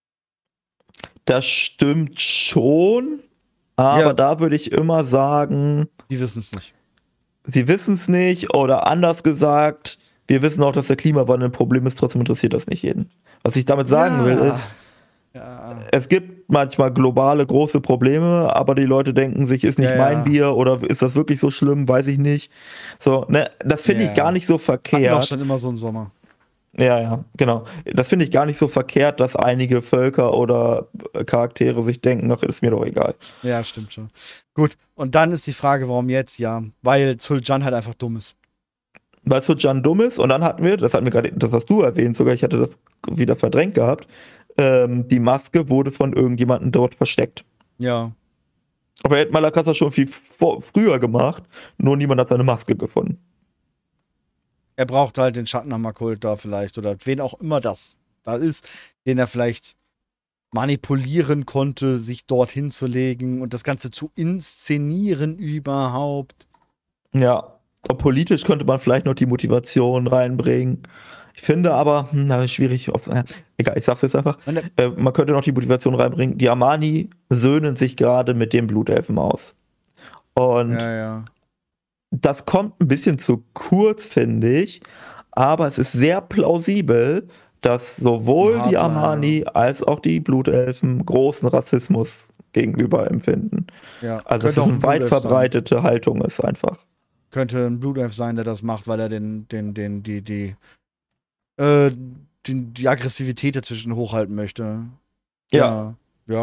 Das stimmt schon, aber Ja. da würde ich immer sagen, Die wissen es nicht. sie wissen es nicht oder anders gesagt, wir wissen auch, dass der Klimawandel ein Problem ist, trotzdem interessiert das nicht jeden. Was ich damit sagen will, ist, es gibt manchmal globale große Probleme, aber die Leute denken sich, ist nicht mein Bier oder ist das wirklich so schlimm, weiß ich nicht. So, ne, das finde ich gar nicht so verkehrt. Hatten auch schon immer so einen Sommer. Ja, genau. Das finde ich gar nicht so verkehrt, dass einige Völker oder Charaktere sich denken, ach, ist mir doch egal. Ja, stimmt schon. Gut, und dann ist die Frage, warum jetzt? Ja, weil Zul'Jan halt einfach dumm ist. Weil Zul'Jan dumm ist und dann hatten wir, das hast du erwähnt sogar, ich hatte das wieder verdrängt gehabt, die Maske wurde von irgendjemandem dort versteckt. Ja. Aber hätte Malakasa schon viel früher gemacht, nur niemand hat seine Maske gefunden. Er braucht halt den Schattenhammerkult da vielleicht oder wen auch immer das da ist, den er vielleicht manipulieren konnte, sich dorthin zu legen und das Ganze zu inszenieren überhaupt. Ja, politisch könnte man vielleicht noch die Motivation reinbringen. Ich finde aber, schwierig, egal, ich sag's jetzt einfach, man könnte noch die Motivation reinbringen. Die Armani söhnen sich gerade mit dem Blutelfen aus. Und das kommt ein bisschen zu kurz, finde ich, aber es ist sehr plausibel, dass sowohl die Armani als auch die Blutelfen großen Rassismus gegenüber empfinden. Ja, also dass es eine weit verbreitete Haltung ist einfach. Könnte ein Blutelf sein, der das macht, weil er die Aggressivität dazwischen hochhalten möchte. Ja,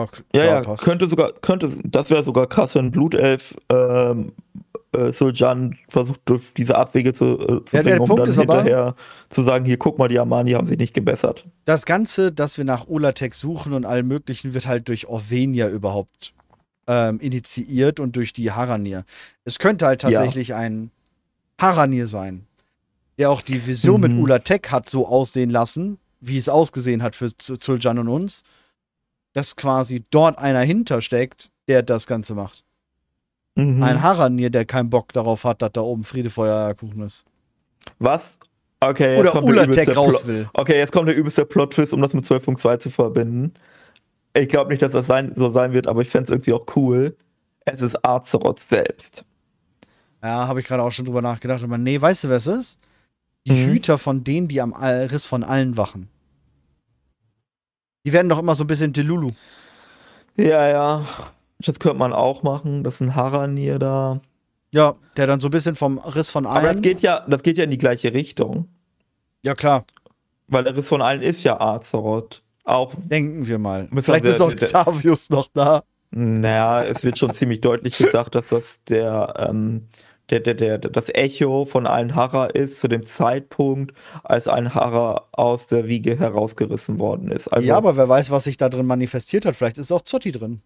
das wäre sogar krass, wenn Blutelf Zul'Jan versucht, durch diese Abwege zu bringen, um dann hinterher zu sagen, hier, guck mal, die Armani haben sich nicht gebessert. Das Ganze, dass wir nach Ulatec suchen und allem möglichen, wird halt durch Orvenia überhaupt initiiert und durch die Haranir. Es könnte halt tatsächlich ein Haranir sein, der auch die Vision mit Ulatec hat so aussehen lassen, wie es ausgesehen hat für Zul'Jan und uns, dass quasi dort einer hintersteckt, der das Ganze macht. Ein Haranir, der keinen Bock darauf hat, dass da oben Friede, Feuer, Kuchen ist. Was? Okay, jetzt oder kommt Ulatec raus will. Okay, jetzt kommt der übelste Plot-Twist, um das mit 12.2 zu verbinden. Ich glaube nicht, dass das so sein wird, aber ich fände es irgendwie auch cool. Es ist Azeroth selbst. Ja, habe ich gerade auch schon drüber nachgedacht. Aber nee, weißt du, wer es ist? Die Hüter von denen, die am Riss von allen wachen. Die werden doch immer so ein bisschen Delulu. Ja. Das könnte man auch machen. Das ist ein Haranir da. Ja, der dann so ein bisschen vom Riss von allen. Aber das geht ja in die gleiche Richtung. Ja, klar. Weil der Riss von allen ist ja Azeroth. Auch. Denken wir mal. Vielleicht ist auch Xavius noch da. Naja, es wird schon ziemlich deutlich gesagt, dass das das Echo von allen Hara ist, zu dem Zeitpunkt, als ein Hara aus der Wiege herausgerissen worden ist. Also, ja, aber wer weiß, was sich da drin manifestiert hat. Vielleicht ist auch Zotti drin.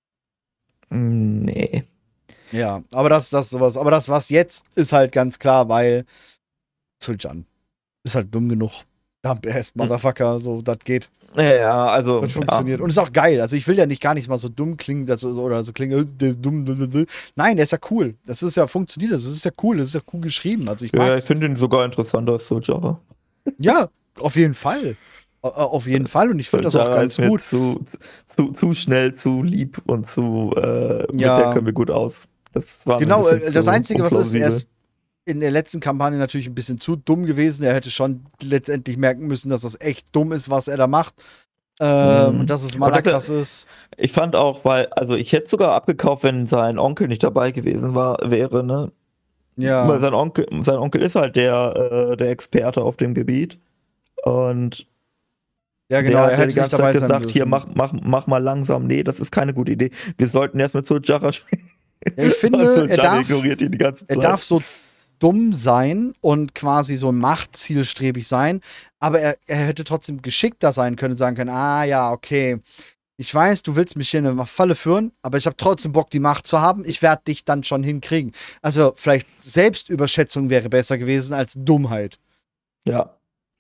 Nee. Ja, aber das was jetzt ist halt ganz klar, weil Zul'Jan ist halt dumm genug. Dump ass Motherfucker, so, das geht. Ja, also. Das funktioniert. Und ist auch geil. Also ich will ja nicht gar nicht mal so dumm klingen, oder so klingen, der ist dumm. Nein, der ist ja cool. Das ist ja funktioniert. Das ist ja cool. Das ist ja cool geschrieben. Also ich finde ihn sogar interessanter als Zul'Jara. Ja, auf jeden Fall. Auf jeden Fall. Und ich finde das auch ganz gut. Zu schnell, zu lieb und zu mit der können wir gut aus. Das war genau, das Einzige, was ist, er ist in der letzten Kampagne natürlich ein bisschen zu dumm gewesen. Er hätte schon letztendlich merken müssen, dass das echt dumm ist, was er da macht. Und dass es Malakras ist. Ich fand auch, also ich hätte sogar abgekauft, wenn sein Onkel nicht dabei gewesen wäre, ne? Ja. Weil sein Onkel ist halt der Experte auf dem Gebiet. Und Ja, genau, Der hat er ja hätte die nicht ganze dabei Zeit sein gesagt, hier, dürfen. mach mal langsam. Nee, das ist keine gute Idee. Wir sollten erst mit so Jara spielen. Ja, ich Und finde, so Jan ignoriert ihn die ganze er Zeit. darf so dumm sein und quasi so machtzielstrebig sein, aber er hätte trotzdem geschickter sein können und sagen können, ah ja, okay, ich weiß, du willst mich hier in eine Falle führen, aber ich habe trotzdem Bock, die Macht zu haben. Ich werde dich dann schon hinkriegen. Also vielleicht Selbstüberschätzung wäre besser gewesen als Dummheit. Ja.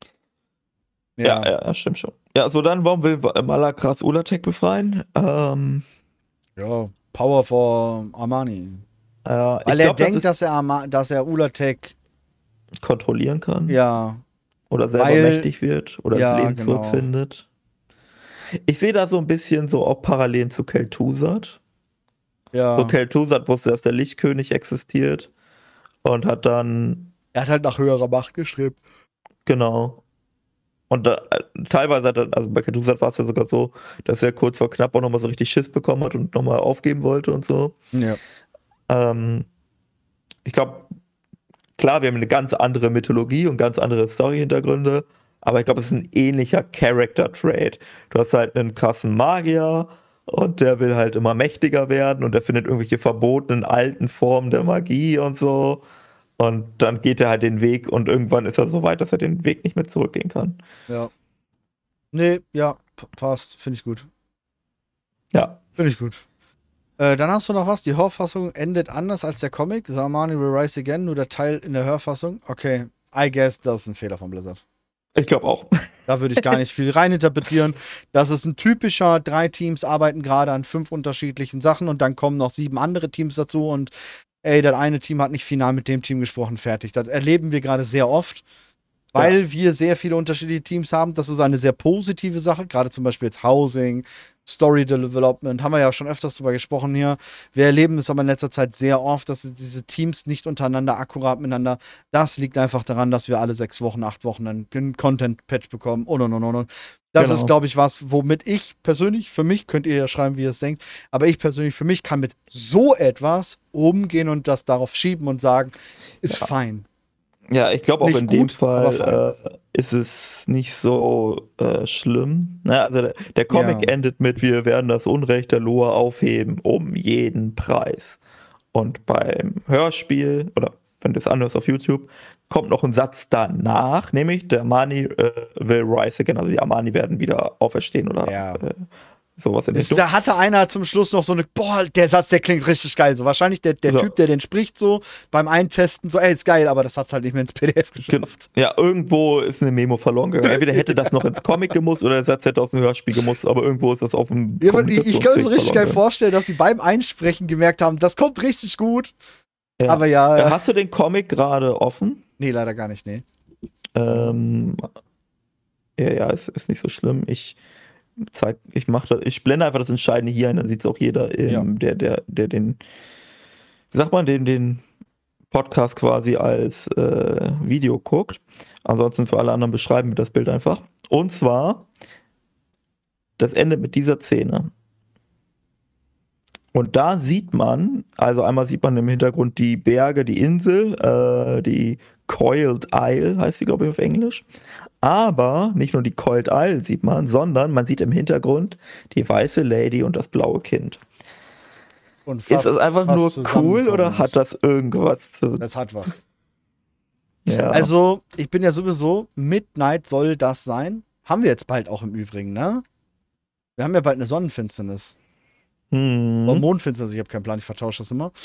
Ja, Ja. ja, ja, stimmt schon. Ja, so dann, warum will Malakras Ulatek befreien? Ja, Power for Armani. Weil Ich er glaube, dass denkt, es dass er Ulatek, kontrollieren kann ja, oder selber weil, mächtig wird oder ins ja, Leben genau. zurückfindet. Ich sehe da so ein bisschen so auch Parallelen zu Kel'Thuzad. So Ja. Kel'Thuzad wusste, dass der Lichtkönig existiert und hat dann, Er hat halt nach höherer Macht gestrebt. genau. Und teilweise hat er, also bei Kel'Thuzad war es ja sogar so, dass er kurz vor knapp auch nochmal so richtig Schiss bekommen hat und nochmal aufgeben wollte und so. Ja. Ähm, Ich glaube, klar, wir haben eine ganz andere Mythologie und ganz andere Story-Hintergründe, aber ich glaube, es ist ein ähnlicher Character-Trait. Du hast halt einen krassen Magier und der will halt immer mächtiger werden und der findet irgendwelche verbotenen alten Formen der Magie und so. Und dann geht er halt den Weg und irgendwann ist er so weit, dass er den Weg nicht mehr zurückgehen kann. Ja. Nee, ja, passt. Finde ich gut. Ja. Finde ich gut. Dann hast du noch was. Die Hörfassung endet anders als der Comic. Saruman will rise again, nur der Teil in der Hörfassung. Okay, I guess, das ist ein Fehler von Blizzard. Ich glaube auch. Da würde ich gar nicht viel reininterpretieren. Das ist ein typischer, 3 Teams arbeiten gerade an 5 unterschiedlichen Sachen und dann kommen noch 7 andere Teams dazu und ey, das eine Team hat nicht final mit dem Team gesprochen, fertig. Das erleben wir gerade sehr oft, weil Ja, wir sehr viele unterschiedliche Teams haben. Das ist eine sehr positive Sache, gerade zum Beispiel jetzt Housing, Story Development, haben wir ja schon öfters drüber gesprochen hier. Wir erleben es aber in letzter Zeit sehr oft, dass diese Teams nicht untereinander akkurat miteinander. Das liegt einfach daran, dass wir alle 6 Wochen, 8 Wochen einen Content-Patch bekommen und. Das ist, genau. glaube ich, was, womit ich persönlich, für mich, könnt ihr ja schreiben, wie ihr es denkt, aber ich persönlich, für mich kann mit so etwas umgehen und das darauf schieben und sagen, ist Ja. fein. Ja, ich glaube auch Nicht in dem gut, aber fein. Fall ist es nicht so schlimm. Ne? Also der Ja. Comic endet mit, wir werden das Unrecht der Loa aufheben, um jeden Preis. Und beim Hörspiel, oder wenn du es anhörst auf YouTube, kommt noch ein Satz danach, nämlich der Armani will rise again. Also die Armani werden wieder auferstehen oder Ja. sowas in der Richtung. Da hatte einer zum Schluss noch so eine, boah, der Satz, der klingt richtig geil. So wahrscheinlich der So. Typ, der den spricht, so beim Eintesten, so, ey, ist geil, aber das hat's halt nicht mehr ins PDF geschafft. Ja, irgendwo ist eine Memo verloren gegangen. Entweder hätte das noch ins Comic gemusst oder der Satz hätte aus dem Hörspiel gemusst, aber irgendwo ist das auf dem Ja, ich kann mir so Kommunikationsweg richtig geil verloren vorstellen, dass sie beim Einsprechen gemerkt haben, das kommt richtig gut. gegangen. Aber Ja. ja, Hast du den Comic gerade offen? nee, leider gar nicht, nee. Ähm, ja, ist nicht so schlimm. Ich blende einfach das Entscheidende hier ein, dann sieht es auch jeder, Ja. der den, wie sagt man, den Podcast quasi als Video guckt. Ansonsten für alle anderen beschreiben wir das Bild einfach. Und zwar, das endet mit dieser Szene. Und da sieht man, also einmal sieht man im Hintergrund die Berge, die Insel, die Coiled Isle heißt sie, glaube ich, auf Englisch. Aber nicht nur die Coiled Isle sieht man, sondern man sieht im Hintergrund die weiße Lady und das blaue Kind. Und Ist das einfach nur cool oder zusammenkommend. hat das irgendwas zu. Das hat was. Ja. Also, ich bin ja sowieso, Midnight soll das sein. Haben wir jetzt bald auch im Übrigen, ne? Wir haben ja bald eine Sonnenfinsternis. Oder Hm. Mondfinsternis, ich habe keinen Plan, ich vertausche das immer.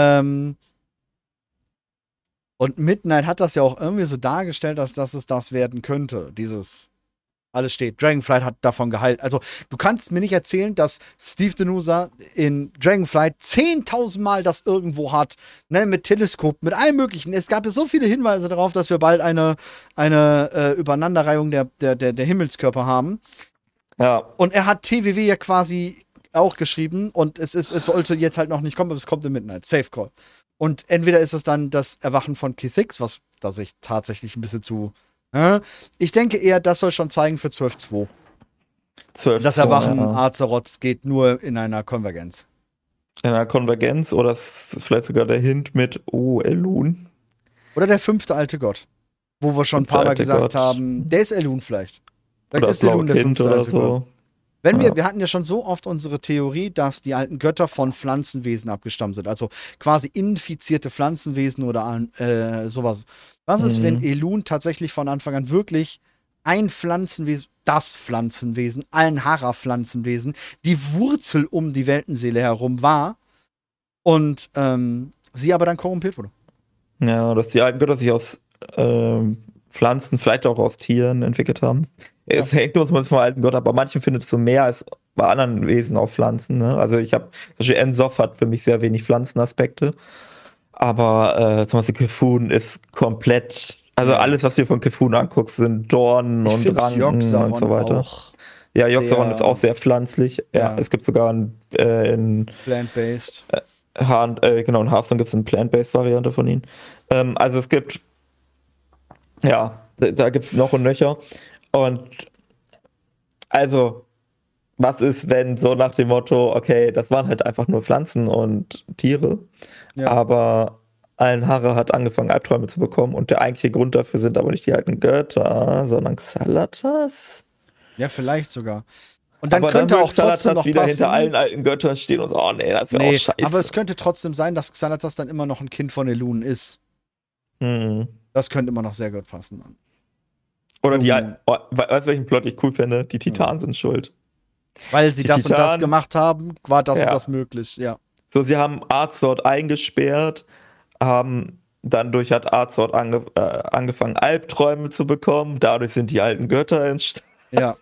Und Midnight hat das ja auch irgendwie so dargestellt, als dass es das werden könnte. Dieses, alles steht. Dragonflight hat davon gehalten. Also, du kannst mir nicht erzählen, dass Steve Denusa in Dragonflight 10.000 Mal das irgendwo hat. Ne, mit Teleskop, mit allem Möglichen. Es gab ja so viele Hinweise darauf, dass wir bald eine Übereinanderreihung der Himmelskörper haben. Ja. Und er hat TWW ja quasi auch geschrieben und es sollte jetzt halt noch nicht kommen, aber es kommt in Midnight. Safe Call. Und entweder ist es dann das Erwachen von Kithix, was da sich tatsächlich ein bisschen zu. Ich denke eher, das soll schon zeigen für 12.2. 12. Das Erwachen Ja. Azeroths geht nur in einer Konvergenz. In einer Konvergenz oder vielleicht sogar der Hint mit, oh, Elun. Oder der 5. alte Gott. Wo wir schon ein paar Mal alte gesagt Gott. haben, der ist Elun vielleicht. Vielleicht Oder ist Elun der Kind 5. oder alte Gott. so. Wir hatten ja schon so oft unsere Theorie, dass die alten Götter von Pflanzenwesen abgestammt sind. Also quasi infizierte Pflanzenwesen oder sowas. Was ist, wenn Elun tatsächlich von Anfang an wirklich ein Pflanzenwesen, das Pflanzenwesen, allen Hara-Pflanzenwesen, die Wurzel um die Weltenseele herum war und sie aber dann korrumpiert wurde? Ja, dass die alten Götter sich aus Pflanzen, vielleicht auch aus Tieren entwickelt haben. Ja. Es hängt nur vom alten Gott, aber manchen findet es so mehr als bei anderen Wesen auf Pflanzen. Ne? Also ich habe, zum Beispiel Ensof hat für mich sehr wenig Pflanzenaspekte. Aber zum Beispiel Kefun ist komplett, also alles, was du von Kefun anguckst, sind Dornen und Ranken und so weiter. Auch ja, Yogg-Saron ist auch sehr pflanzlich. Ja, es gibt sogar in Plant-based. Genau, in Hearthstone gibt es eine Plant-based-Variante von ihnen. Also es gibt, ja, da gibt es noch und nöcher. Und also, was ist, wenn so nach dem Motto, okay, das waren halt einfach nur Pflanzen und Tiere, aber Aelnhara hat angefangen, Albträume zu bekommen und der eigentliche Grund dafür sind aber nicht die alten Götter, sondern Xalatas? Ja, vielleicht sogar. Und dann aber könnte dann auch trotzdem noch wieder passen, hinter allen alten Göttern stehen und so, oh nee, das wäre auch scheiße. Aber es könnte trotzdem sein, dass Xanatas dann immer noch ein Kind von Elun ist. Das könnte immer noch sehr gut passen. Mann. Oder weißt du, welchen Plot ich cool finde? Die Titanen sind schuld. Weil sie das und das gemacht haben, war das und das möglich, ja. So, sie haben Arzort eingesperrt, dadurch hat Arzort angefangen, Albträume zu bekommen, dadurch sind die alten Götter entstanden. Ja.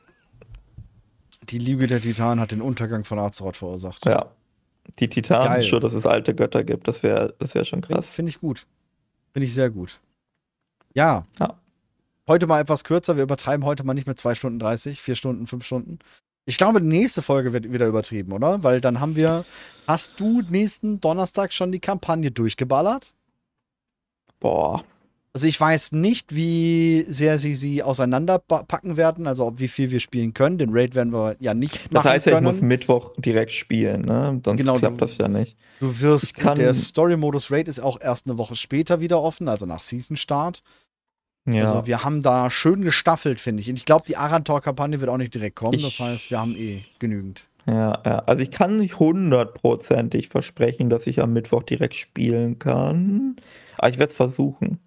Die Lüge der Titanen hat den Untergang von Azeroth verursacht. Ja. Die Titanen sind schuld, dass es alte Götter gibt, das wär schon krass. Finde ich gut. Finde ich sehr gut. Ja. Heute mal etwas kürzer. Wir übertreiben heute mal nicht mit 2 Stunden 30, 4 Stunden, 5 Stunden. Ich glaube, die nächste Folge wird wieder übertrieben, oder? Weil dann hast du nächsten Donnerstag schon die Kampagne durchgeballert? Boah. Also ich weiß nicht, wie sehr sie auseinanderpacken werden, also wie viel wir spielen können. Den Raid werden wir ja nicht machen können. Das heißt ja, ich muss Mittwoch direkt spielen, ne? Sonst klappt das ja nicht. Du wirst, der Story-Modus Raid ist auch erst eine Woche später wieder offen, also nach Season-Start. Ja. Also wir haben da schön gestaffelt, finde ich. Und ich glaube, die Arantor-Kampagne wird auch nicht direkt kommen. Das heißt, wir haben genügend. Ja. Also ich kann nicht 100%ig versprechen, dass ich am Mittwoch direkt spielen kann. Aber ich werde es versuchen.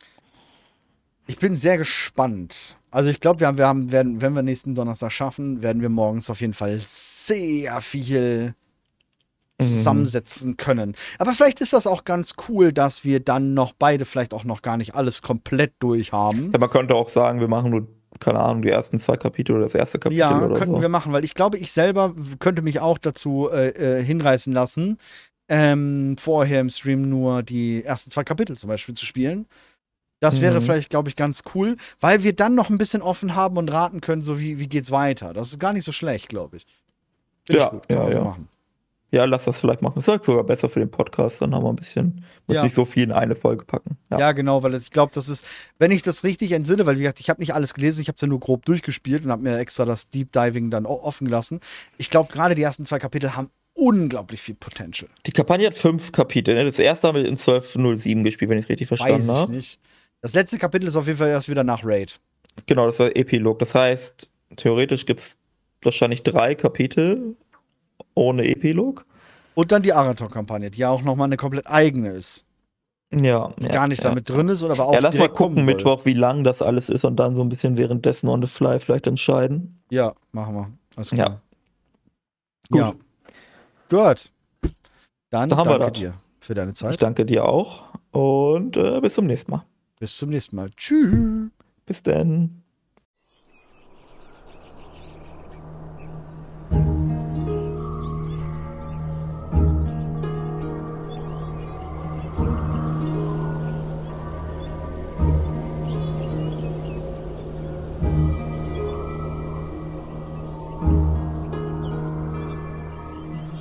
Ich bin sehr gespannt. Also ich glaube, wenn wir nächsten Donnerstag schaffen, werden wir morgens auf jeden Fall sehr viel zusammensetzen können. Aber vielleicht ist das auch ganz cool, dass wir dann noch beide vielleicht auch noch gar nicht alles komplett durch haben. Ja, man könnte auch sagen, wir machen nur, keine Ahnung, die ersten 2 Kapitel oder das erste Kapitel oder so. Ja, könnten wir machen, weil ich glaube, ich selber könnte mich auch dazu hinreißen lassen, vorher im Stream nur die ersten 2 Kapitel zum Beispiel zu spielen. Das wäre vielleicht, glaube ich, ganz cool, weil wir dann noch ein bisschen offen haben und raten können, so wie geht's weiter. Das ist gar nicht so schlecht, glaube ich. Finde ich gut. Kann man so machen. Ja, lass das vielleicht machen. Das ist sogar besser für den Podcast, dann haben wir ein bisschen, muss nicht so viel in eine Folge packen. Ja, genau, weil ich glaube, das ist, wenn ich das richtig entsinne, weil wie gesagt, ich habe nicht alles gelesen, ich habe es ja nur grob durchgespielt und habe mir extra das Deep Diving dann offen gelassen. Ich glaube, gerade die ersten 2 Kapitel haben unglaublich viel Potential. Die Kampagne hat 5 Kapitel. Ne? Das erste haben wir in 12.07 gespielt, wenn ich es richtig verstanden habe. Weiß ich nicht. Das letzte Kapitel ist auf jeden Fall erst wieder nach Raid. Genau, das ist der Epilog. Das heißt, theoretisch gibt es wahrscheinlich 3 Kapitel ohne Epilog. Und dann die Arator-Kampagne, die ja auch nochmal eine komplett eigene ist. Ja. Die gar nicht damit drin ist, oder aber auch lass mal gucken Mittwoch, wie lang das alles ist und dann so ein bisschen währenddessen on the fly vielleicht entscheiden. Ja, machen wir. Alles klar. Ja. Gut. Dann danke wir dir für deine Zeit. Ich danke dir auch und bis zum nächsten Mal. Bis zum nächsten Mal. Tschüss. Bis dann.